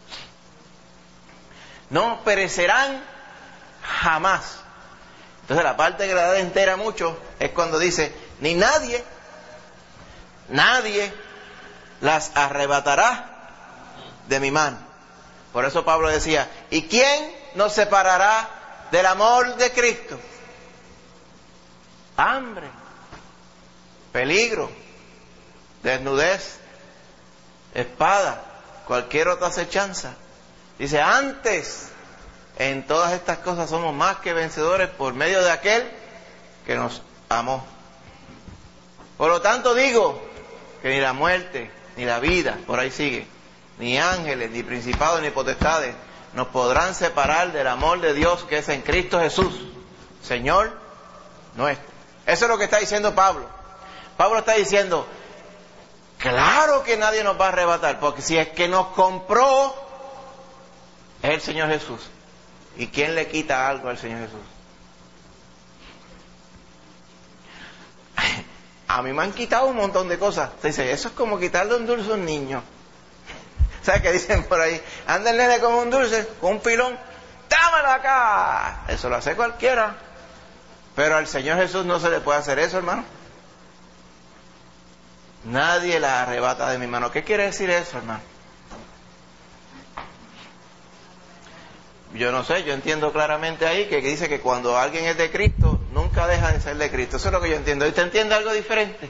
Speaker 1: No perecerán jamás. Entonces la parte que le da de entera mucho es cuando dice, ni nadie, nadie las arrebatará de mi mano. Por eso Pablo decía, ¿y quién nos separará del amor de Cristo? hambre, peligro, desnudez, espada, cualquier otra acechanza. Dice, antes, en todas estas cosas somos más que vencedores por medio de aquel que nos amó. Por lo tanto digo que ni la muerte, ni la vida, por ahí sigue, ni ángeles, ni principados, ni potestades, nos podrán separar del amor de Dios que es en Cristo Jesús, Señor nuestro. Eso es lo que está diciendo Pablo. Pablo está diciendo, claro que nadie nos va a arrebatar, porque si es que nos compró, es el Señor Jesús. ¿Y quién le quita algo al Señor Jesús? A mí me han quitado un montón de cosas. Usted dice, eso es como quitarle un dulce a un niño. ¿Sabes qué dicen por ahí? Anda el nene como un dulce, con un pilón, dámelo acá. Eso lo hace cualquiera. Pero al Señor Jesús no se le puede hacer eso, hermano. Nadie la arrebata de mi mano. ¿Qué quiere decir eso, hermano? Yo no sé, yo entiendo claramente ahí que dice que cuando alguien es de Cristo, nunca deja de ser de Cristo. Eso es lo que yo entiendo. ¿Y usted entiende algo diferente?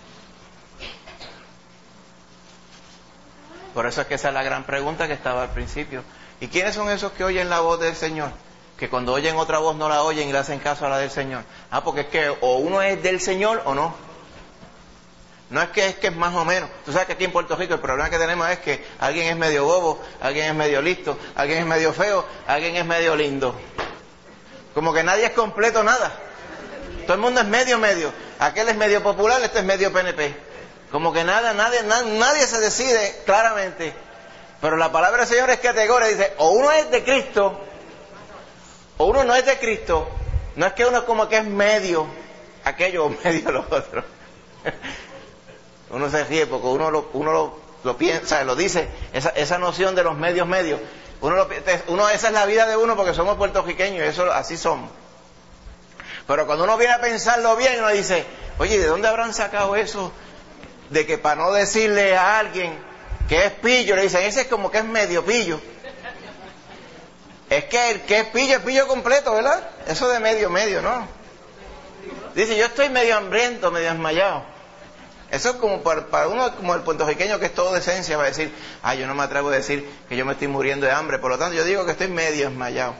Speaker 1: Por eso es que esa es la gran pregunta que estaba al principio. ¿Y quiénes son esos que oyen la voz del Señor? Que cuando oyen otra voz no la oyen y le hacen caso a la del Señor. Ah, porque es que o uno es del Señor o no. No es que es que es más o menos. Tú sabes que aquí en Puerto Rico el problema que tenemos es que alguien es medio bobo, alguien es medio listo, alguien es medio feo, alguien es medio lindo. Como que nadie es completo nada. Todo el mundo es medio medio. Aquel es medio popular, este es medio P N P. Como que nada, nadie, na, nadie se decide claramente. Pero la palabra del Señor es categórica. Dice, o uno es de Cristo, o uno no es de Cristo. No es que uno como que es medio aquello o medio lo otro. Uno se ríe porque uno lo, uno lo, lo piensa, lo dice, esa, esa noción de los medios medios. Uno, lo, uno esa es la vida de uno porque somos puertorriqueños y eso así somos. Pero cuando uno viene a pensarlo bien, uno dice, oye, ¿de dónde habrán sacado eso? De que para no decirle a alguien que es pillo, le dicen, ese es como que es medio pillo. Es que el que es pillo es pillo completo, ¿verdad? Eso de medio medio, ¿no? Dice, yo estoy medio hambriento, medio desmayado. Eso es como para, para uno como el puertorriqueño que es todo de esencia, va a decir, ah, yo no me atrevo a decir que yo me estoy muriendo de hambre, por lo tanto yo digo que estoy medio desmayado.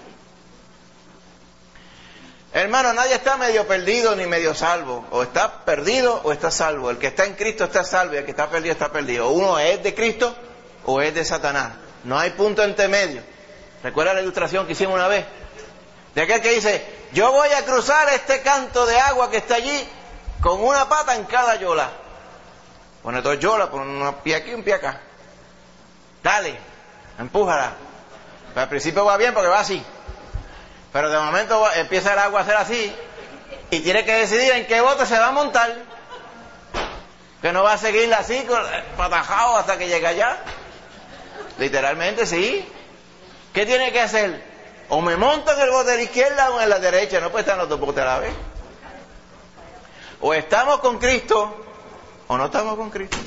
Speaker 1: Hermano, nadie está medio perdido ni medio salvo. O está perdido o está salvo. El que está en Cristo está salvo y el que está perdido está perdido. Uno es de Cristo o es de Satanás. No hay punto intermedio. ¿Recuerda la ilustración que hicimos una vez? De aquel que dice, yo voy a cruzar este canto de agua que está allí con una pata en cada yola. Pone dos yolas, pone un pie aquí y un pie acá. Dale, empújala. Pero al principio va bien porque va así. Pero de momento empieza el agua a ser así y tiene que decidir en qué bote se va a montar. Que no va a seguirla así, patajado hasta que llegue allá. Literalmente, sí. ¿Qué tiene que hacer? O me monto en el bote de la izquierda o en la derecha. No puede estar en los dos botes a la vez. O estamos con Cristo o no estamos con Cristo.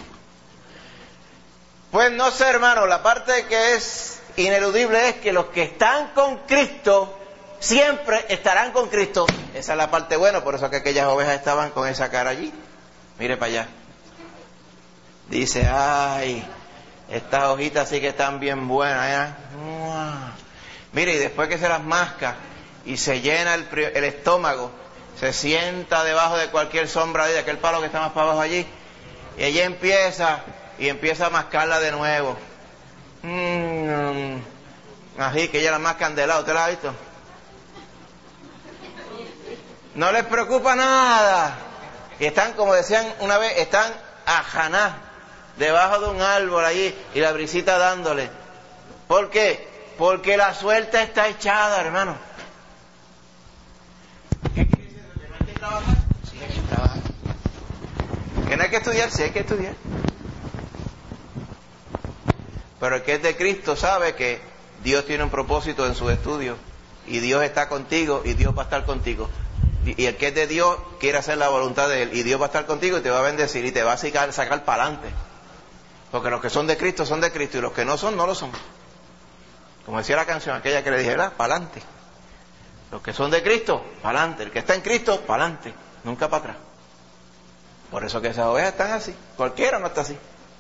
Speaker 1: Pues no sé, hermano, la parte que es ineludible es que los que están con Cristo siempre estarán con Cristo. Esa es la parte buena, por eso que aquellas ovejas estaban con esa cara allí. Mire para allá. Dice, ay, estas hojitas sí que están bien buenas, ¿eh? Mire, y después que se las masca y se llena el, el estómago, se sienta debajo de cualquier sombra de aquel palo que está más para abajo allí, y ella empieza, y empieza a mascarla de nuevo. Mm, así que ella la mascan de lado, ¿usted la ha visto? No les preocupa nada. Y están, como decían una vez, están ajaná, debajo de un árbol allí, y la brisita dándole. ¿Por qué? Porque la suerte está echada, hermano. ¿Qué quiere decir? ¿Que no hay que trabajar? Sí, hay que trabajar. ¿Que no hay que estudiar? Sí, hay que estudiar. Pero el que es de Cristo sabe que Dios tiene un propósito en sus estudios, y Dios está contigo, y Dios va a estar contigo. Y el que es de Dios quiere hacer la voluntad de Él, y Dios va a estar contigo y te va a bendecir y te va a sacar, sacar para adelante. Porque los que son de Cristo son de Cristo y los que no son, no lo son. Como decía la canción aquella que le dije, ¿verdad? Para adelante. Los que son de Cristo, para adelante. El que está en Cristo, para adelante. nunca para atrás. Por eso que esas ovejas están así, cualquiera no está así.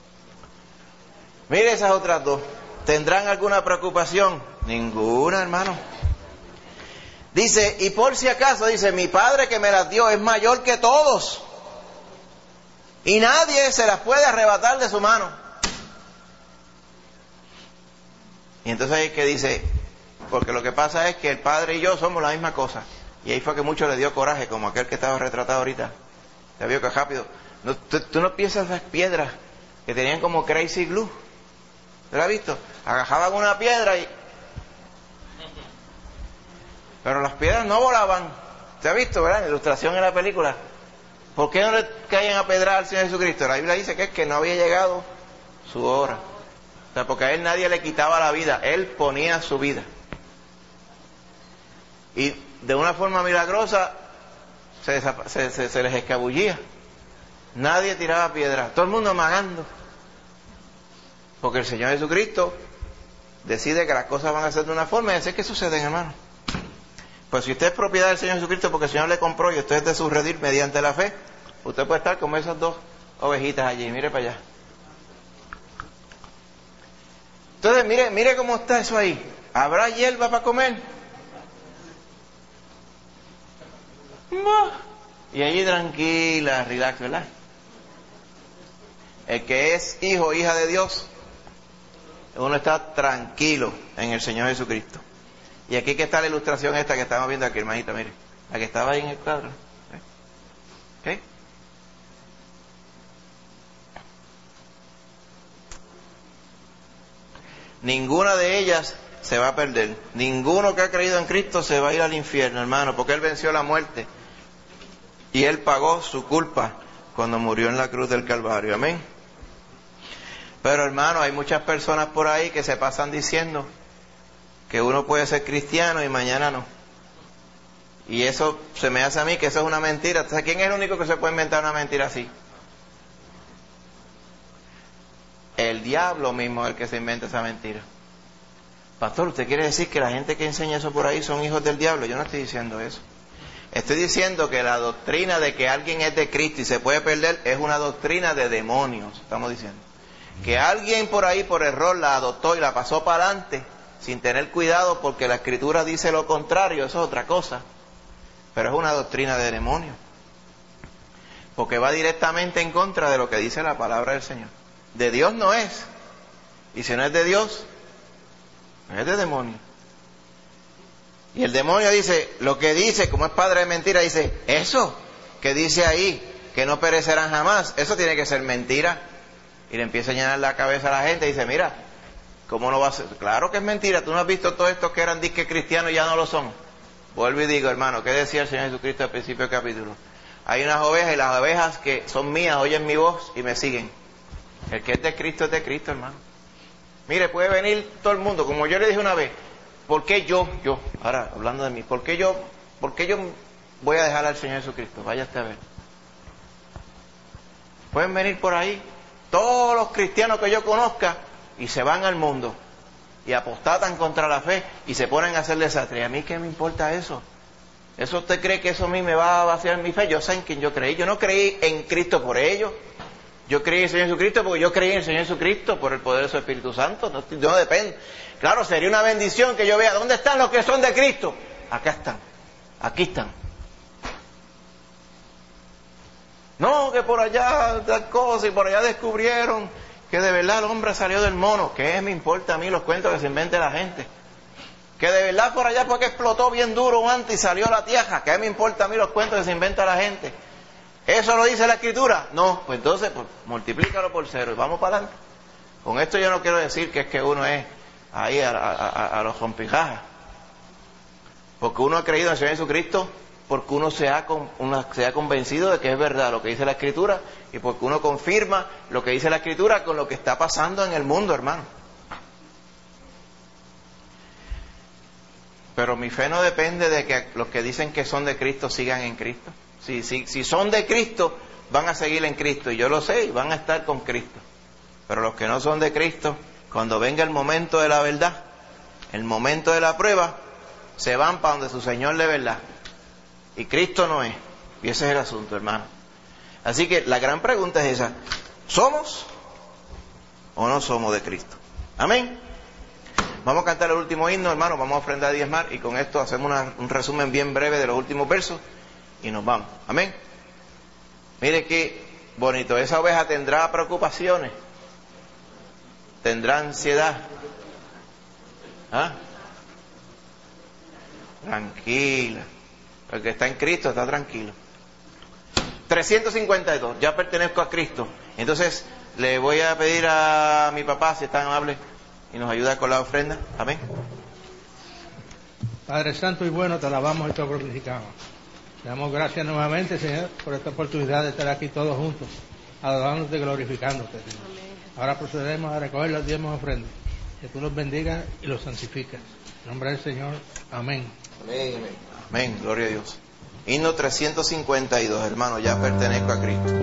Speaker 1: Mire esas otras dos, ¿tendrán alguna preocupación? Ninguna, hermano. Dice, y por si acaso, dice, mi Padre que me las dio es mayor que todos, y nadie se las puede arrebatar de su mano. Y entonces ahí es que dice, porque lo que pasa es que el Padre y yo somos la misma cosa. Y ahí fue que mucho le dio coraje, como aquel que estaba retratado ahorita. Ya vio que rápido. No, tú, tú no piensas las piedras que tenían como crazy glue. ¿Te lo has visto? Agajaban una piedra y... Pero las piedras no volaban. ¿Te has visto, verdad? En la ilustración en la película. ¿Por qué no le caían a pedrar al Señor Jesucristo? La Biblia dice que es que no había llegado su hora. O sea, porque a él nadie le quitaba la vida. Él ponía su vida. Y de una forma milagrosa se, se, se, se les escabullía. Nadie tiraba piedras. Todo el mundo amagando. Porque el Señor Jesucristo decide que las cosas van a ser de una forma y así es que suceden, hermano. Pues si usted es propiedad del Señor Jesucristo porque el Señor le compró y usted es de su redil mediante la fe, usted puede estar como esas dos ovejitas allí. Mire para allá. Entonces, mire, mire cómo está eso ahí. ¿Habrá hierba para comer? Y allí tranquila, relax, ¿verdad? El que es hijo o hija de Dios, uno está tranquilo en el Señor Jesucristo. Y aquí que está la ilustración esta que estamos viendo aquí, hermanita, mire. La que estaba ahí en el cuadro. ¿Ok? Ninguna de ellas se va a perder. Ninguno que ha creído en Cristo se va a ir al infierno, hermano, porque Él venció la muerte. Y Él pagó su culpa cuando murió en la cruz del Calvario. Amén. Pero, hermano, hay muchas personas por ahí que se pasan diciendo que uno puede ser cristiano y mañana no. Y eso se me hace a mí que eso es una mentira. Entonces, ¿quién es el único que se puede inventar una mentira así? El diablo mismo es el que se inventa esa mentira. Pastor, ¿usted quiere decir que la gente que enseña eso por ahí son hijos del diablo? Yo no estoy diciendo eso. Estoy diciendo que la doctrina de que alguien es de Cristo y se puede perder es una doctrina de demonios, estamos diciendo. Que alguien por ahí por error la adoptó y la pasó para adelante sin tener cuidado porque la Escritura dice lo contrario, eso es otra cosa. Pero es una doctrina de demonios. Porque va directamente en contra de lo que dice la palabra del Señor. De Dios no es. Y si no es de Dios, es de demonio. Y el demonio dice, lo que dice, como es padre de mentira, dice, eso que dice ahí, que no perecerán jamás, eso tiene que ser mentira. Y le empieza a llenar la cabeza a la gente y dice, mira, ¿cómo no va a ser? Claro que es mentira, tú no has visto todos estos que eran disque cristianos y ya no lo son. Vuelvo y digo, hermano, ¿qué decía el Señor Jesucristo al principio del capítulo? Hay unas ovejas y las ovejas que son mías oyen mi voz y me siguen. El que es de Cristo es de Cristo, hermano. Mire, puede venir todo el mundo, como yo le dije una vez, ¿por qué yo, yo, ahora hablando de mí, ¿por qué yo, por qué yo voy a dejar al Señor Jesucristo? Váyate a ver. Pueden venir por ahí todos los cristianos que yo conozca y se van al mundo y apostatan contra la fe y se ponen a hacer desastre. ¿Y a mí qué me importa eso? ¿Eso usted cree que eso a mí me va a vaciar mi fe? Yo sé en quién yo creí. Yo no creí en Cristo por ello. Yo creí en el Señor Jesucristo porque yo creí en el Señor Jesucristo por el poder de su Espíritu Santo. No, no depende. Claro, sería una bendición que yo vea, ¿dónde están los que son de Cristo? Acá están, aquí están. No, que por allá tal cosa y por allá descubrieron que de verdad el hombre salió del mono. ¿Qué me importa a mí los cuentos que se invente la gente? Que de verdad por allá fue que explotó bien duro antes y salió la tierra. ¿Qué me importa a mí los cuentos que se inventa la gente? ¿Eso lo dice la Escritura? No, pues entonces pues, multiplícalo por cero y vamos para adelante. Con esto yo no quiero decir que es que uno es ahí a, a, a, a los rompijajas. Porque uno ha creído en el Señor Jesucristo porque uno se ha, uno se ha convencido de que es verdad lo que dice la Escritura y porque uno confirma lo que dice la Escritura con lo que está pasando en el mundo, hermano. Pero mi fe no depende de que los que dicen que son de Cristo sigan en Cristo. Si, si, si son de Cristo, van a seguir en Cristo, y yo lo sé, y van a estar con Cristo. Pero los que no son de Cristo, cuando venga el momento de la verdad, el momento de la prueba, se van para donde su Señor de verdad. Y Cristo no es. Y ese es el asunto, hermano. Así que la gran pregunta es esa: ¿somos o no somos de Cristo? Amén. Vamos a cantar el último himno, hermano. Vamos a ofrendar a diezmar, y con esto hacemos una, un resumen bien breve de los últimos versos y nos vamos. Amén. Mire qué bonito. Esa oveja tendrá preocupaciones, tendrá ansiedad. ¿Ah? Tranquila. El que está en Cristo está tranquilo. trescientos cincuenta y dos. Ya pertenezco a Cristo. Entonces le voy a pedir a mi papá, si es tan amable, y nos ayuda con la ofrenda. Amén.
Speaker 7: Padre Santo y bueno, te alabamos y te glorificamos. Te damos gracias nuevamente, Señor, por esta oportunidad de estar aquí todos juntos, alabándote y glorificándote, Señor. Ahora procedemos a recoger los diezmos ofrendas. Que tú los bendigas y los santificas. En nombre del Señor. Amén.
Speaker 1: Amén, amén. Amén, gloria a Dios. Himno trescientos cincuenta y dos, hermano, ya pertenezco a Cristo.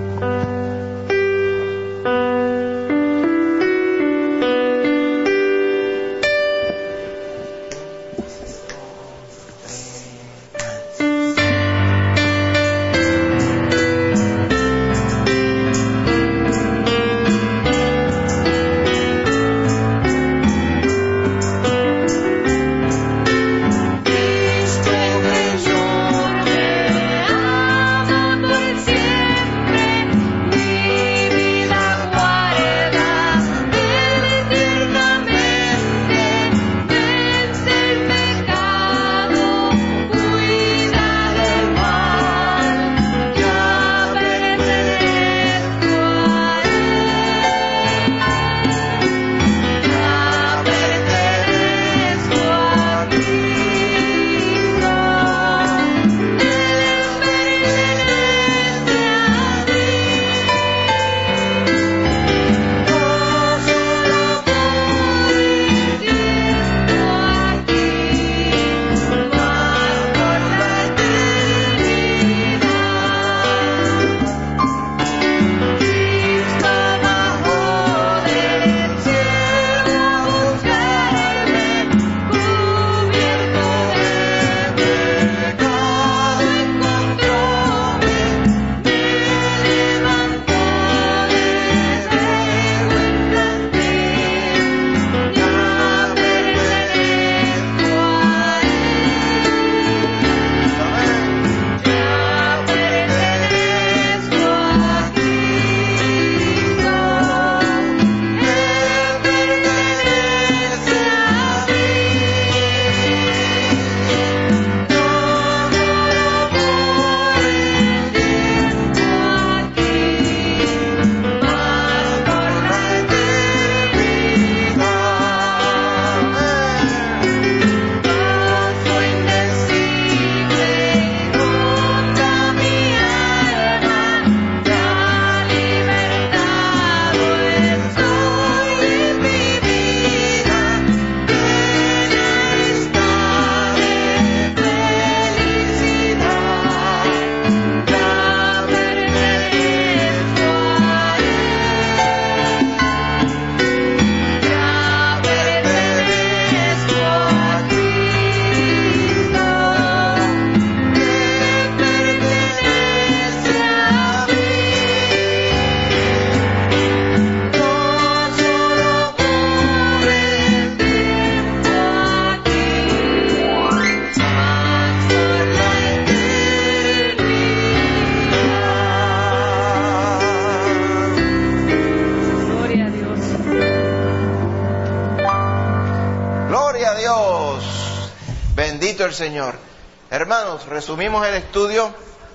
Speaker 1: El Señor. Hermanos, resumimos el estudio.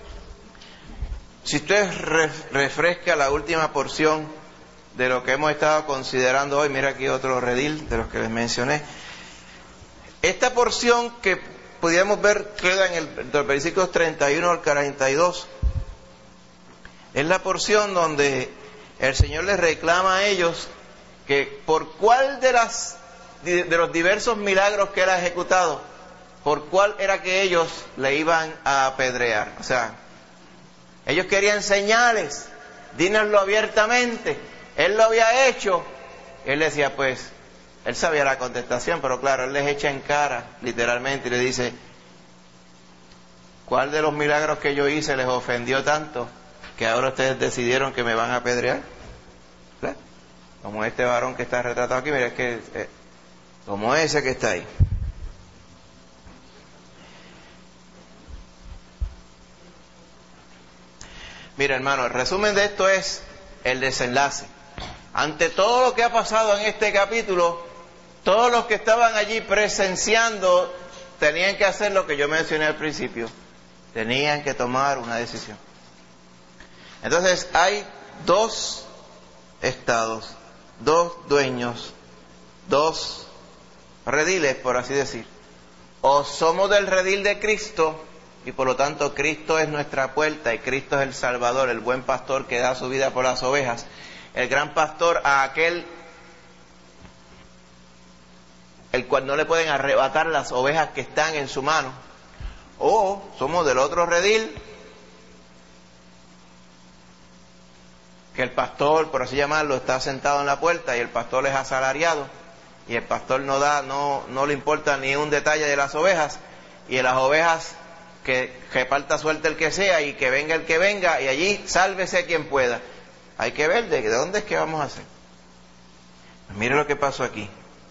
Speaker 1: Si usted re refresca la última porción de lo que hemos estado considerando hoy, mira aquí otro redil de los que les mencioné. Esta porción que pudiéramos ver queda en el, de los versículos treinta y uno al cuarenta y dos. Es la porción donde el Señor les reclama a ellos que por cuál de las de los diversos milagros que Él ha ejecutado, por cuál era que ellos le iban a apedrear. O sea, ellos querían señales, dínoslo abiertamente. Él lo había hecho. Él decía, pues, él sabía la contestación, pero claro, él les echa en cara, literalmente, y le dice, ¿cuál de los milagros que yo hice les ofendió tanto que ahora ustedes decidieron que me van a apedrear? ¿Verdad? Como este varón que está retratado aquí, mira, es que eh, como ese que está ahí. Mira, hermano, el resumen de esto es el desenlace. Ante todo lo que ha pasado en este capítulo, todos los que estaban allí presenciando tenían que hacer lo que yo mencioné al principio. Tenían que tomar una decisión. Entonces hay dos estados, dos dueños, dos rediles, por así decir. O somos del redil de Cristo, y por lo tanto Cristo es nuestra puerta y Cristo es el Salvador, el buen pastor que da su vida por las ovejas, el gran pastor a aquel el cual no le pueden arrebatar las ovejas que están en su mano. O somos del otro redil, que el pastor, por así llamarlo, está sentado en la puerta y el pastor es asalariado y el pastor no da, no, no le importa ni un detalle de las ovejas, y en las ovejas que reparta suerte el que sea y que venga el que venga, y allí sálvese quien pueda. Hay que ver de dónde es que vamos a hacer. Pues mire lo que pasó aquí.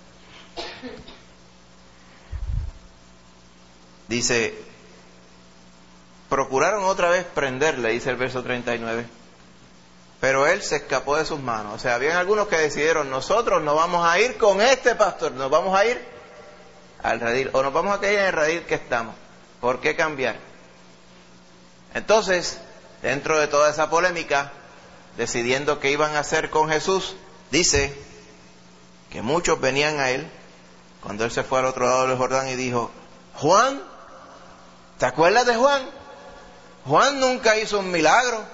Speaker 1: Dice, procuraron otra vez prenderle, dice el verso treinta y nueve, pero él se escapó de sus manos. O sea, habían algunos que decidieron, nosotros no vamos a ir con este pastor, nos vamos a ir al redil, o nos vamos a quedar en el redil que estamos. ¿Por qué cambiar? Entonces, dentro de toda esa polémica, decidiendo qué iban a hacer con Jesús, dice que muchos venían a él cuando él se fue al otro lado del Jordán y dijo, Juan, ¿te acuerdas de Juan? Juan nunca hizo un milagro.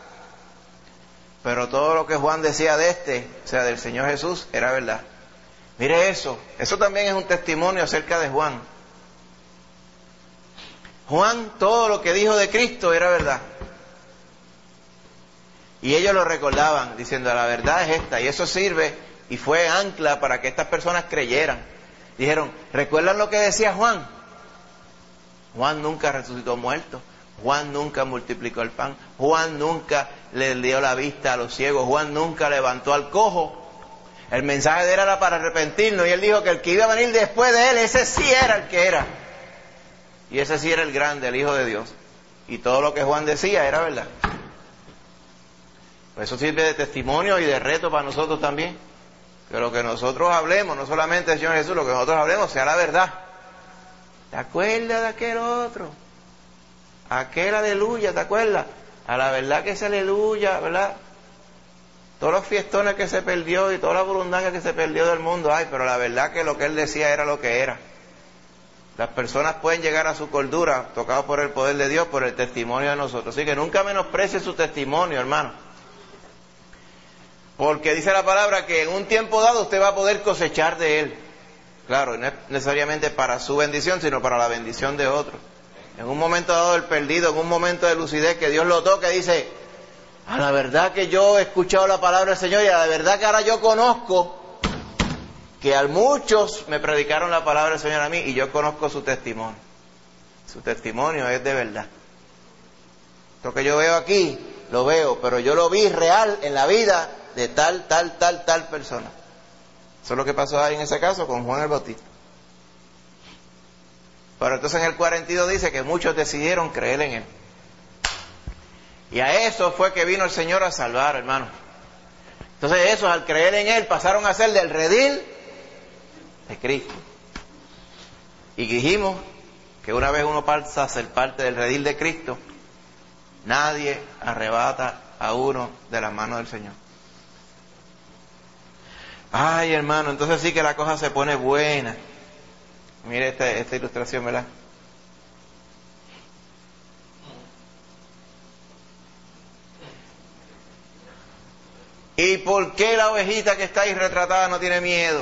Speaker 1: Pero todo lo que Juan decía de este, o sea, del Señor Jesús, era verdad. Mire eso, eso también es un testimonio acerca de Juan. Juan, todo lo que dijo de Cristo era verdad. Y ellos lo recordaban, diciendo, la verdad es esta, y eso sirve, y fue ancla para que estas personas creyeran. Dijeron, ¿recuerdan lo que decía Juan? Juan nunca resucitó muertos, Juan nunca multiplicó el pan, Juan nunca le dio la vista a los ciegos, Juan nunca levantó al cojo. El mensaje de él era para arrepentirnos, y él dijo que el que iba a venir después de él, ese sí era el que era. Y ese sí era el grande, el Hijo de Dios. Y todo lo que Juan decía era verdad. Por eso sirve de testimonio y de reto para nosotros también. Que lo que nosotros hablemos, no solamente el Señor Jesús, lo que nosotros hablemos sea la verdad. ¿Te acuerdas de aquel otro? Aquel aleluya, ¿te acuerdas? A la verdad que ese aleluya, ¿verdad? Todos los fiestones que se perdió y toda la abundancia que se perdió del mundo, ay, pero la verdad que lo que él decía era lo que era. Las personas pueden llegar a su cordura, tocados por el poder de Dios, por el testimonio de nosotros. Así que nunca menosprecie su testimonio, hermano. Porque dice la palabra que en un tiempo dado usted va a poder cosechar de él. Claro, y no es necesariamente para su bendición, sino para la bendición de otros. En un momento dado el perdido, en un momento de lucidez, que Dios lo toque, dice, a la verdad que yo he escuchado la palabra del Señor y a la verdad que ahora yo conozco que a muchos me predicaron la palabra del Señor a mí y yo conozco su testimonio. Su testimonio es de verdad. Lo que yo veo aquí, lo veo, pero yo lo vi real en la vida de tal, tal, tal, tal persona. Eso es lo que pasó ahí en ese caso con Juan el Bautista. Pero entonces en el cuarenta y dos dice que muchos decidieron creer en él. Y a eso fue que vino el Señor a salvar, hermano. Entonces esos, al creer en él, pasaron a ser del redil de Cristo. Y dijimos que una vez uno pasa a ser parte del redil de Cristo, nadie arrebata a uno de las manos del Señor. Ay, hermano, entonces sí que la cosa se pone buena. Mire esta, esta ilustración, ¿verdad? ¿Y por qué la ovejita que está ahí retratada no tiene miedo?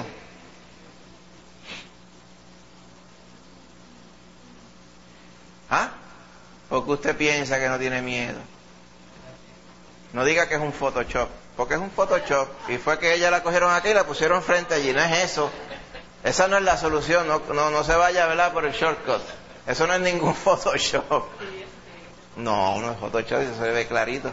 Speaker 1: ¿Ah? Porque usted piensa que no tiene miedo. No diga que es un Photoshop, porque es un Photoshop. Y fue que ella la cogieron aquí y la pusieron frente allí. No es eso. Esa no es la solución. No, no, no se vaya, ¿verdad?, por el shortcut. Eso no es ningún Photoshop. No, no es Photoshop, eso se ve clarito.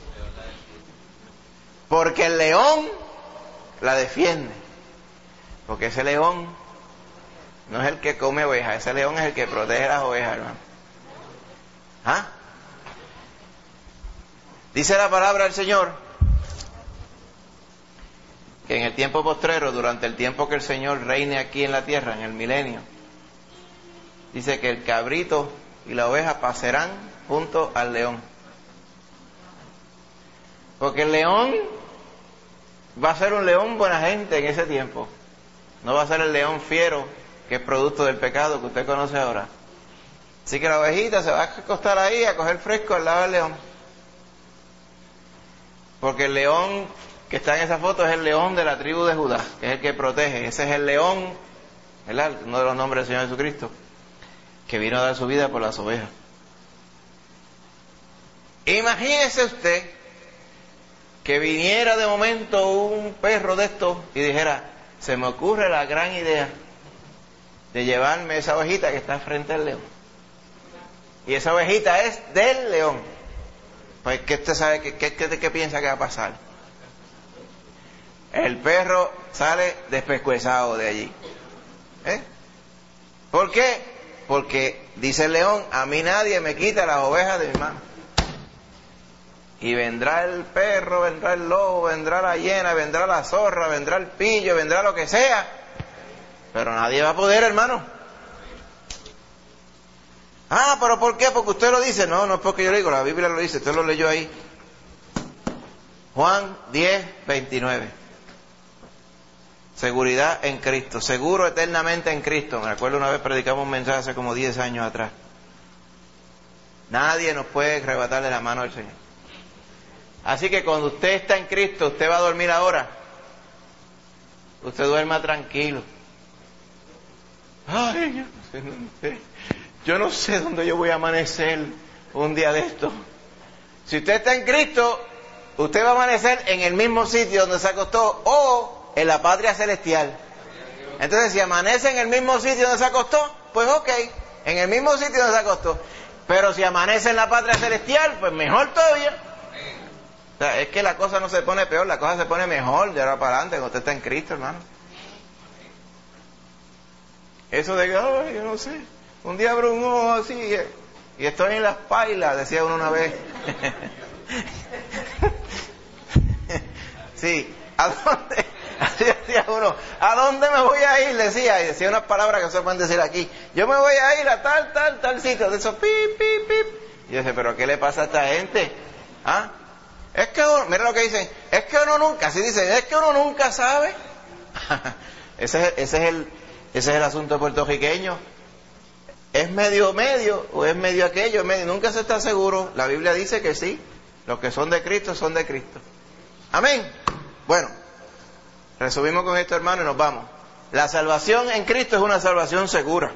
Speaker 1: Porque el león la defiende. Porque ese león no es el que come ovejas, ese león es el que protege las ovejas, hermano. ¿Ah? Dice la palabra del Señor que en el tiempo postrero, durante el tiempo que el Señor reine aquí en la tierra, en el milenio, dice que el cabrito y la oveja pasarán junto al león. Porque el león va a ser un león buena gente en ese tiempo. No va a ser el león fiero que es producto del pecado que usted conoce ahora. Así que la ovejita se va a acostar ahí a coger fresco al lado del león. Porque el león que está en esa foto es el león de la tribu de Judá, que es el que protege. Ese es el león, ¿verdad? Uno de los nombres del Señor Jesucristo, que vino a dar su vida por las ovejas. Imagínese usted que viniera de momento un perro de estos y dijera: se me ocurre la gran idea de llevarme esa ovejita que está frente al león. Y esa ovejita es del león. Pues, ¿qué usted sabe? ¿Qué, qué, qué, qué piensa que va a pasar? El perro sale despescuezado de allí. ¿Eh? ¿Por qué? Porque, dice el león, a mí nadie me quita las ovejas de mi mano. Y vendrá el perro, vendrá el lobo, vendrá la hiena, vendrá la zorra, vendrá el pillo, vendrá lo que sea. Pero nadie va a poder, hermano. Ah, ¿pero por qué? Porque usted lo dice. No, no es porque yo lo digo, la Biblia lo dice, usted lo leyó ahí. Juan diez, veintinueve. Seguridad en Cristo, seguro eternamente en Cristo. Me acuerdo una vez predicamos un mensaje hace como diez años atrás. Nadie nos puede arrebatarle la mano al Señor. Así que cuando usted está en Cristo, usted va a dormir ahora. Usted duerma tranquilo. Ay, yo no sé dónde, yo no sé dónde yo voy a amanecer un día de esto. Si usted está en Cristo, usted va a amanecer en el mismo sitio donde se acostó o en la patria celestial. Entonces, si amanece en el mismo sitio donde se acostó, pues ok, en el mismo sitio donde se acostó. Pero si amanece en la patria celestial, pues mejor todavía. O sea, es que la cosa no se pone peor, la cosa se pone mejor de ahora para adelante cuando usted está en Cristo, hermano. Eso de que, ay, yo no sé, un día abro un ojo así y, y estoy en las pailas, decía uno una vez. Sí, ¿a dónde? Así decía uno, ¿a dónde me voy a ir? Decía, y decía unas palabras que no se pueden decir aquí. Yo me voy a ir a tal, tal, tal sitio, de esos pip, pip, pip. Y yo decía, ¿pero qué le pasa a esta gente? ¿Ah? Es que uno, mira lo que dicen, es que uno nunca, así dicen, es que uno nunca sabe. ese, es, ese, es el, ese es el asunto puertorriqueño. ¿Es medio medio o es medio aquello? Medio, nunca se está seguro. La Biblia dice que sí, los que son de Cristo son de Cristo. Amén. Bueno, resumimos con esto, hermano, y nos vamos. La salvación en Cristo es una salvación segura.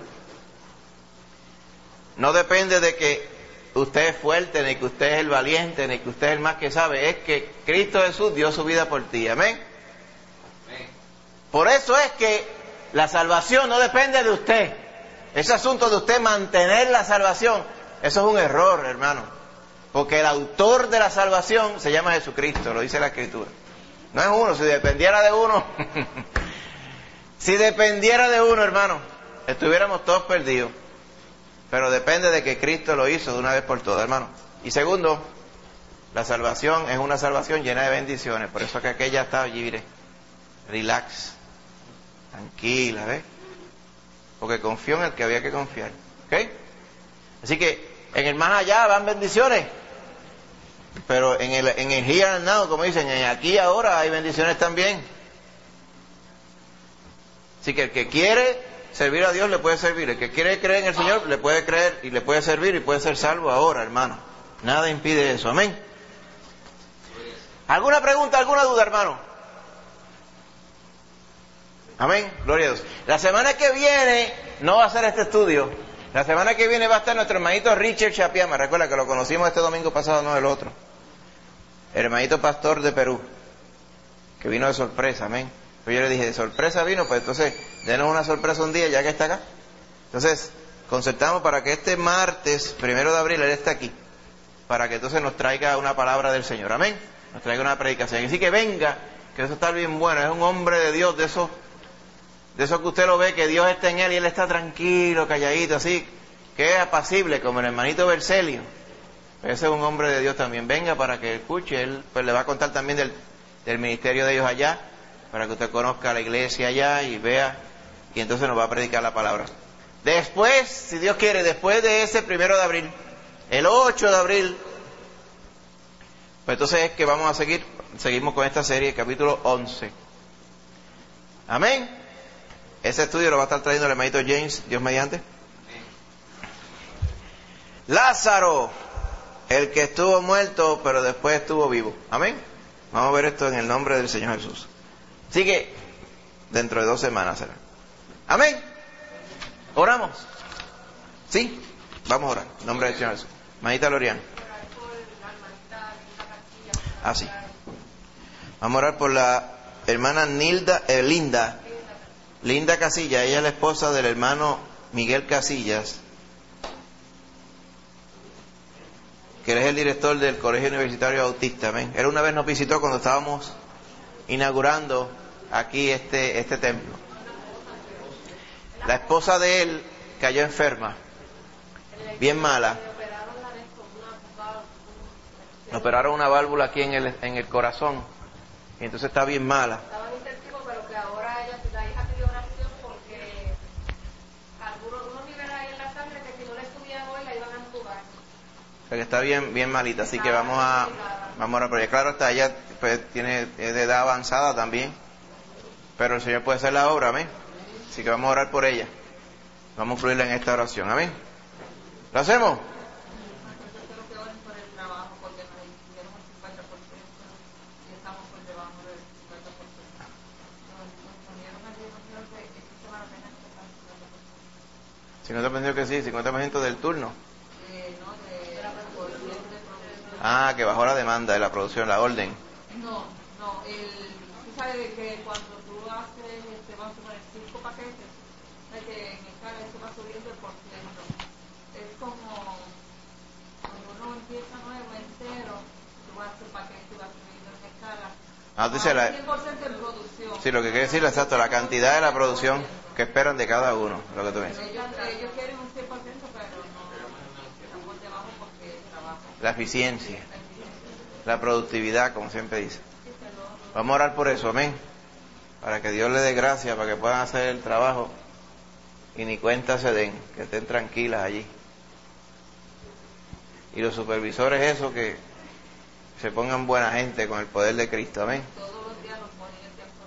Speaker 1: No depende de que usted es fuerte, ni que usted es el valiente, ni que usted es el más que sabe. Es que Cristo Jesús dio su vida por ti. Amén. Amén. Por eso es que la salvación no depende de usted. Ese asunto de usted mantener la salvación, eso es un error, hermano. Porque el autor de la salvación se llama Jesucristo, lo dice la Escritura. No es uno, si dependiera de uno, si dependiera de uno, hermano, estuviéramos todos perdidos. Pero depende de que Cristo lo hizo de una vez por todas, hermano. Y segundo, la salvación es una salvación llena de bendiciones. Por eso que aquella estaba allí, mire, relax, tranquila, ¿ves? Porque confió en el que había que confiar, ¿ok? Así que en el más allá van bendiciones. Pero en el, en el here and now, como dicen, en aquí y ahora hay bendiciones también. Así que el que quiere servir a Dios le puede servir. El que quiere creer en el Señor le puede creer y le puede servir y puede ser salvo ahora, hermano. Nada impide eso. Amén. ¿Alguna pregunta, alguna duda, hermano? Amén. Gloria a Dios. La semana que viene no va a ser este estudio. La semana que viene va a estar nuestro hermanito Richard Chapiama. Recuerda que lo conocimos este domingo pasado, no el otro. El hermanito pastor de Perú, que vino de sorpresa. Amén. Pues yo le dije, de sorpresa vino, pues entonces denos una sorpresa un día ya que está acá. Entonces concertamos para que este martes, primero de abril, él esté aquí. para que entonces nos traiga una palabra del Señor. Amén. Nos traiga una predicación. Así que venga, que eso está bien bueno. Es un hombre de Dios, de esos, de esos que usted lo ve, que Dios está en él y él está tranquilo, calladito, así, que es apacible, como el hermanito Bercelio. Ese es un hombre de Dios también. Venga para que escuche. Él pues le va a contar también del, del ministerio de ellos allá, para que usted conozca la iglesia allá y vea, y entonces nos va a predicar la palabra. Después, si Dios quiere, después de ese primero de abril, el ocho de abril, pues entonces es que vamos a seguir, seguimos con esta serie, capítulo once. Amén. Ese estudio lo va a estar trayendo el hermanito James, Dios mediante. Lázaro, el que estuvo muerto, pero después estuvo vivo. Amén. Vamos a ver esto en el nombre del Señor Jesús. Así que, dentro de dos semanas será. Amén. Oramos. ¿Sí? Vamos a orar. En nombre del Señor Jesús. Manita Loriana. Ah, sí. Vamos a orar por la hermana Nilda, eh, Linda. Linda Casillas. Ella es la esposa del hermano Miguel Casillas, que él es el director del Colegio Universitario Bautista. Amén. Él una vez nos visitó cuando estábamos inaugurando aquí este, este templo. La esposa de él cayó enferma, bien mala. Le operaron una válvula aquí en el, en el corazón, y entonces está bien mala.
Speaker 5: Estaba en intensivo, pero que ahora ella, la hija pidió oración porque algunos, unos niveles ahí en la sangre que si no le subían hoy la iban a entubar.
Speaker 1: Porque está bien, bien malita, así que vamos a, vamos a orar por ella. Claro, está, ella pues, tiene es de edad avanzada también, pero el Señor puede hacer la obra, amén. Así que vamos a orar por ella. Vamos a incluirla en esta oración, amén. ¿Lo hacemos? cincuenta por ciento que sí, cincuenta por ciento del turno.
Speaker 8: Eh, no, de la producción de producción.
Speaker 1: Ah, que bajó la demanda de la producción, la orden.
Speaker 8: No, no, el, tú sabes que cuando tú haces, este, vamos a poner cinco paquetes, de que en escala eso va subiendo el por ciento. Es como cuando uno empieza nuevo entero, tú vas a hacer paquete y vas subiendo en escala.
Speaker 1: Ah, tú dices la...
Speaker 8: cien por ciento en producción.
Speaker 1: Sí, lo que quiere decir, exacto, la cantidad de la producción que esperan de cada uno, lo que tú dices.
Speaker 8: Ellos, ellos quieren un cien por ciento, pero no, están por debajo porque trabajan.
Speaker 1: La eficiencia, la productividad, como siempre dice. Vamos a orar por eso, amén. Para que Dios le dé gracia, para que puedan hacer el trabajo y ni cuenta se den, que estén tranquilas allí. Y los supervisores, eso, que se pongan buena gente con el poder de Cristo, amén.
Speaker 8: Todos los días los ponen en tiempo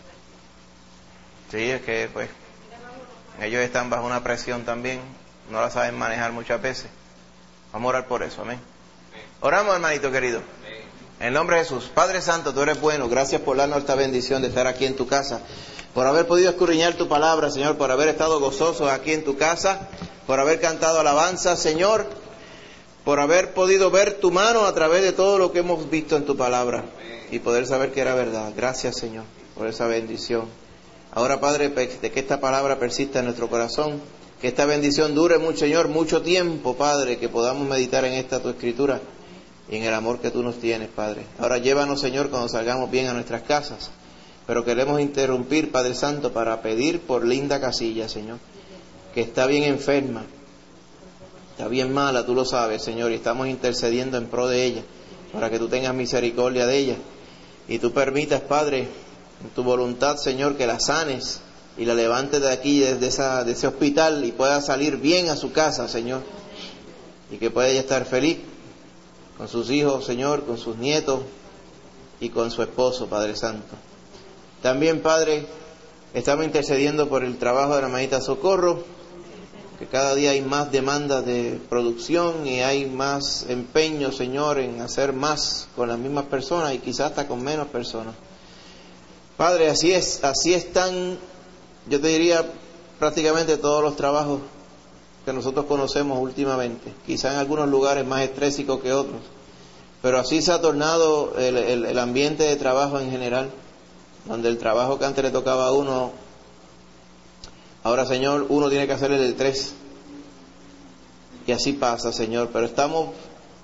Speaker 8: de
Speaker 1: Sí, es que pues ellos están bajo una presión también, no la saben manejar muchas veces. Vamos a orar por eso, amén. Oramos, hermanito querido. En el nombre de Jesús. Padre Santo, tú eres bueno. Gracias por darnos esta bendición de estar aquí en tu casa, por haber podido escudriñar tu palabra, Señor, por haber estado gozosos aquí en tu casa, por haber cantado alabanza, Señor, por haber podido ver tu mano a través de todo lo que hemos visto en tu palabra y poder saber que era verdad. Gracias, Señor, por esa bendición. Ahora, Padre, de que esta palabra persista en nuestro corazón, que esta bendición dure mucho, Señor, mucho tiempo, Padre, que podamos meditar en esta tu escritura y en el amor que tú nos tienes, Padre. Ahora llévanos, Señor, cuando salgamos bien a nuestras casas, pero queremos interrumpir, Padre Santo, para pedir por Linda Casillas, Señor, que está bien enferma, está bien mala, tú lo sabes, Señor, y estamos intercediendo en pro de ella, para que tú tengas misericordia de ella, y tú permitas, Padre, en tu voluntad, Señor, que la sanes y la levantes de aquí, desde esa, de ese hospital, y pueda salir bien a su casa, Señor, y que pueda ella estar feliz con sus hijos, Señor, con sus nietos y con su esposo, Padre Santo. También, Padre, estamos intercediendo por el trabajo de la hermanita Socorro, que cada día hay más demanda de producción y hay más empeño, Señor, en hacer más con las mismas personas y quizás hasta con menos personas. Padre, así es, así están, yo te diría, prácticamente todos los trabajos que nosotros conocemos últimamente, quizá en algunos lugares más estrésicos que otros, pero así se ha tornado el, el, el ambiente de trabajo en general, donde el trabajo que antes le tocaba a uno, ahora, Señor, uno tiene que hacer el del tres, y así pasa, Señor, pero estamos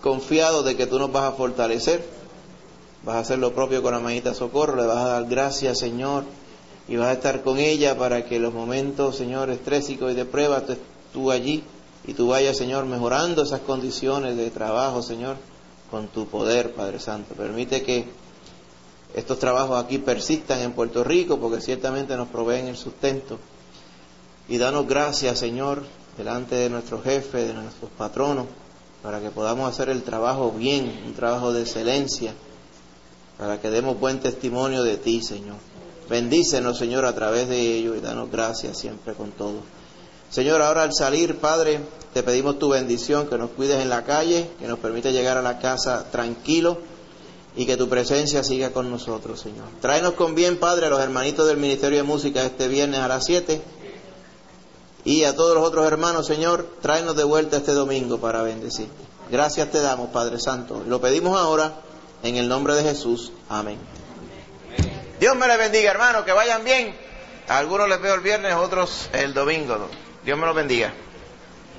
Speaker 1: confiados de que tú nos vas a fortalecer. Vas a hacer lo propio con la hermanita Socorro, le vas a dar gracias, Señor, y vas a estar con ella para que los momentos, Señor, estrésicos y de prueba, tú, tú allí, y tú vayas, Señor, mejorando esas condiciones de trabajo, Señor, con tu poder, Padre Santo. Permite que estos trabajos aquí persistan en Puerto Rico, porque ciertamente nos proveen el sustento. Y danos gracias, Señor, delante de nuestros jefes, de nuestros patronos, para que podamos hacer el trabajo bien, un trabajo de excelencia, para que demos buen testimonio de ti, Señor. Bendícenos, Señor, a través de ello, y danos gracias siempre con todo. Señor, ahora al salir, Padre, te pedimos tu bendición, que nos cuides en la calle, que nos permita llegar a la casa tranquilo, y que tu presencia siga con nosotros, Señor. Tráenos con bien, Padre, a los hermanitos del Ministerio de Música este viernes a las siete, y a todos los otros hermanos, Señor, tráenos de vuelta este domingo para bendecirte. Gracias te damos, Padre Santo. Lo pedimos ahora en el nombre de Jesús. Amén. Dios me les bendiga, hermano, que vayan bien. A algunos les veo el viernes, otros el domingo. Dios me los bendiga.